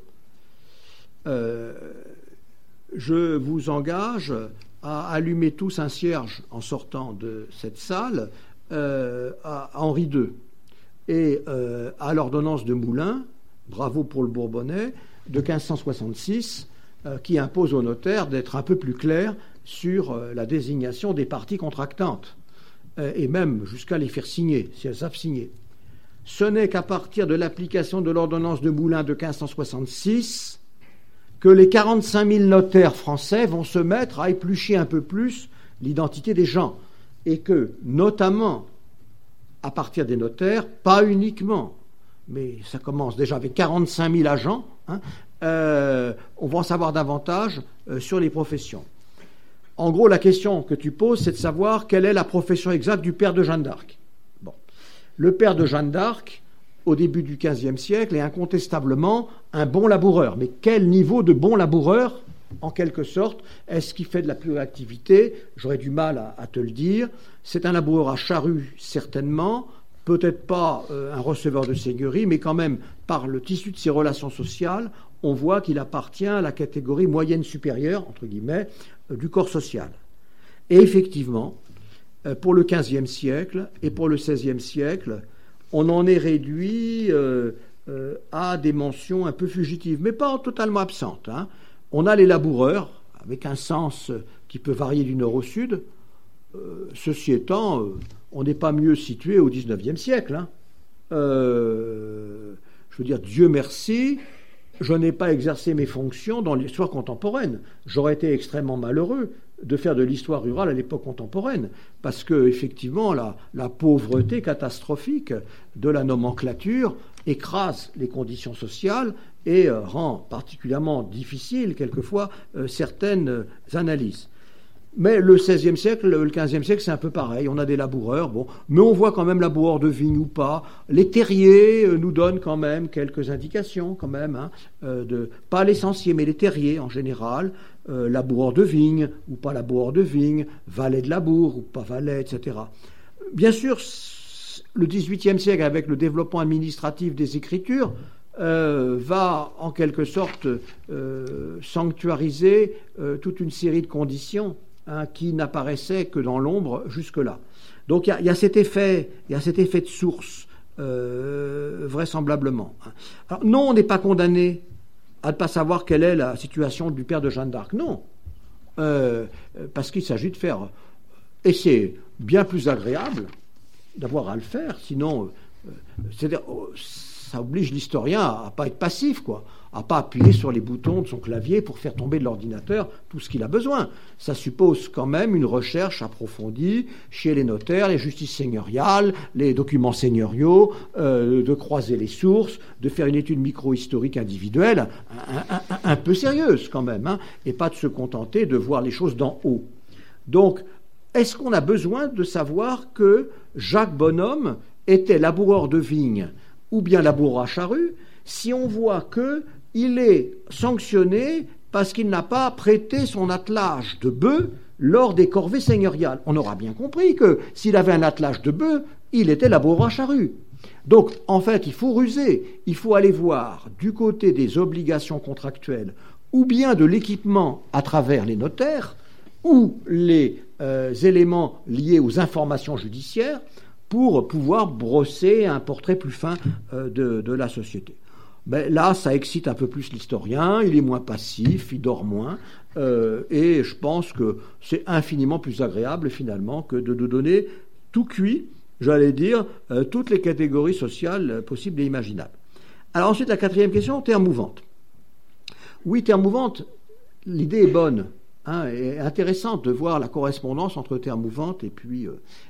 Je vous engage à allumer tous un cierge en sortant de cette salle à Henri II et à l'ordonnance de Moulins, bravo pour le Bourbonnais, de 1566, qui impose aux notaires d'être un peu plus clairs sur la désignation des parties contractantes, et même jusqu'à les faire signer, si elles savent signer. Ce n'est qu'à partir de l'application de l'ordonnance de Moulins de 1566 que les 45 000 notaires français vont se mettre à éplucher un peu plus l'identité des gens. Et que, notamment, à partir des notaires, pas uniquement, mais ça commence déjà avec 45 000 agents, on va en savoir davantage sur les professions. En gros, la question que tu poses, c'est de savoir quelle est la profession exacte du père de Jeanne d'Arc. Bon. Le père de Jeanne d'Arc, au début du XVe siècle, est incontestablement un bon laboureur. Mais quel niveau de bon laboureur en quelque sorte. Est-ce qu'il fait de la pluriactivité? J'aurais du mal à te le dire. C'est un laboureur à charrue, certainement. Peut-être pas un receveur de seigneurie, mais quand même, par le tissu de ses relations sociales, on voit qu'il appartient à la catégorie moyenne supérieure, entre guillemets, du corps social. Et effectivement, pour le XVe siècle et pour le XVIe siècle, on en est réduit à des mentions un peu fugitives, mais pas totalement absentes. Hein. On a les laboureurs, avec un sens qui peut varier du nord au sud. Ceci étant, on n'est pas mieux situé au XIXe siècle. Hein. Je veux dire, Dieu merci, je n'ai pas exercé mes fonctions dans l'histoire contemporaine. J'aurais été extrêmement malheureux de faire de l'histoire rurale à l'époque contemporaine, parce que effectivement la pauvreté catastrophique de la nomenclature écrase les conditions sociales et rend particulièrement difficile quelquefois certaines analyses. Mais le XVIe siècle, le XVe siècle, c'est un peu pareil. On a des laboureurs, bon, mais on voit quand même laboureurs de vigne ou pas. Les terriers nous donnent quand même quelques indications, quand même, hein, pas l'essentiel, mais les terriers en général. Laboureurs de vigne ou pas laboureurs de vigne, valet de labour ou pas valet, etc. Bien sûr, le XVIIIe siècle, avec le développement administratif des écritures, va en quelque sorte sanctuariser toute une série de conditions qui n'apparaissaient que dans l'ombre jusque-là. Donc il y a cet effet de source, vraisemblablement. Alors, non, on n'est pas condamné à ne pas savoir quelle est la situation du père de Jeanne d'Arc. Non, parce qu'il s'agit de faire... Et c'est bien plus agréable d'avoir à le faire, sinon... c'est-à-dire, ça oblige l'historien à ne pas être passif, quoi, à pas appuyer sur les boutons de son clavier pour faire tomber de l'ordinateur tout ce qu'il a besoin. Ça suppose quand même une recherche approfondie chez les notaires, les justices seigneuriales, les documents seigneuriaux, de croiser les sources, de faire une étude micro-historique individuelle un peu sérieuse quand même, hein, et pas de se contenter de voir les choses d'en haut. Donc, est-ce qu'on a besoin de savoir que Jacques Bonhomme était laboureur de vigne ou bien laboureur à charrue, si on voit qu'il est sanctionné parce qu'il n'a pas prêté son attelage de bœuf lors des corvées seigneuriales? On aura bien compris que s'il avait un attelage de bœuf, il était laboureur à charrue. Donc, en fait, il faut ruser, il faut aller voir du côté des obligations contractuelles ou bien de l'équipement à travers les notaires ou les éléments liés aux informations judiciaires pour pouvoir brosser un portrait plus fin de la société. Mais là, ça excite un peu plus l'historien, il est moins passif, il dort moins, et je pense que c'est infiniment plus agréable finalement que de nous donner tout cuit, j'allais dire, toutes les catégories sociales possibles et imaginables. Alors ensuite, la quatrième question, terre mouvante. Oui, terre mouvante, l'idée est bonne. Et intéressante de voir la correspondance entre Terre mouvante et puis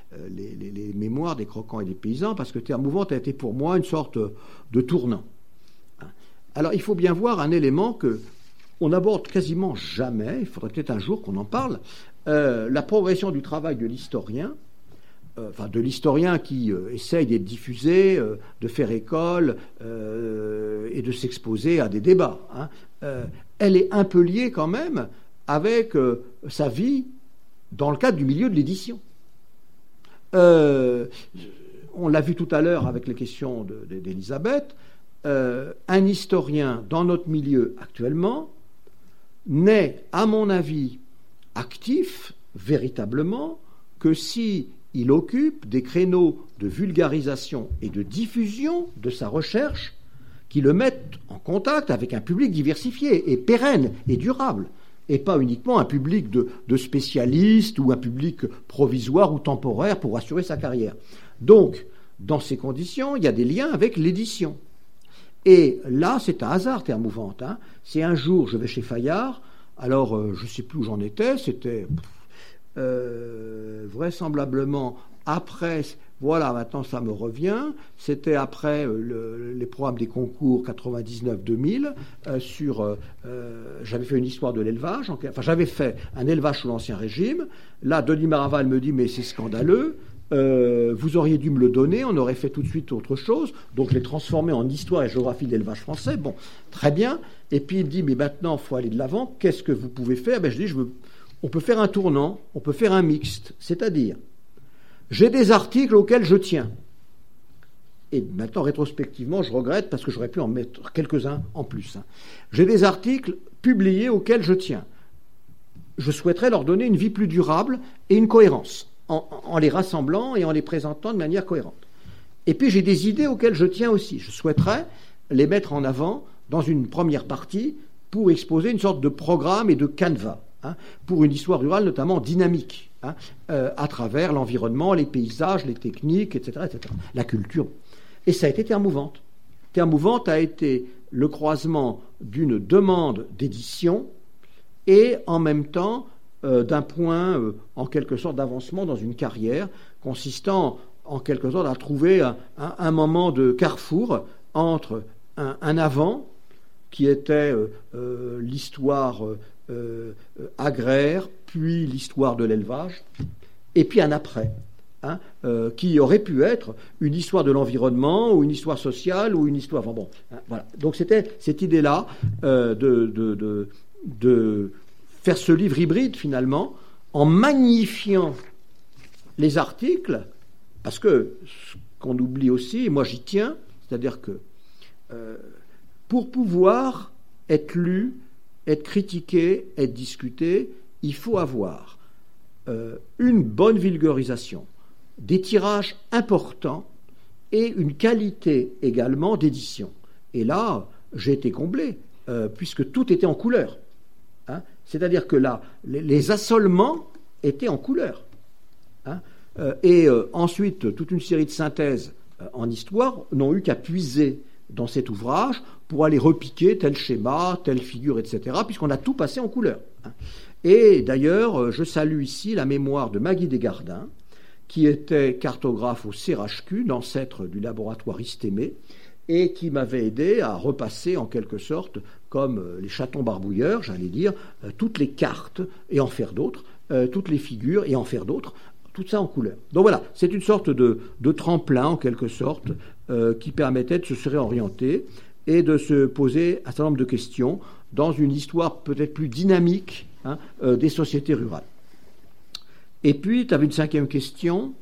les mémoires des croquants et des paysans, parce que Terre mouvante a été pour moi une sorte de tournant. Alors il faut bien voir un élément que on n'aborde quasiment jamais, il faudrait peut-être un jour qu'on en parle, la progression du travail de l'historien, de l'historien qui essaye d'être diffusé, de faire école et de s'exposer à des débats. Elle est un peu liée quand même avec sa vie dans le cadre du milieu de l'édition. On l'a vu tout à l'heure avec les questions d'Elisabeth, un historien dans notre milieu actuellement n'est, à mon avis, actif véritablement que si il occupe des créneaux de vulgarisation et de diffusion de sa recherche qui le mettent en contact avec un public diversifié et pérenne et durable, et pas uniquement un public de spécialistes ou un public provisoire ou temporaire pour assurer sa carrière. Donc, dans ces conditions, il y a des liens avec l'édition. Et là, c'est un hasard, Terre mouvante. Hein. C'est un jour, je vais chez Fayard, alors je ne sais plus où j'en étais, c'était vraisemblablement après... Voilà, maintenant ça me revient. C'était après les programmes des concours 99-2000 j'avais fait une histoire de l'élevage. J'avais fait un élevage sous l'Ancien Régime. Là, Denis Maraval me dit mais c'est scandaleux. vous auriez dû me le donner, on aurait fait tout de suite autre chose, donc je l'ai transformé en histoire et géographie de l'élevage français. Bon, très bien. Et puis il me dit, mais maintenant, il faut aller de l'avant, qu'est-ce que vous pouvez faire? Je dis, on peut faire un tournant, on peut faire un mixte, c'est-à-dire, j'ai des articles auxquels je tiens. Et maintenant, rétrospectivement, je regrette parce que j'aurais pu en mettre quelques-uns en plus. J'ai des articles publiés auxquels je tiens. Je souhaiterais leur donner une vie plus durable et une cohérence, en les rassemblant et en les présentant de manière cohérente. Et puis j'ai des idées auxquelles je tiens aussi. Je souhaiterais les mettre en avant dans une première partie pour exposer une sorte de programme et de canevas, pour une histoire rurale notamment dynamique, à travers l'environnement, les paysages, les techniques, etc., la culture. Et ça a été Terre Mouvante. Terre Mouvante a été le croisement d'une demande d'édition et en même temps d'un point, en quelque sorte, d'avancement dans une carrière, consistant en quelque sorte à trouver un moment de carrefour entre un avant, qui était l'histoire agraire, puis l'histoire de l'élevage, et puis un après, qui aurait pu être une histoire de l'environnement, ou une histoire sociale, ou une histoire... voilà. Donc c'était cette idée-là de faire ce livre hybride, finalement, en magnifiant les articles, parce que ce qu'on oublie aussi, et moi j'y tiens, c'est-à-dire que pour pouvoir être lu, être critiqué, être discuté, il faut avoir une bonne vulgarisation, des tirages importants et une qualité également d'édition. Et là, j'ai été comblé, puisque tout était en couleur. C'est-à-dire que là, les assolements étaient en couleur. Et ensuite, toute une série de synthèses en histoire n'ont eu qu'à puiser dans cet ouvrage pour aller repiquer tel schéma, telle figure, etc., puisqu'on a tout passé en couleur. Et d'ailleurs, je salue ici la mémoire de Maggie Desgardins, qui était cartographe au CRHQ, l'ancêtre du laboratoire Istémé, et qui m'avait aidé à repasser en quelque sorte, comme les chatons barbouilleurs, j'allais dire, toutes les cartes et en faire d'autres, toutes les figures et en faire d'autres, tout ça en couleur. Donc voilà, c'est une sorte de tremplin en quelque sorte qui permettait de se réorienter et de se poser un certain nombre de questions dans une histoire peut-être plus dynamique des sociétés rurales. Et puis, tu avais une cinquième question,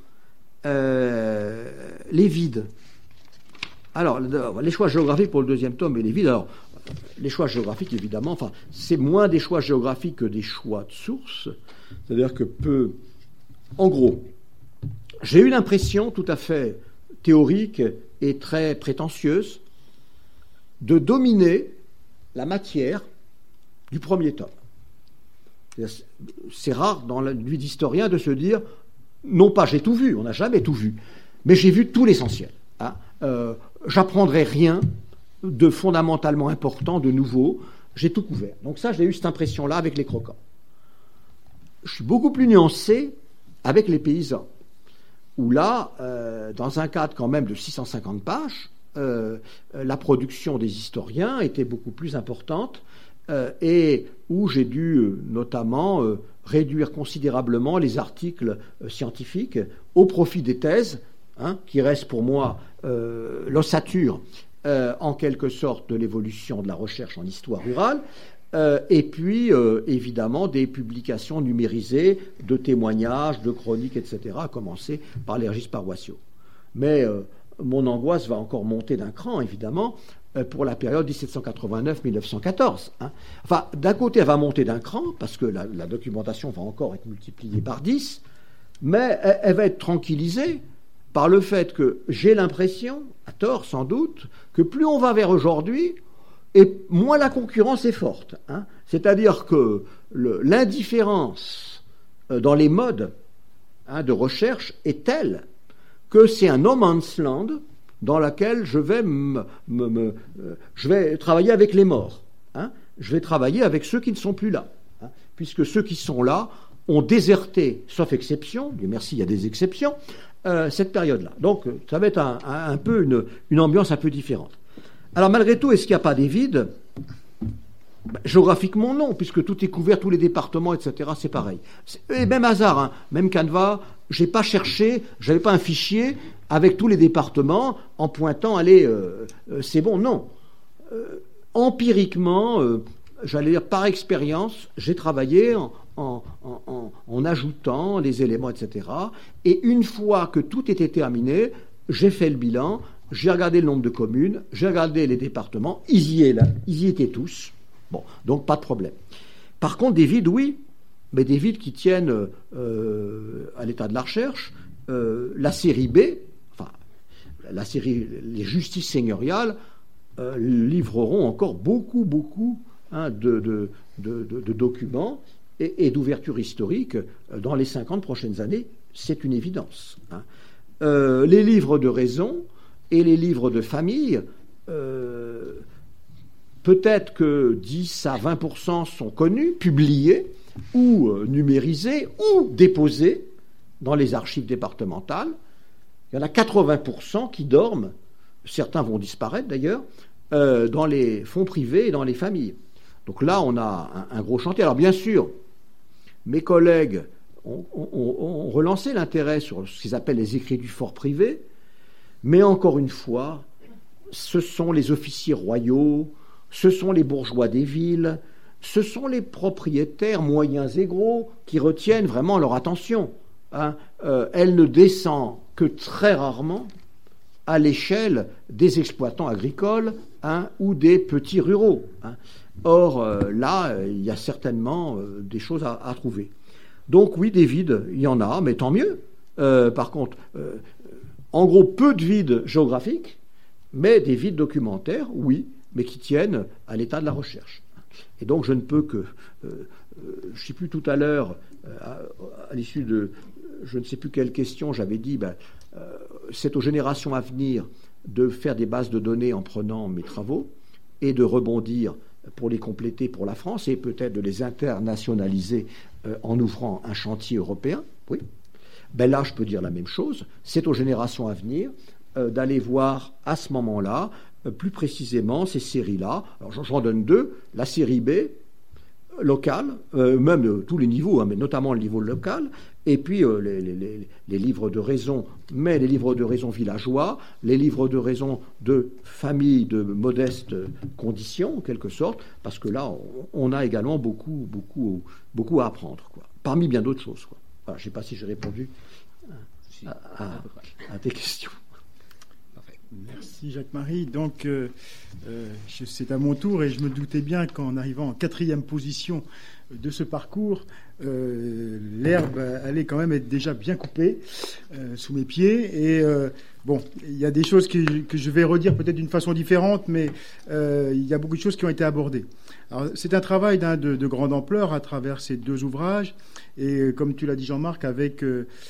les vides. Alors, les choix géographiques pour le deuxième tome et les vides. Alors, les choix géographiques, évidemment, c'est moins des choix géographiques que des choix de source. C'est-à-dire que en gros, j'ai eu l'impression tout à fait théorique et très prétentieuse de dominer la matière du premier tome. C'est rare dans la vie d'historien de se dire, non pas j'ai tout vu, on n'a jamais tout vu, mais j'ai vu tout l'essentiel. J'apprendrai rien de fondamentalement important, de nouveau, j'ai tout couvert. Donc ça, j'ai eu cette impression-là avec les croquants. Je suis beaucoup plus nuancé avec les paysans, où là, dans un cadre quand même de 650 pages, la production des historiens était beaucoup plus importante, et où j'ai dû notamment réduire considérablement les articles scientifiques au profit des thèses, qui restent pour moi l'ossature en quelque sorte de l'évolution de la recherche en histoire rurale, et puis évidemment des publications numérisées de témoignages, de chroniques, etc., à commencer par les registres paroissiaux. Mais mon angoisse va encore monter d'un cran, évidemment, pour la période 1789-1914. Enfin, d'un côté, elle va monter d'un cran, parce que la documentation va encore être multipliée par 10, mais elle va être tranquillisée par le fait que j'ai l'impression, à tort sans doute, que plus on va vers aujourd'hui, et moins la concurrence est forte. C'est-à-dire que l'indifférence dans les modes de recherche est telle que c'est un no man's land dans lequel je vais travailler avec les morts. Je vais travailler avec ceux qui ne sont plus là. Puisque ceux qui sont là ont déserté, sauf exception, Dieu merci, il y a des exceptions, cette période-là. Donc, ça va être un peu une ambiance un peu différente. Alors, malgré tout, est-ce qu'il n'y a pas des vides ? Géographiquement, non, puisque tout est couvert, tous les départements, etc., c'est pareil. Et même hasard, hein, même Canva, j'ai pas cherché, j'avais pas un fichier avec tous les départements en pointant, allez, c'est bon, non. Empiriquement, j'allais dire par expérience, j'ai travaillé en ajoutant les éléments, etc. Et une fois que tout était terminé, j'ai fait le bilan, j'ai regardé le nombre de communes, j'ai regardé les départements, ils y étaient tous. Bon, donc pas de problème. Par contre, des vides, oui, mais des vides qui tiennent à l'état de la recherche. La série B, enfin, la série Les Justices seigneuriales, livreront encore beaucoup de documents et d'ouverture historique dans les 50 prochaines années. C'est une évidence. Hein. Les livres de raison et les livres de famille, peut-être que 10 à 20% sont connus, publiés, ou numérisés, ou déposés dans les archives départementales. Il y en a 80% qui dorment, certains vont disparaître d'ailleurs, dans les fonds privés et dans les familles. Donc là, on a un gros chantier. Alors bien sûr, mes collègues ont relancé l'intérêt sur ce qu'ils appellent les écrits du fort privé, mais encore une fois, ce sont les officiers royaux, ce sont les bourgeois des villes, ce sont les propriétaires moyens et gros qui retiennent vraiment leur attention. Hein. Elle ne descend que très rarement à l'échelle des exploitants agricoles, hein, ou des petits ruraux. Hein. Or, là, il y a certainement des choses à trouver. Donc oui, des vides, il y en a, mais tant mieux. Par contre, en gros, peu de vides géographiques, mais des vides documentaires, oui, mais qui tiennent à l'état de la recherche. Et donc je ne peux que... je ne sais plus tout à l'heure, à l'issue de je ne sais plus quelle question, j'avais dit, c'est aux générations à venir de faire des bases de données en prenant mes travaux et de rebondir pour les compléter pour la France et peut-être de les internationaliser en ouvrant un chantier européen. Oui. Là, je peux dire la même chose. C'est aux générations à venir d'aller voir à ce moment-là plus précisément ces séries-là. Alors j'en donne deux. La série B, locale, même de tous les niveaux, hein, mais notamment le niveau local, et puis les livres de raison, mais les livres de raison villageois, les livres de raison de familles de modestes conditions, en quelque sorte, parce que là, on a également beaucoup à apprendre, quoi, parmi bien d'autres choses. Quoi. Voilà, je ne sais pas si j'ai répondu à tes questions. Merci Jacques-Marie. Donc, c'est à mon tour et je me doutais bien qu'en arrivant en 4e position de ce parcours, l'herbe allait quand même être déjà bien coupée sous mes pieds. Et bon, il y a des choses que je vais redire peut-être d'une façon différente, mais il y a beaucoup de choses qui ont été abordées. Alors, c'est un travail de grande ampleur à travers ces deux ouvrages et, comme tu l'as dit Jean-Marc, avec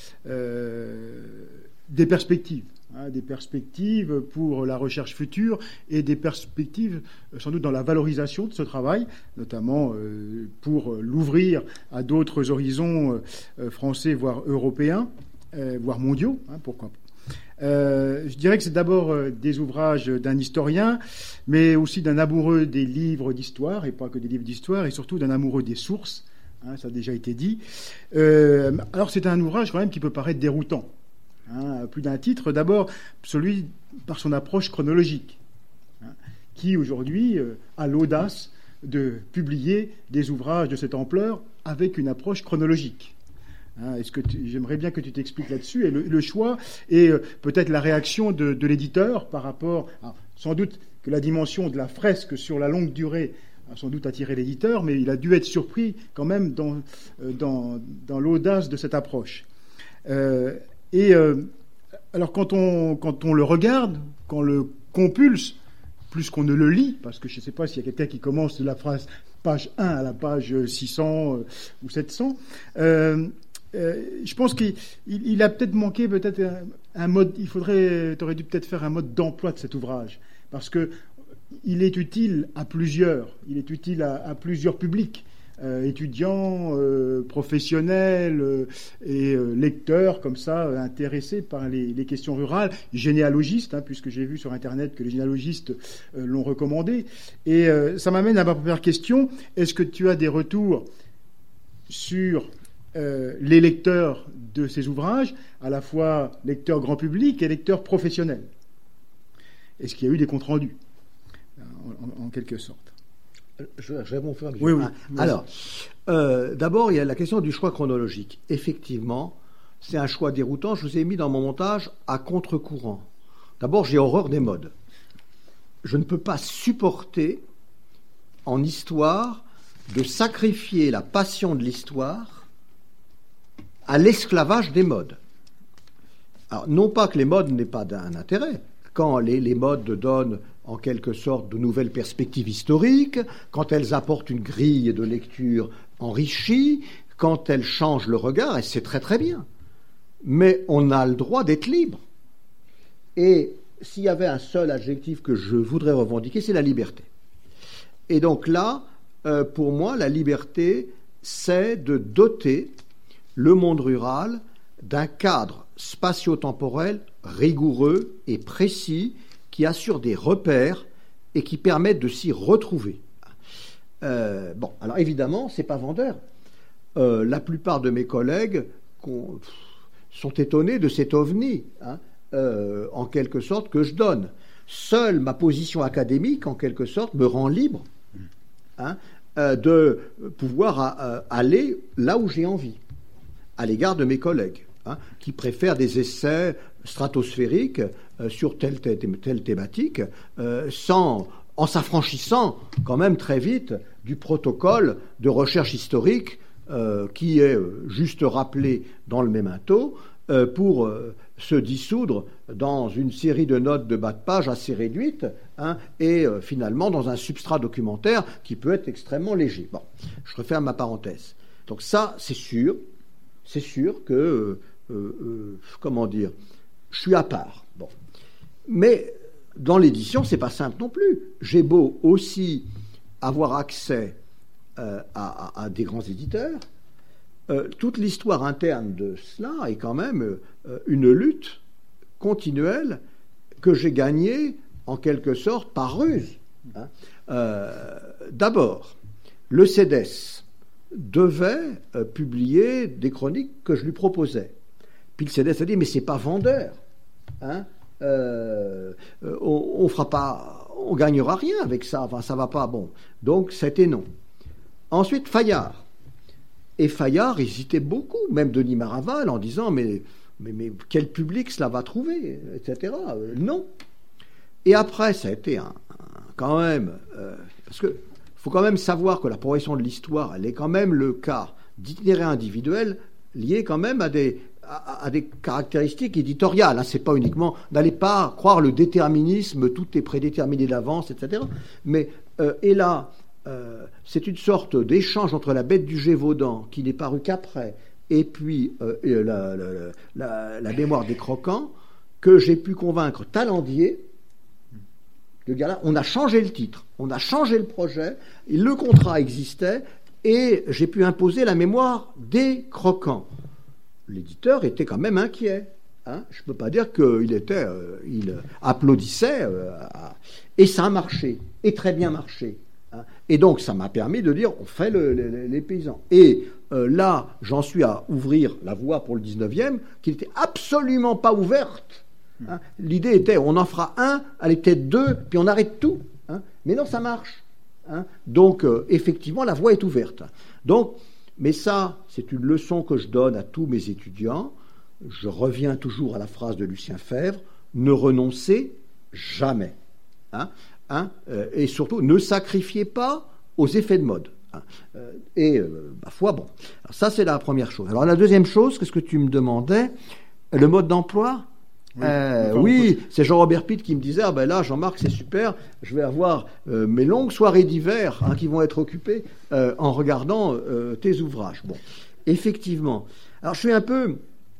des perspectives. Des perspectives pour la recherche future et des perspectives sans doute dans la valorisation de ce travail, notamment pour l'ouvrir à d'autres horizons français, voire européens, voire mondiaux, pourquoi pas. Je dirais que c'est d'abord des ouvrages d'un historien, mais aussi d'un amoureux des livres d'histoire, et pas que des livres d'histoire, et surtout d'un amoureux des sources, ça a déjà été dit. Alors c'est un ouvrage quand même qui peut paraître déroutant. À plus d'un titre. D'abord, celui par son approche chronologique, qui aujourd'hui a l'audace de publier des ouvrages de cette ampleur avec une approche chronologique. J'aimerais bien que tu t'expliques là-dessus, et le choix, et peut-être la réaction de l'éditeur par rapport à, sans doute que la dimension de la fresque sur la longue durée a sans doute attiré l'éditeur, mais il a dû être surpris quand même dans l'audace de cette approche. Alors quand on le regarde, quand on le compulse, plus qu'on ne le lit, parce que je ne sais pas s'il y a quelqu'un qui commence de la phrase page 1 à la page 600 ou 700, je pense qu'il a peut-être manqué un mode. T'aurais dû peut-être faire un mode d'emploi de cet ouvrage, parce que il est utile à plusieurs. Il est utile à plusieurs publics. étudiants, professionnels et lecteurs comme ça, intéressés par les questions rurales, généalogistes, puisque j'ai vu sur Internet que les généalogistes l'ont recommandé. Et ça m'amène à ma première question. Est-ce que tu as des retours sur les lecteurs de ces ouvrages, à la fois lecteurs grand public et lecteurs professionnels? Est-ce qu'il y a eu des comptes rendus, en quelque sorte? Je vais vous faire. Oui. Alors, d'abord, il y a la question du choix chronologique. Effectivement, c'est un choix déroutant. Je vous ai mis dans mon montage à contre-courant. D'abord, j'ai horreur des modes. Je ne peux pas supporter, en histoire, de sacrifier la passion de l'histoire à l'esclavage des modes. Alors, non pas que les modes n'aient pas d'un intérêt. Quand les modes donnent en quelque sorte de nouvelles perspectives historiques, quand elles apportent une grille de lecture enrichie, quand elles changent le regard, et c'est très très bien. Mais on a le droit d'être libre. Et s'il y avait un seul adjectif que je voudrais revendiquer, c'est la liberté. Et donc là, pour moi, la liberté, c'est de doter le monde rural d'un cadre spatio-temporel rigoureux et précis qui assure des repères et qui permettent de s'y retrouver. Alors évidemment, c'est pas vendeur. La plupart de mes collègues sont étonnés de cet ovni, en quelque sorte, que je donne. Seule ma position académique, en quelque sorte, me rend libre de pouvoir aller là où j'ai envie, à l'égard de mes collègues, qui préfèrent des essais stratosphériques sur telle thématique, en s'affranchissant quand même très vite du protocole de recherche historique qui est juste rappelé dans le memento pour se dissoudre dans une série de notes de bas de page assez réduites et finalement dans un substrat documentaire qui peut être extrêmement léger. Bon, je referme ma parenthèse. Donc ça, c'est sûr que je suis à part. Bon. Mais dans l'édition, c'est pas simple non plus. J'ai beau aussi avoir accès à des grands éditeurs, toute l'histoire interne de cela est quand même une lutte continuelle que j'ai gagnée en quelque sorte par ruse. D'abord, le CEDES devait publier des chroniques que je lui proposais. Puis le CEDES a dit, mais c'est pas vendeur. On fera pas, on gagnera rien avec ça. Enfin, ça va pas. Bon, donc c'était non. Ensuite, Fayard. Et Fayard hésitait beaucoup, même Denis Maraval, en disant, mais quel public cela va trouver, etc. Non. Et après, ça a été quand même, parce que faut quand même savoir que la progression de l'histoire, elle est quand même le cas d'itinéraires individuels liés quand même à des caractéristiques éditoriales. C'est pas uniquement, n'allez pas croire le déterminisme, tout est prédéterminé d'avance, etc. Mais et là, c'est une sorte d'échange entre la Bête du Gévaudan, qui n'est paru qu'après, et puis la mémoire des croquants, que j'ai pu convaincre Talandier de dire là, on a changé le titre, on a changé le projet, le contrat existait, et j'ai pu imposer la mémoire des croquants. L'éditeur était quand même inquiet. Je ne peux pas dire qu'il il applaudissait, et ça a marché, et très bien marché. Et donc, ça m'a permis de dire, on fait les paysans. Et là, j'en suis à ouvrir la voie pour le 19e, qui n'était absolument pas ouverte. L'idée était, on en fera un, allez, peut-être deux, puis on arrête tout. Mais non, ça marche. Donc, effectivement, la voie est ouverte. Donc, mais ça, c'est une leçon que je donne à tous mes étudiants. Je reviens toujours à la phrase de Lucien Febvre, ne renoncez jamais. Et surtout, ne sacrifiez pas aux effets de mode. Ma foi, bon. Alors ça, c'est la première chose. Alors la deuxième chose, qu'est-ce que tu me demandais? Le mode d'emploi? Oui, c'est Jean-Robert Pitt qui me disait, là, Jean-Marc, c'est super, je vais avoir mes longues soirées d'hiver qui vont être occupées en regardant tes ouvrages. Bon, effectivement. Alors, je suis un peu,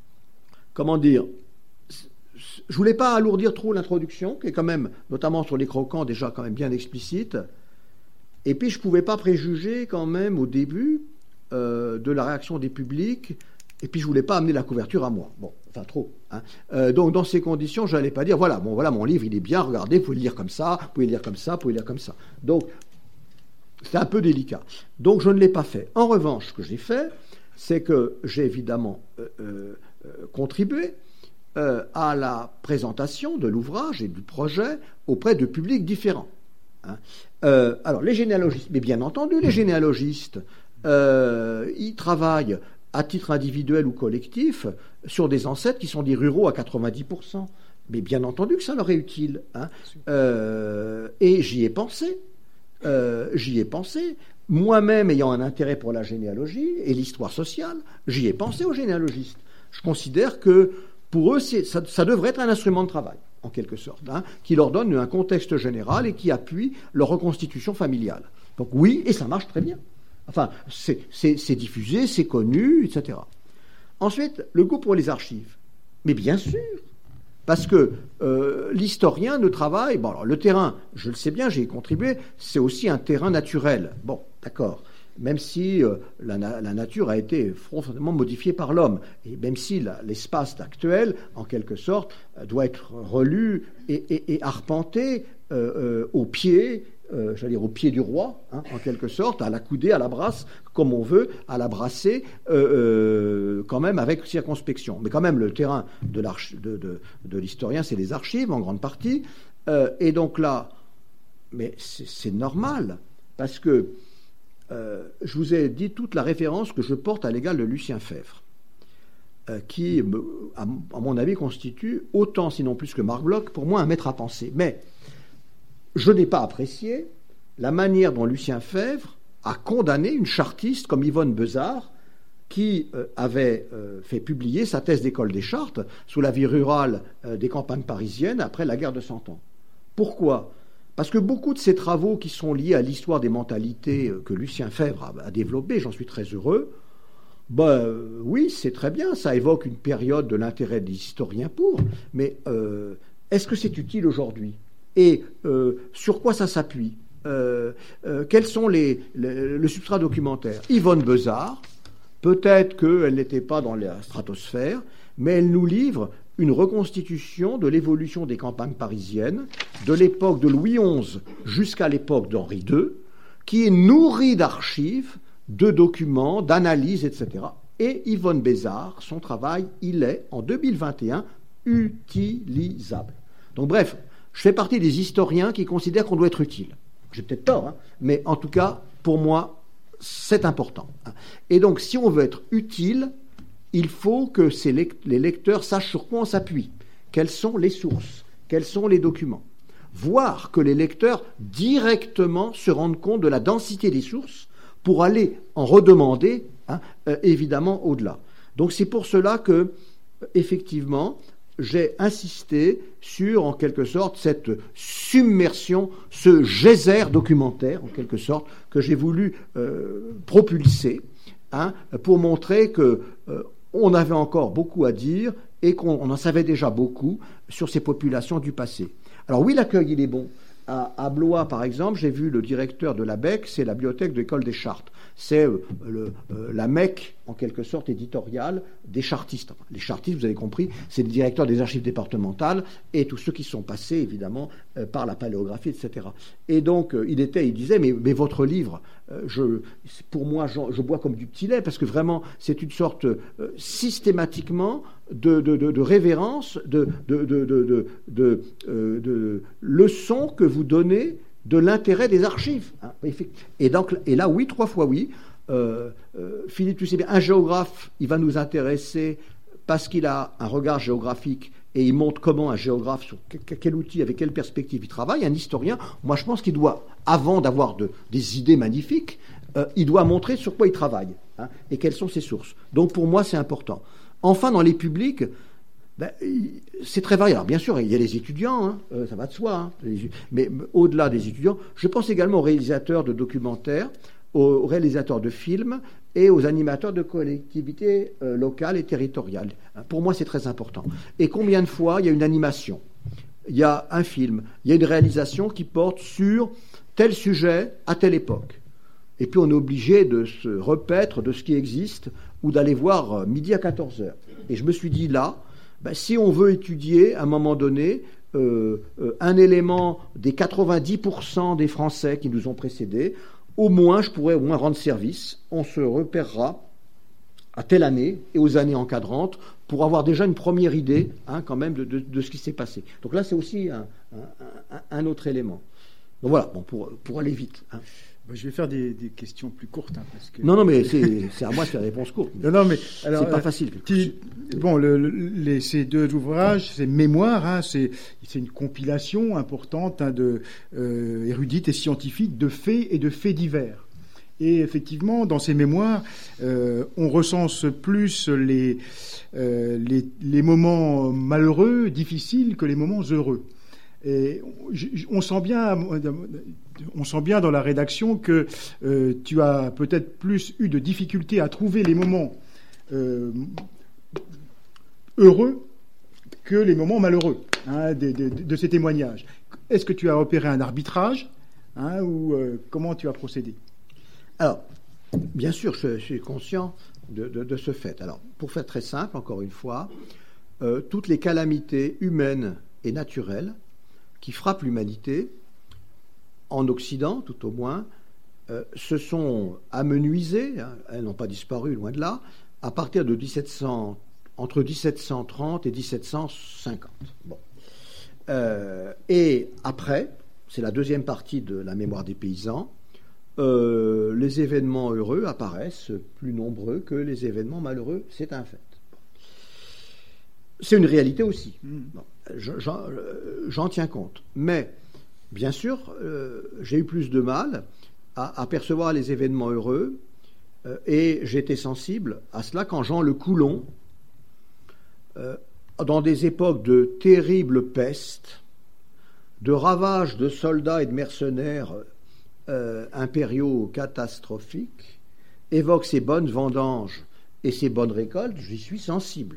je voulais pas alourdir trop l'introduction, qui est quand même, notamment sur les croquants, déjà quand même bien explicite. Et puis je ne pouvais pas préjuger quand même au début de la réaction des publics. Et puis je voulais pas amener la couverture à moi. Bon, enfin trop. Hein. Donc dans ces conditions, je n'allais pas dire voilà mon livre il est bien, regardez, vous pouvez le lire comme ça, vous pouvez le lire comme ça, vous pouvez le lire comme ça. Donc c'est un peu délicat. Donc je ne l'ai pas fait. En revanche, ce que j'ai fait, c'est que j'ai évidemment contribué à la présentation de l'ouvrage et du projet auprès de publics différents. Hein. Alors les généalogistes, mais bien entendu les généalogistes, ils travaillent à titre individuel ou collectif, sur des ancêtres qui sont des ruraux à 90%. Mais bien entendu que ça leur est utile. Hein. Et j'y ai pensé. Moi-même ayant un intérêt pour la généalogie et l'histoire sociale, j'y ai pensé aux généalogistes. Je considère que pour eux, ça devrait être un instrument de travail, en quelque sorte, hein, qui leur donne un contexte général et qui appuie leur reconstitution familiale. Donc oui, et ça marche très bien. Enfin, c'est diffusé, c'est connu, etc. Ensuite, le goût pour les archives. Mais bien sûr, parce que l'historien ne travaille... Bon, alors le terrain, je le sais bien, j'y ai contribué, c'est aussi un terrain naturel. Bon, d'accord. Même si la nature a été profondément modifiée par l'homme, et même si l'espace actuel, en quelque sorte, doit être relu et arpenté au pied... j'allais dire au pied du roi, hein, en quelque sorte, à la coudée, à la brasse, comme on veut, à la brasser, quand même avec circonspection. Mais quand même, le terrain de l'historien, c'est les archives, en grande partie. Et donc là, mais c'est normal, parce que je vous ai dit toute la référence que je porte à l'égard de Lucien Febvre, qui, à mon avis, constitue autant, sinon plus que Marc Bloch, pour moi, un maître à penser. Mais je n'ai pas apprécié la manière dont Lucien Febvre a condamné une chartiste comme Yvonne Bezard, qui avait fait publier sa thèse d'école des chartes sous la vie rurale des campagnes parisiennes après la guerre de 100 ans. Pourquoi ? Parce que beaucoup de ces travaux qui sont liés à l'histoire des mentalités que Lucien Febvre a développé, j'en suis très heureux, oui, c'est très bien, ça évoque une période de l'intérêt des historiens mais est-ce que c'est utile aujourd'hui ? Et sur quoi ça s'appuie ? Quels sont le substrat documentaire ? Yvonne Bezard, peut-être qu'elle n'était pas dans la stratosphère, mais elle nous livre une reconstitution de l'évolution des campagnes parisiennes, de l'époque de Louis XI jusqu'à l'époque d'Henri II, qui est nourrie d'archives, de documents, d'analyses, etc. Et Yvonne Bezard, son travail, il est, en 2021, utilisable. Donc bref, je fais partie des historiens qui considèrent qu'on doit être utile. J'ai peut-être tort, hein, mais en tout cas, pour moi, c'est important. Et donc, si on veut être utile, il faut que les lecteurs sachent sur quoi on s'appuie, quelles sont les sources, quels sont les documents. Voire que les lecteurs directement se rendent compte de la densité des sources pour aller en redemander, évidemment, au-delà. Donc, c'est pour cela que, effectivement, j'ai insisté sur, en quelque sorte, cette submersion, ce geyser documentaire, en quelque sorte, que j'ai voulu propulser, pour montrer qu'on avait encore beaucoup à dire et qu'on en savait déjà beaucoup sur ces populations du passé. Alors oui, l'accueil, il est bon. À Blois, par exemple, j'ai vu le directeur de la BEC, c'est la bibliothèque de l'École des Chartes. C'est la Mecque, en quelque sorte, éditoriale des chartistes. Enfin, les chartistes, vous avez compris, c'est le directeur des archives départementales et tous ceux qui sont passés, évidemment, par la paléographie, etc. Et donc, il disait, mais votre livre, pour moi, je bois comme du petit lait, parce que vraiment, c'est une sorte, systématiquement, de révérence, de leçons que vous donnez de l'intérêt des archives. Et là, oui, 3 fois oui. Philippe, tu sais bien, un géographe, il va nous intéresser parce qu'il a un regard géographique et il montre comment un géographe, sur quel outil, avec quelle perspective il travaille. Un historien, moi je pense qu'il doit, avant d'avoir des idées magnifiques, il doit montrer sur quoi il travaille et quelles sont ses sources. Donc pour moi, c'est important. Enfin, dans les publics, c'est très varié. Alors bien sûr, il y a les étudiants, ça va de soi, mais au-delà des étudiants, je pense également aux réalisateurs de documentaires, aux réalisateurs de films et aux animateurs de collectivités locales et territoriales. Pour moi, c'est très important. Et combien de fois il y a une animation, il y a un film, il y a une réalisation qui porte sur tel sujet à telle époque. Et puis on est obligé de se repaître de ce qui existe ou d'aller voir midi à 14h. Et je me suis dit là, si on veut étudier à un moment donné un élément des 90% des Français qui nous ont précédés, au moins je pourrais rendre service. On se repérera à telle année et aux années encadrantes pour avoir déjà une première idée quand même de ce qui s'est passé. Donc là c'est aussi un autre élément. Donc voilà, pour aller vite. Je vais faire des questions plus courtes. Parce que... Non, mais c'est à moi de faire des réponses courtes. Non, mais alors, c'est pas facile. Ces deux ouvrages, ces mémoires, c'est une compilation importante érudite et scientifique de faits et de faits divers. Et effectivement, dans ces mémoires, on recense plus les moments malheureux, difficiles, que les moments heureux. Et on sent bien dans la rédaction que tu as peut-être plus eu de difficultés à trouver les moments heureux que les moments malheureux de ces témoignages. Est-ce que tu as opéré un arbitrage ou comment tu as procédé? Alors, bien sûr, je suis conscient de ce fait. Alors, pour faire très simple, encore une fois, toutes les calamités humaines et naturelles qui frappent l'humanité, en Occident tout au moins, se sont amenuisées, elles n'ont pas disparu, loin de là, à partir de entre 1730 et 1750. Bon. Et après, c'est la deuxième partie de la mémoire des paysans, les événements heureux apparaissent plus nombreux que les événements malheureux, c'est un fait. Bon. C'est une réalité aussi. Bon. J'en tiens compte. Mais, bien sûr, j'ai eu plus de mal à percevoir les événements heureux et j'étais sensible à cela quand Jean le Coulon, dans des époques de terrible peste, de ravages de soldats et de mercenaires impériaux catastrophiques, évoque ses bonnes vendanges et ses bonnes récoltes, j'y suis sensible.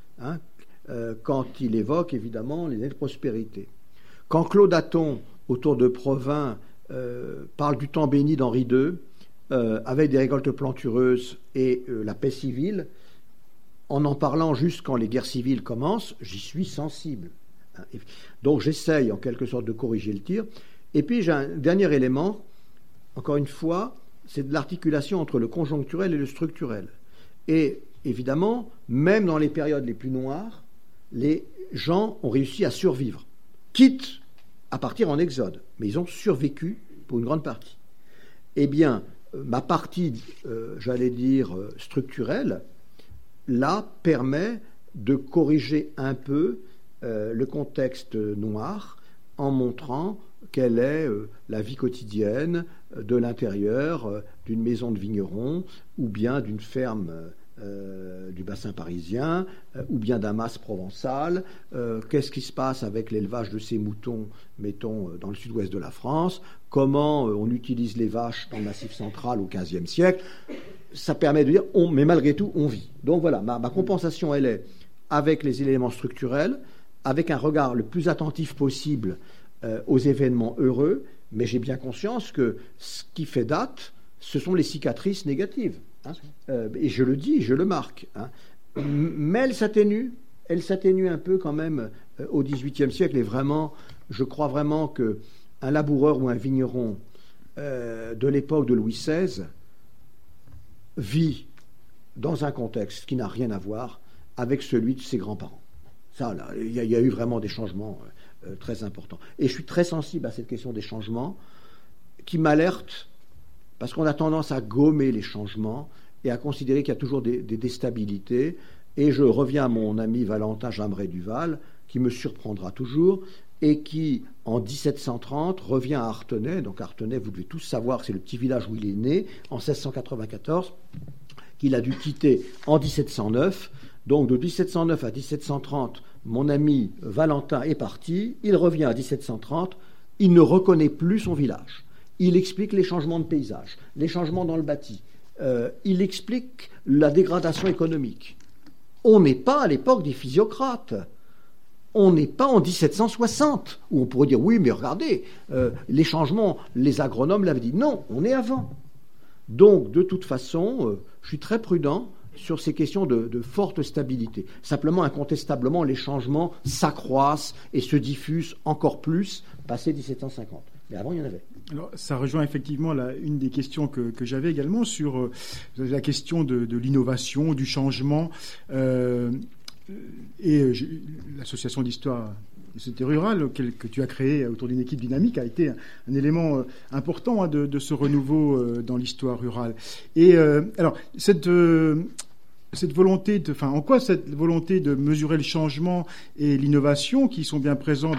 Quand il évoque évidemment les années de prospérité. Quand Claude Hatton, autour de Provins, parle du temps béni d'Henri II, avec des récoltes plantureuses et la paix civile, en parlant juste quand les guerres civiles commencent, j'y suis sensible. Donc j'essaye en quelque sorte de corriger le tir. Et puis j'ai un dernier élément, encore une fois, c'est de l'articulation entre le conjoncturel et le structurel. Et évidemment, même dans les périodes les plus noires, les gens ont réussi à survivre, quitte à partir en exode, mais ils ont survécu pour une grande partie. Eh bien, ma partie, j'allais dire, structurelle, là, permet de corriger un peu le contexte noir en montrant quelle est la vie quotidienne de l'intérieur d'une maison de vigneron ou bien d'une ferme du bassin parisien ou bien d'un mas provençal, qu'est-ce qui se passe avec l'élevage de ces moutons, mettons, dans le sud-ouest de la France, comment on utilise les vaches dans le Massif central au XVe siècle. Ça permet de dire, mais malgré tout, on vit. Donc voilà, ma compensation, elle est avec les éléments structurels, avec un regard le plus attentif possible aux événements heureux, mais j'ai bien conscience que ce qui fait date, ce sont les cicatrices négatives. Et je le dis, je le marque. Mais elle s'atténue un peu quand même au XVIIIe siècle. Et vraiment, je crois vraiment qu'un laboureur ou un vigneron de l'époque de Louis XVI vit dans un contexte qui n'a rien à voir avec celui de ses grands-parents. Ça, là, il y a eu vraiment des changements très importants. Et je suis très sensible à cette question des changements qui m'alerte parce qu'on a tendance à gommer les changements et à considérer qu'il y a toujours des déstabilités. Et je reviens à mon ami Valentin Jamret-Duval, qui me surprendra toujours, et qui, en 1730, revient à Artenay. Donc Artenay, vous devez tous savoir, c'est le petit village où il est né, en 1694, qu'il a dû quitter en 1709. Donc de 1709 à 1730, mon ami Valentin est parti, il revient à 1730, il ne reconnaît plus son village. Il explique les changements de paysage, les changements dans le bâti. Il explique la dégradation économique. On n'est pas à l'époque des physiocrates. On n'est pas en 1760, où on pourrait dire, oui, mais regardez, les changements, les agronomes l'avaient dit. Non, on est avant. Donc, de toute façon, je suis très prudent sur ces questions de forte stabilité. Simplement, incontestablement, les changements s'accroissent et se diffusent encore plus passé 1750. Mais avant, il y en avait. Alors, ça rejoint effectivement une des questions que j'avais également sur la question de l'innovation, du changement. L'association d'histoire et société rurale que tu as créée autour d'une équipe dynamique a été un élément important de ce renouveau dans l'histoire rurale. Et alors, cette volonté en quoi cette volonté de mesurer le changement et l'innovation qui sont bien présents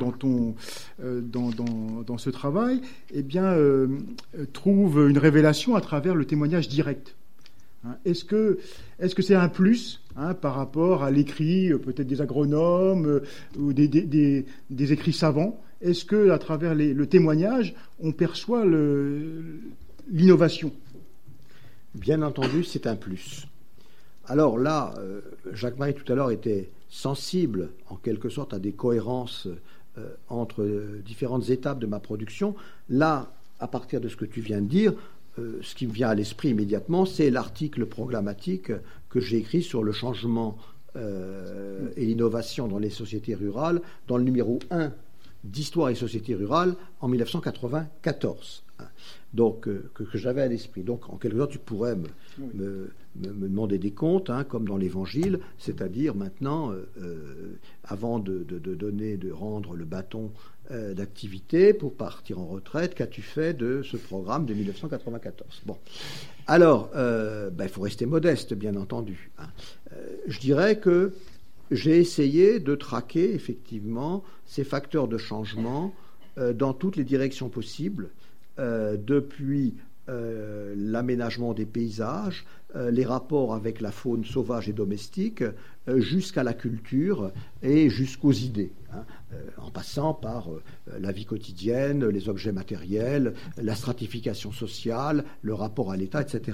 dans ce travail, eh bien, trouve une révélation à travers le témoignage direct. Est-ce que c'est un plus par rapport à l'écrit peut-être des agronomes ou des écrits savants? Est-ce que à travers le témoignage, on perçoit l'innovation? Bien entendu, c'est un plus. Alors là, Jacques-Marie tout à l'heure était sensible en quelque sorte à des cohérences entre différentes étapes de ma production. Là, à partir de ce que tu viens de dire, ce qui me vient à l'esprit immédiatement, c'est l'article programmatique que j'ai écrit sur le changement et l'innovation dans les sociétés rurales, dans le numéro 1 d'Histoire et sociétés rurales en 1994. Donc, que j'avais à l'esprit. Donc, en quelque sorte, tu pourrais me demander des comptes, comme dans l'Évangile, c'est-à-dire maintenant, avant de rendre le bâton d'activité pour partir en retraite, qu'as-tu fait de ce programme de 1994? Bon, alors, il faut rester modeste, bien entendu. Je dirais que j'ai essayé de traquer effectivement ces facteurs de changement dans toutes les directions possibles, depuis l'aménagement des paysages, les rapports avec la faune sauvage et domestique, jusqu'à la culture et jusqu'aux idées, en passant par la vie quotidienne, les objets matériels, la stratification sociale, le rapport à l'État, etc.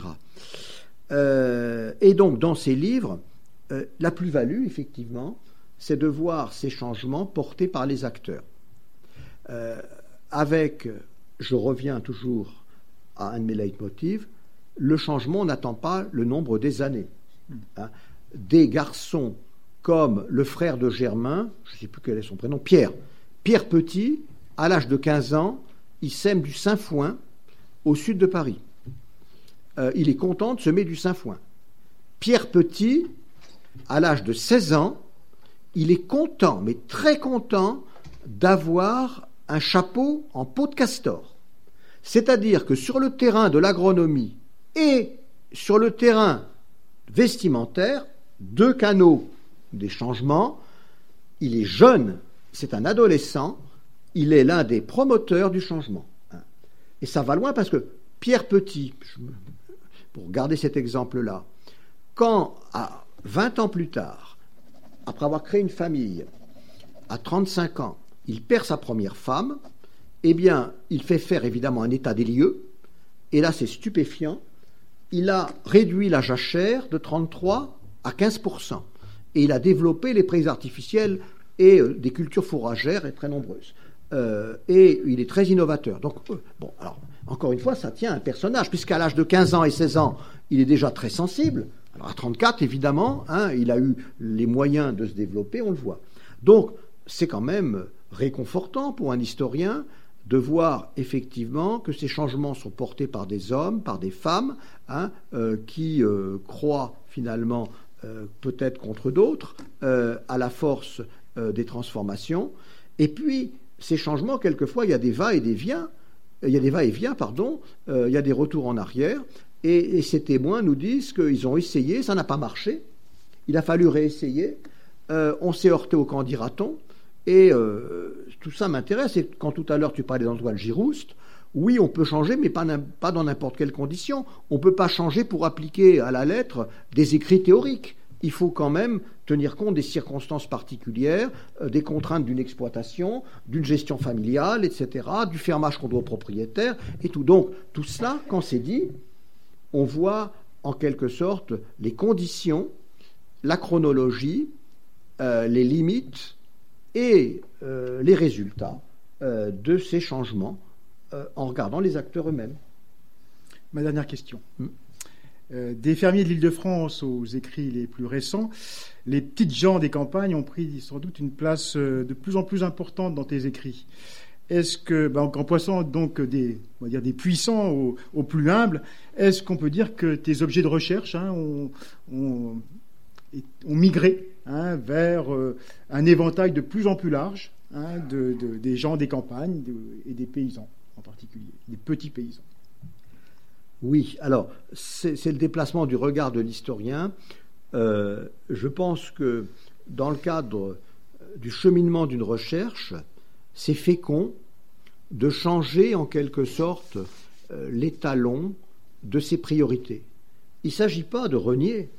Et donc, dans ces livres, la plus-value, effectivement, c'est de voir ces changements portés par les acteurs. Je reviens toujours à un de mes leitmotivs, le changement n'attend pas le nombre des années. Des garçons comme le frère de Germain, je ne sais plus quel est son prénom, Pierre Petit, à l'âge de 15 ans, il sème du sainfoin au sud de Paris. Il est content de semer du sainfoin. Pierre Petit, à l'âge de 16 ans, il est content, mais très content, d'avoir un chapeau en peau de castor. C'est-à-dire que sur le terrain de l'agronomie et sur le terrain vestimentaire, deux canaux des changements, il est jeune, c'est un adolescent, il est l'un des promoteurs du changement. Et ça va loin parce que Pierre Petit, pour garder cet exemple-là, quand, à 20 ans plus tard, après avoir créé une famille, à 35 ans, il perd sa première femme, eh bien, il fait faire évidemment un état des lieux, et là c'est stupéfiant, il a réduit la jachère de 33 à 15%, et il a développé les prés artificiels et des cultures fourragères et très nombreuses. Et il est très innovateur. Donc, alors, encore une fois, ça tient à un personnage, puisqu'à l'âge de 15 ans et 16 ans, il est déjà très sensible. Alors, à 34, évidemment, il a eu les moyens de se développer, on le voit. Donc, c'est quand même réconfortant pour un historien de voir effectivement que ces changements sont portés par des hommes, par des femmes, qui croient finalement, peut-être contre d'autres, à la force des transformations. Et puis, ces changements, quelquefois, il y a des va-et-vient, il y a des retours en arrière, et ces témoins nous disent qu'ils ont essayé, ça n'a pas marché, il a fallu réessayer, on s'est heurté au camp dira-t-on, et tout ça m'intéresse. Et quand tout à l'heure tu parlais d'Antoine Girouste, oui, on peut changer, mais pas dans n'importe quelle condition. On ne peut pas changer pour appliquer à la lettre des écrits théoriques. Il faut quand même tenir compte des circonstances particulières, des contraintes d'une exploitation, d'une gestion familiale, etc., du fermage qu'on doit aux propriétaires, et tout. Donc, tout cela, quand c'est dit, on voit en quelque sorte les conditions, la chronologie, les limites, et les résultats de ces changements en regardant les acteurs eux-mêmes. Ma dernière question. Des fermiers de l'Île-de-France aux écrits les plus récents, les petites gens des campagnes ont pris sans doute une place de plus en plus importante dans tes écrits. Est-ce que, en passant donc des puissants aux plus humbles, est-ce qu'on peut dire que tes objets de recherche ont migré vers un éventail de plus en plus large des gens des campagnes et des paysans en particulier, des petits paysans? Oui, alors c'est le déplacement du regard de l'historien. Je pense que dans le cadre du cheminement d'une recherche, c'est fécond de changer en quelque sorte l'étalon de ses priorités. Il ne s'agit pas de renier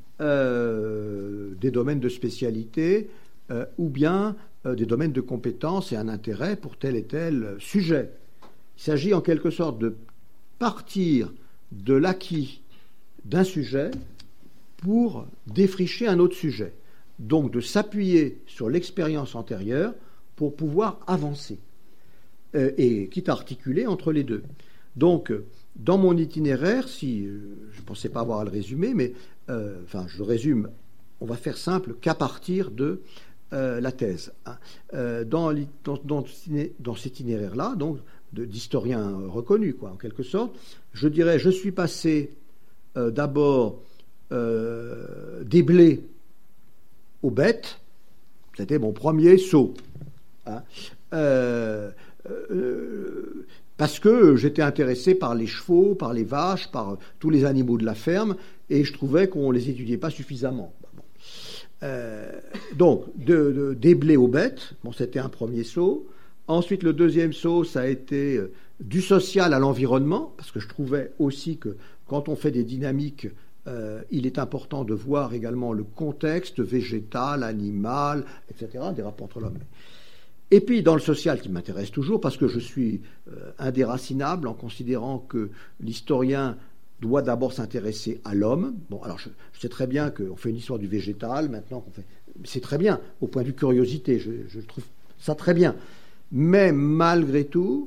des domaines de spécialité ou bien des domaines de compétences et un intérêt pour tel et tel sujet. Il s'agit en quelque sorte de partir de l'acquis d'un sujet pour défricher un autre sujet. Donc de s'appuyer sur l'expérience antérieure pour pouvoir avancer et quitte à articuler entre les deux. Donc dans mon itinéraire, si je ne pensais pas avoir à le résumer, mais je le résume, on va faire simple, qu'à partir de la thèse. Dans cet itinéraire-là, donc d'historien reconnu, en quelque sorte, je dirais, je suis passé d'abord des blés aux bêtes, c'était mon premier saut, parce que j'étais intéressé par les chevaux, par les vaches, par tous les animaux de la ferme, et je trouvais qu'on ne les étudiait pas suffisamment. Donc, des blés aux bêtes, c'était un premier saut. Ensuite, le deuxième saut, ça a été du social à l'environnement, parce que je trouvais aussi que quand on fait des dynamiques, il est important de voir également le contexte végétal, animal, etc., des rapports entre l'homme. Et puis, dans le social, qui m'intéresse toujours, parce que je suis indéracinable en considérant que l'historien doit d'abord s'intéresser à l'homme. Bon, alors je sais très bien qu'on fait une histoire du végétal, maintenant c'est très bien, au point de vue curiosité, je trouve ça très bien. Mais malgré tout,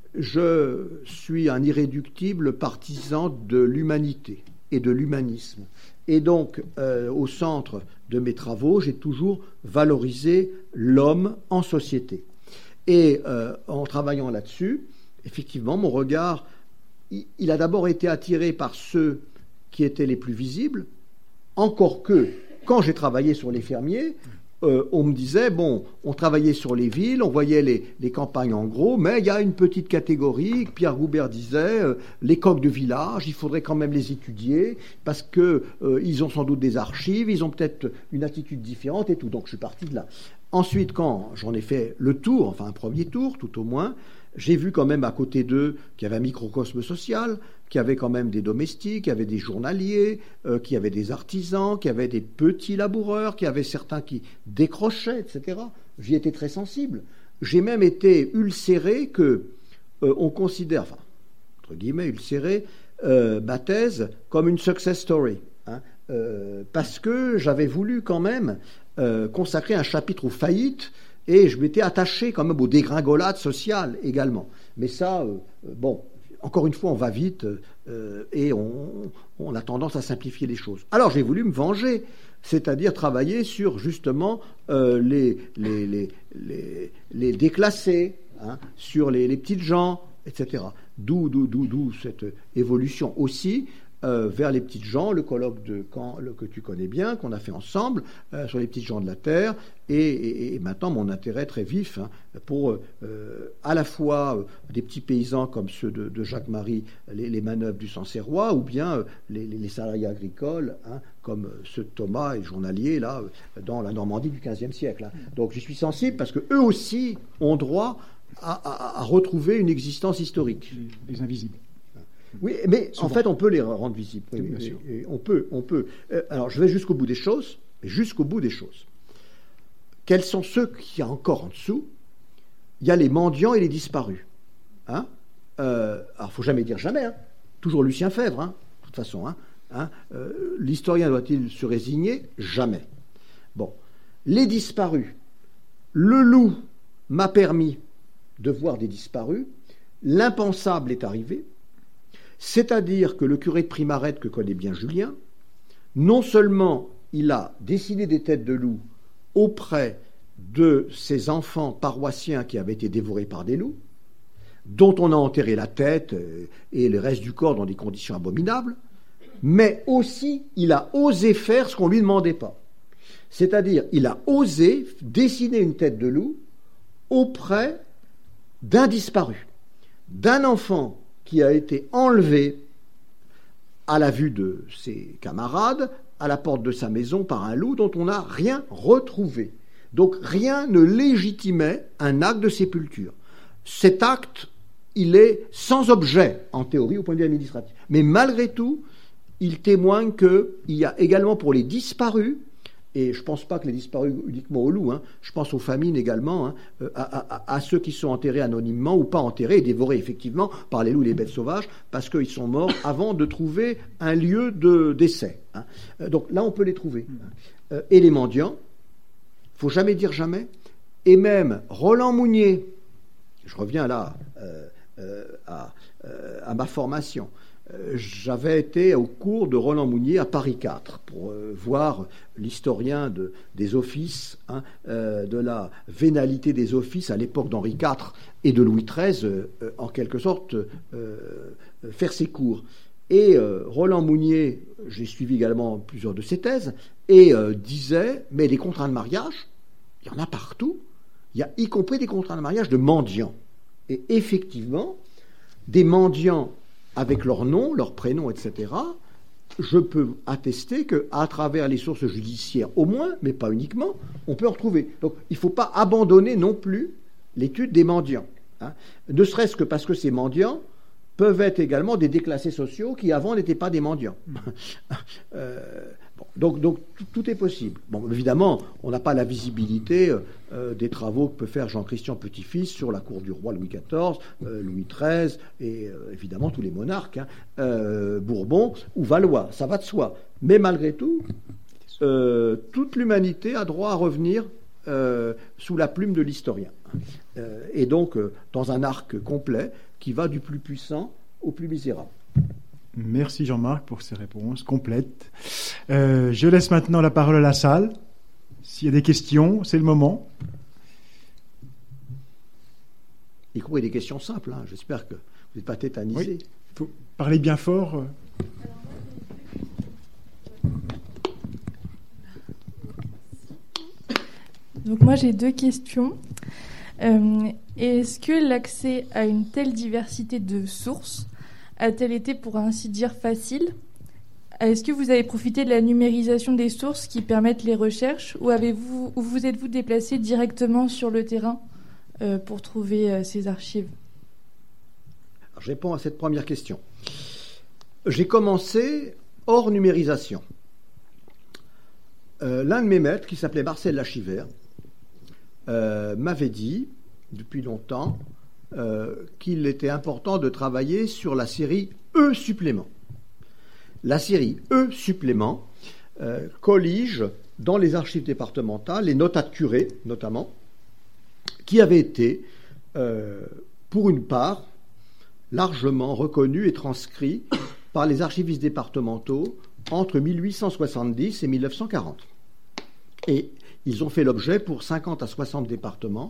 je suis un irréductible partisan de l'humanité et de l'humanisme. Et donc, au centre de mes travaux, j'ai toujours valorisé l'homme en société. Et en travaillant là-dessus, effectivement, mon regard, il a d'abord été attiré par ceux qui étaient les plus visibles, encore que, quand j'ai travaillé sur les fermiers, on me disait, on travaillait sur les villes, on voyait les campagnes en gros, mais il y a une petite catégorie, Pierre Goubert disait, les coqs de village, il faudrait quand même les étudier, parce que ils ont sans doute des archives, ils ont peut-être une attitude différente et tout. Donc je suis parti de là. Ensuite, quand j'en ai fait le tour, enfin un premier tour tout au moins, j'ai vu quand même à côté d'eux qu'il y avait un microcosme social, qu'il y avait quand même des domestiques, qu'il y avait des journaliers, qu'il y avait des artisans, qu'il y avait des petits laboureurs, qu'il y avait certains qui décrochaient, etc. J'y étais très sensible. J'ai même été ulcéré que on considère, enfin, entre guillemets, ulcéré, ma thèse comme une success story. Parce que j'avais voulu quand même consacrer un chapitre aux faillites et je m'étais attaché quand même aux dégringolades sociales également. Mais ça, encore une fois, on va vite et on a tendance à simplifier les choses. Alors j'ai voulu me venger, c'est-à-dire travailler sur justement les déclassés, sur les petites gens, etc. D'où cette évolution aussi vers les petites gens, le colloque de Caen que tu connais bien, qu'on a fait ensemble sur les petites gens de la Terre, et maintenant mon intérêt très vif pour à la fois des petits paysans comme ceux de Jacques-Marie, les manœuvres du Sancerrois, ou bien les salariés agricoles, comme ceux de Thomas et journaliers là dans la Normandie du XVe siècle. Donc j'y suis sensible parce que eux aussi ont droit à retrouver une existence historique. Les invisibles. Oui, mais souvent. En fait, on peut les rendre visibles. Oui, bien sûr. Et on peut. Alors, je vais jusqu'au bout des choses. Quels sont ceux qu'il y a encore en dessous? Il y a les mendiants et les disparus. Alors, faut jamais dire jamais. Toujours Lucien Febvre, de toute façon. L'historien doit-il se résigner? Jamais. Bon. Les disparus. Le loup m'a permis de voir des disparus. L'impensable est arrivé. C'est-à-dire que le curé de Primaret, que connaît bien Julien, non seulement il a dessiné des têtes de loup auprès de ses enfants paroissiens qui avaient été dévorés par des loups, dont on a enterré la tête et le reste du corps dans des conditions abominables, mais aussi il a osé faire ce qu'on ne lui demandait pas. C'est-à-dire, il a osé dessiner une tête de loup auprès d'un disparu, d'un enfant qui a été enlevé à la vue de ses camarades, à la porte de sa maison par un loup dont on n'a rien retrouvé. Donc rien ne légitimait un acte de sépulture. Cet acte, il est sans objet, en théorie, au point de vue administratif. Mais malgré tout, il témoigne qu'il y a également pour les disparus, et je ne pense pas que les disparus uniquement aux loups, je pense aux famines également, à ceux qui sont enterrés anonymement ou pas enterrés et dévorés effectivement par les loups et les bêtes sauvages, parce qu'ils sont morts avant de trouver un lieu de décès. Donc là, on peut les trouver. Et les mendiants, il ne faut jamais dire jamais, et même Roland Mounier, je reviens là à ma formation, j'avais été au cours de Roland Mounier à Paris IV pour voir l'historien des offices, de la vénalité des offices à l'époque d'Henri IV et de Louis XIII, en quelque sorte faire ses cours. Et Roland Mounier, j'ai suivi également plusieurs de ses thèses, et disait, mais les contrats de mariage, il y en a partout, il y a y compris des contrats de mariage de mendiants. Et effectivement, des mendiants avec leur nom, leur prénom, etc., je peux attester qu'à travers les sources judiciaires, au moins, mais pas uniquement, on peut en retrouver. Donc, il ne faut pas abandonner non plus l'étude des mendiants. Ne serait-ce que parce que ces mendiants peuvent être également des déclassés sociaux qui, avant, n'étaient pas des mendiants. Donc tout est possible. Bon, évidemment, on n'a pas la visibilité des travaux que peut faire Jean-Christian Petit-Fils sur la cour du roi Louis XIV, Louis XIII, et évidemment tous les monarques, Bourbon ou Valois, ça va de soi. Mais malgré tout, toute l'humanité a droit à revenir sous la plume de l'historien. Et donc, dans un arc complet qui va du plus puissant au plus misérable. Merci Jean-Marc pour ces réponses complètes. Je laisse maintenant la parole à la salle. S'il y a des questions, c'est le moment. Y compris des questions simples. J'espère que vous n'êtes pas tétanisés. Oui, il faut parler bien fort. Donc moi j'ai 2 questions. Est-ce que l'accès à une telle diversité de sources a-t-elle été, pour ainsi dire, facile ? Est-ce que vous avez profité de la numérisation des sources qui permettent les recherches, ou vous êtes-vous déplacé directement sur le terrain pour trouver ces archives ? Alors, je réponds à cette première question. J'ai commencé hors numérisation. L'un de mes maîtres, qui s'appelait Marcel Lachivert, m'avait dit, depuis longtemps, qu'il était important de travailler sur la série E-supplément. La série E-supplément collige dans les archives départementales les notas de curés, notamment, qui avaient été, pour une part, largement reconnus et transcrits par les archivistes départementaux entre 1870 et 1940. Et ils ont fait l'objet, pour 50 à 60 départements,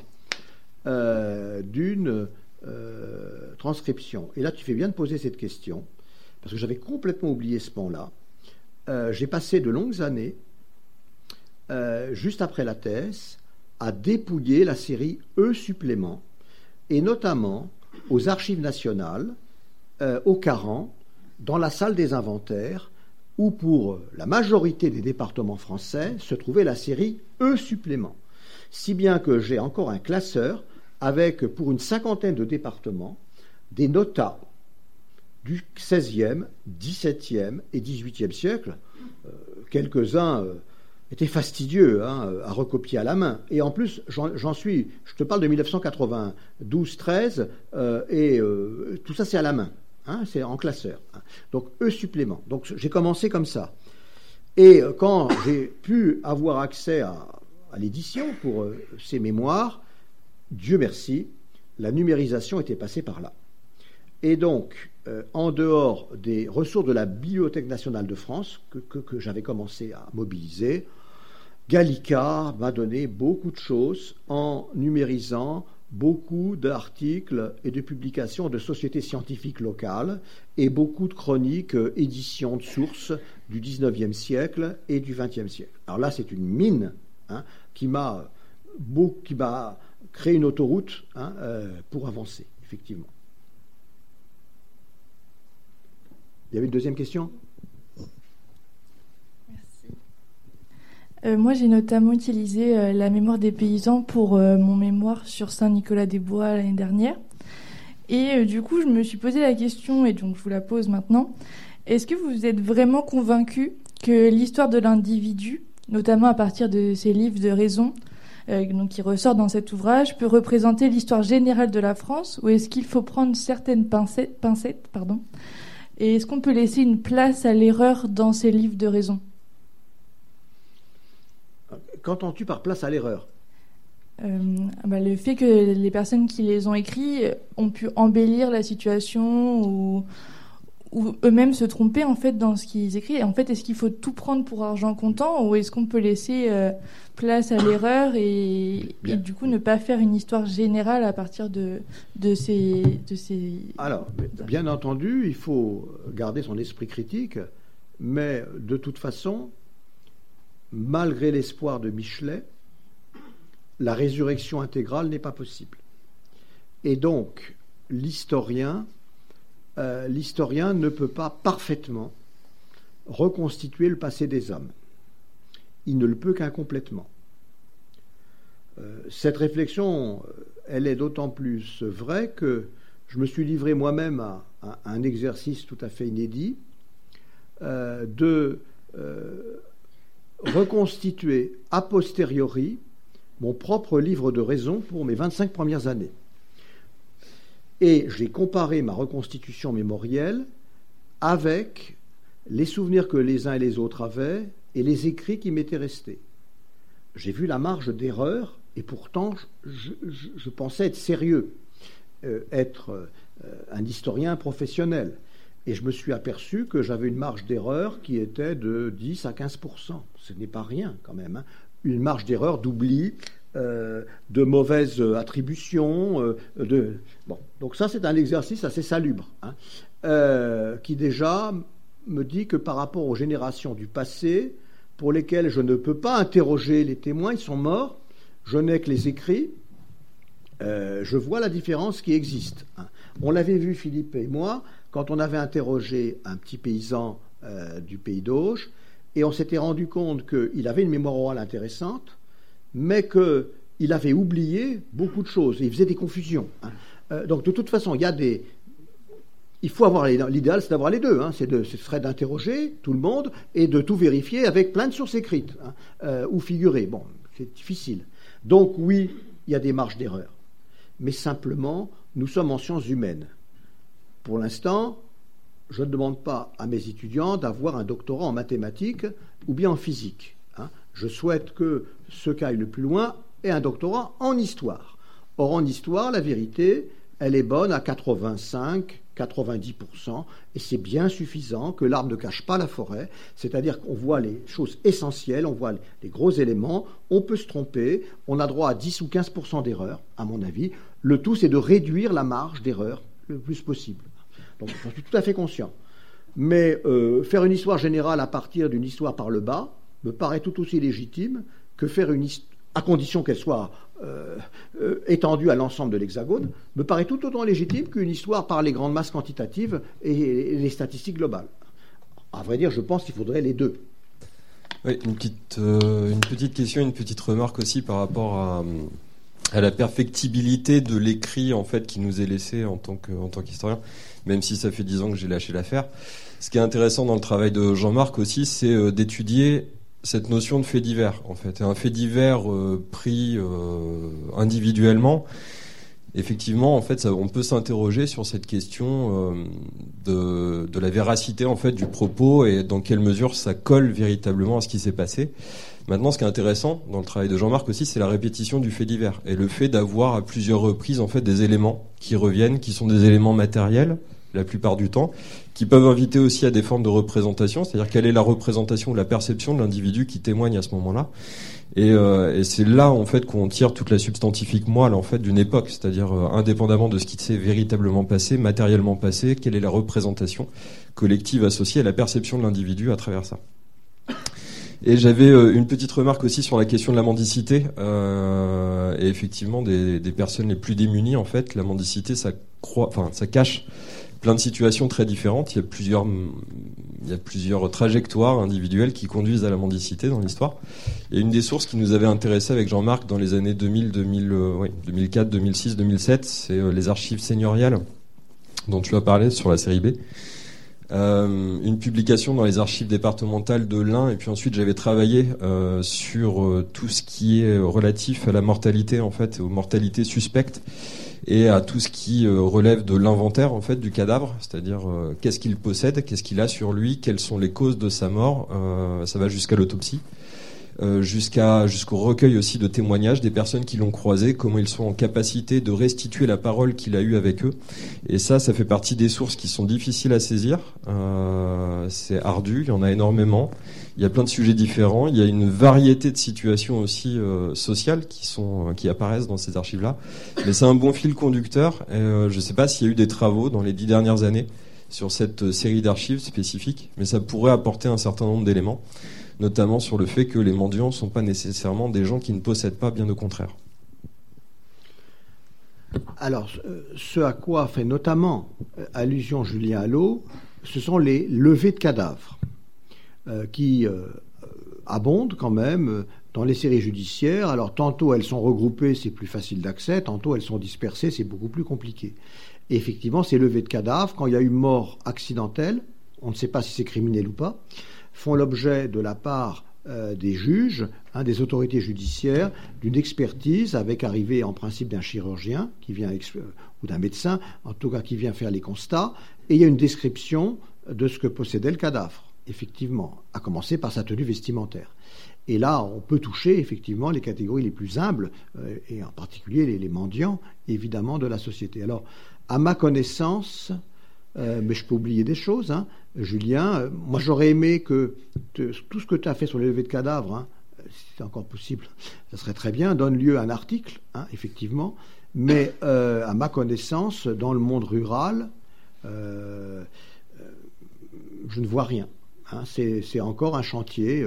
d'une transcription. Et là, tu fais bien de poser cette question, parce que j'avais complètement oublié ce pan-là. J'ai passé de longues années, juste après la thèse, à dépouiller la série E-supplément, et notamment aux Archives nationales, au Caran, dans la salle des inventaires, où pour la majorité des départements français se trouvait la série E-supplément. Si bien que j'ai encore un classeur avec, pour une cinquantaine de départements, des notas du XVIe, XVIIe et XVIIIe siècle. Quelques-uns étaient fastidieux à recopier à la main. Et en plus, je te parle de 1992-13, et tout ça c'est à la main, c'est en classeur. Donc E-supplément. Donc j'ai commencé comme ça. Et quand j'ai pu avoir accès l'édition pour ces mémoires, Dieu merci, la numérisation était passée par là. Et donc, en dehors des ressources de la Bibliothèque nationale de France, que j'avais commencé à mobiliser, Gallica m'a donné beaucoup de choses en numérisant beaucoup d'articles et de publications de sociétés scientifiques locales et beaucoup de chroniques, éditions de sources du 19e siècle et du 20e siècle. Alors là, c'est une mine qui m'a créé une autoroute pour avancer, effectivement. Il y avait une deuxième question ? Moi, j'ai notamment utilisé la mémoire des paysans pour mon mémoire sur Saint-Nicolas-des-Bois l'année dernière. Et du coup, je me suis posé la question, et donc je vous la pose maintenant. Est-ce que vous êtes vraiment convaincu que l'histoire de l'individu, notamment à partir de ces livres de raison, donc qui ressortent dans cet ouvrage, peut représenter l'histoire générale de la France, ou est-ce qu'il faut prendre certaines pincettes, et est-ce qu'on peut laisser une place à l'erreur dans ces livres de raison ? Qu'entends-tu par place à l'erreur ? Le fait que les personnes qui les ont écrits ont pu embellir la situation ou eux-mêmes se tromper en fait dans ce qu'ils écrivent. Et en fait, est-ce qu'il faut tout prendre pour argent comptant ou est-ce qu'on peut laisser place à l'erreur et du coup ne pas faire une histoire générale à partir de ces... Alors, bien entendu, il faut garder son esprit critique, mais de toute façon, malgré l'espoir de Michelet, la résurrection intégrale n'est pas possible. Et donc, l'historien ne peut pas parfaitement reconstituer le passé des hommes. Il ne le peut qu'incomplètement. Cette réflexion, elle est d'autant plus vraie que je me suis livré moi-même à un exercice tout à fait inédit de reconstituer a posteriori mon propre livre de raison pour mes 25 premières années. Et j'ai comparé ma reconstitution mémorielle avec les souvenirs que les uns et les autres avaient et les écrits qui m'étaient restés. J'ai vu la marge d'erreur et pourtant je pensais être sérieux, être un historien professionnel. Et je me suis aperçu que j'avais une marge d'erreur qui était de 10 à 15%. Ce n'est pas rien quand même. Une marge d'erreur, d'oubli, de mauvaises attributions. Donc ça, c'est un exercice assez salubre, qui déjà me dit que par rapport aux générations du passé, pour lesquelles je ne peux pas interroger les témoins, ils sont morts, je n'ai que les écrits, je vois la différence qui existe. On l'avait vu, Philippe et moi, quand on avait interrogé un petit paysan du Pays d'Auge, et on s'était rendu compte qu'il avait une mémoire orale intéressante, mais qu'il avait oublié beaucoup de choses, et il faisait des confusions. Donc de toute façon, il faut avoir l'idéal, c'est d'avoir les deux. Ce serait d'interroger tout le monde et de tout vérifier avec plein de sources écrites ou figurées. Bon, c'est difficile. Donc oui, il y a des marges d'erreur. Mais simplement, nous sommes en sciences humaines. Pour l'instant, je ne demande pas à mes étudiants d'avoir un doctorat en mathématiques ou bien en physique. Je souhaite que ceux qui aillent le plus loin aient un doctorat en histoire. Or, en histoire, la vérité, elle est bonne à 85-90%, et c'est bien suffisant que l'arbre ne cache pas la forêt, c'est-à-dire qu'on voit les choses essentielles, on voit les gros éléments, on peut se tromper, on a droit à 10 ou 15% d'erreur, à mon avis. Le tout, c'est de réduire la marge d'erreur le plus possible. Donc, j'en suis tout à fait conscient. Mais faire une histoire générale à partir d'une histoire par le bas me paraît tout aussi légitime que faire une histoire, à condition qu'elle soit étendue à l'ensemble de l'Hexagone, me paraît tout autant légitime qu'une histoire par les grandes masses quantitatives et les statistiques globales. À vrai dire, je pense qu'il faudrait les deux. Oui, une petite question, une petite remarque aussi par rapport à la perfectibilité de l'écrit en fait qui nous est laissé en tant qu'historien, même si ça fait 10 ans que j'ai lâché l'affaire. Ce qui est intéressant dans le travail de Jean-Marc aussi, c'est d'étudier cette notion de fait divers en fait. Un fait divers pris individuellement effectivement, en fait, on peut s'interroger sur cette question de la véracité en fait du propos et dans quelle mesure ça colle véritablement à ce qui s'est passé. Maintenant, ce qui est intéressant dans le travail de Jean-Marc aussi, c'est la répétition du fait divers et le fait d'avoir à plusieurs reprises en fait des éléments qui reviennent, qui sont des éléments matériels la plupart du temps, qui peuvent inviter aussi à des formes de représentation, c'est-à-dire quelle est la représentation ou la perception de l'individu qui témoigne à ce moment-là. Et c'est là en fait qu'on tire toute la substantifique moelle en fait d'une époque, c'est-à-dire indépendamment de ce qui s'est véritablement passé, matériellement passé, quelle est la représentation collective associée à la perception de l'individu à travers ça. Et j'avais une petite remarque aussi sur la question de la mendicité. Et effectivement, des personnes les plus démunies, en fait, la mendicité, ça cache plein de situations très différentes. Il y a plusieurs trajectoires individuelles qui conduisent à la mendicité dans l'histoire. Et une des sources qui nous avait intéressé avec Jean-Marc dans les années 2004, 2006, 2007, c'est les archives seigneuriales dont tu as parlé sur la série B. Une publication dans les archives départementales de l'Ain, et puis ensuite j'avais travaillé sur tout ce qui est relatif à la mortalité en fait, aux mortalités suspectes et à tout ce qui relève de l'inventaire en fait du cadavre, c'est-à-dire qu'est-ce qu'il possède, qu'est-ce qu'il a sur lui, quelles sont les causes de sa mort, ça va jusqu'à l'autopsie. Jusqu'au recueil aussi de témoignages des personnes qui l'ont croisé, comment ils sont en capacité de restituer la parole qu'il a eue avec eux. Et ça fait partie des sources qui sont difficiles à saisir. C'est ardu, il y en a énormément. Il y a plein de sujets différents. Il y a une variété de situations aussi sociales qui apparaissent dans ces archives-là. Mais c'est un bon fil conducteur. Et, je ne sais pas s'il y a eu des travaux dans les 10 dernières années sur cette série d'archives spécifiques, mais ça pourrait apporter un certain nombre d'éléments, notamment sur le fait que les mendiants ne sont pas nécessairement des gens qui ne possèdent pas, bien au contraire. Alors, ce à quoi fait notamment allusion Julien Allot, ce sont les levées de cadavres qui abondent quand même dans les séries judiciaires. Alors, tantôt elles sont regroupées, c'est plus facile d'accès, tantôt elles sont dispersées, c'est beaucoup plus compliqué. Et effectivement, ces levées de cadavres, quand il y a eu mort accidentelle, on ne sait pas si c'est criminel ou pas, font l'objet de la part des juges, des autorités judiciaires, d'une expertise avec arrivée en principe d'un chirurgien qui vient ou d'un médecin, en tout cas qui vient faire les constats, et il y a une description de ce que possédait le cadavre, effectivement, à commencer par sa tenue vestimentaire. Et là, on peut toucher effectivement les catégories les plus humbles, et en particulier les mendiants, évidemment, de la société. Alors, à ma connaissance, mais je peux oublier des choses, Julien, moi j'aurais aimé que tout ce que tu as fait sur les levées de cadavres, si c'est encore possible, ça serait très bien, donne lieu à un article, effectivement, mais à ma connaissance, dans le monde rural, je ne vois rien. C'est encore un chantier,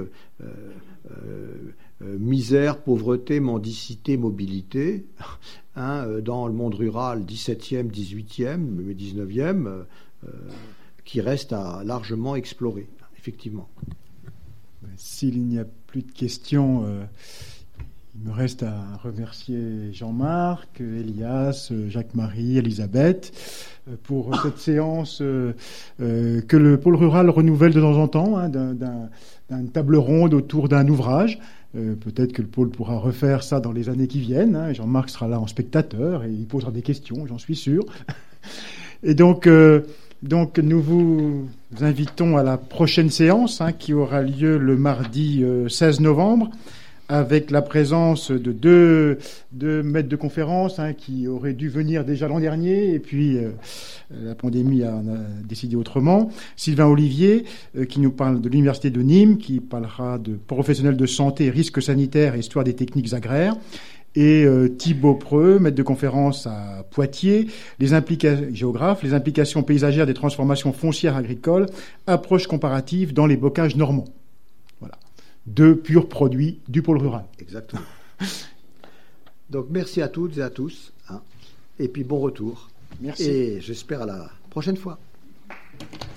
misère, pauvreté, mendicité, mobilité, dans le monde rural 17e, 18e, mais 19e, qui reste à largement explorer, effectivement. S'il n'y a plus de questions, il me reste à remercier Jean-Marc, Elias, Jacques-Marie, Elisabeth, pour cette séance que le pôle rural renouvelle de temps en temps, d'une table ronde autour d'un ouvrage. Peut-être que le pôle pourra refaire ça dans les années qui viennent. Jean-Marc sera là en spectateur et il posera des questions, j'en suis sûr. Et donc nous vous invitons à la prochaine séance qui aura lieu le mardi 16 novembre avec la présence de deux maîtres de conférence qui auraient dû venir déjà l'an dernier et puis la pandémie a décidé autrement. Sylvain Olivier qui nous parle de l'université de Nîmes, qui parlera de professionnels de santé, risques sanitaires et histoire des techniques agraires. Et Thibaut Preux, maître de conférence à Poitiers, géographe, les implications paysagères des transformations foncières agricoles, approche comparative dans les bocages normands. Voilà. 2 purs produits du pôle rural. Exactement. Donc merci à toutes et à tous. Et puis bon retour. Merci. Et j'espère à la prochaine fois.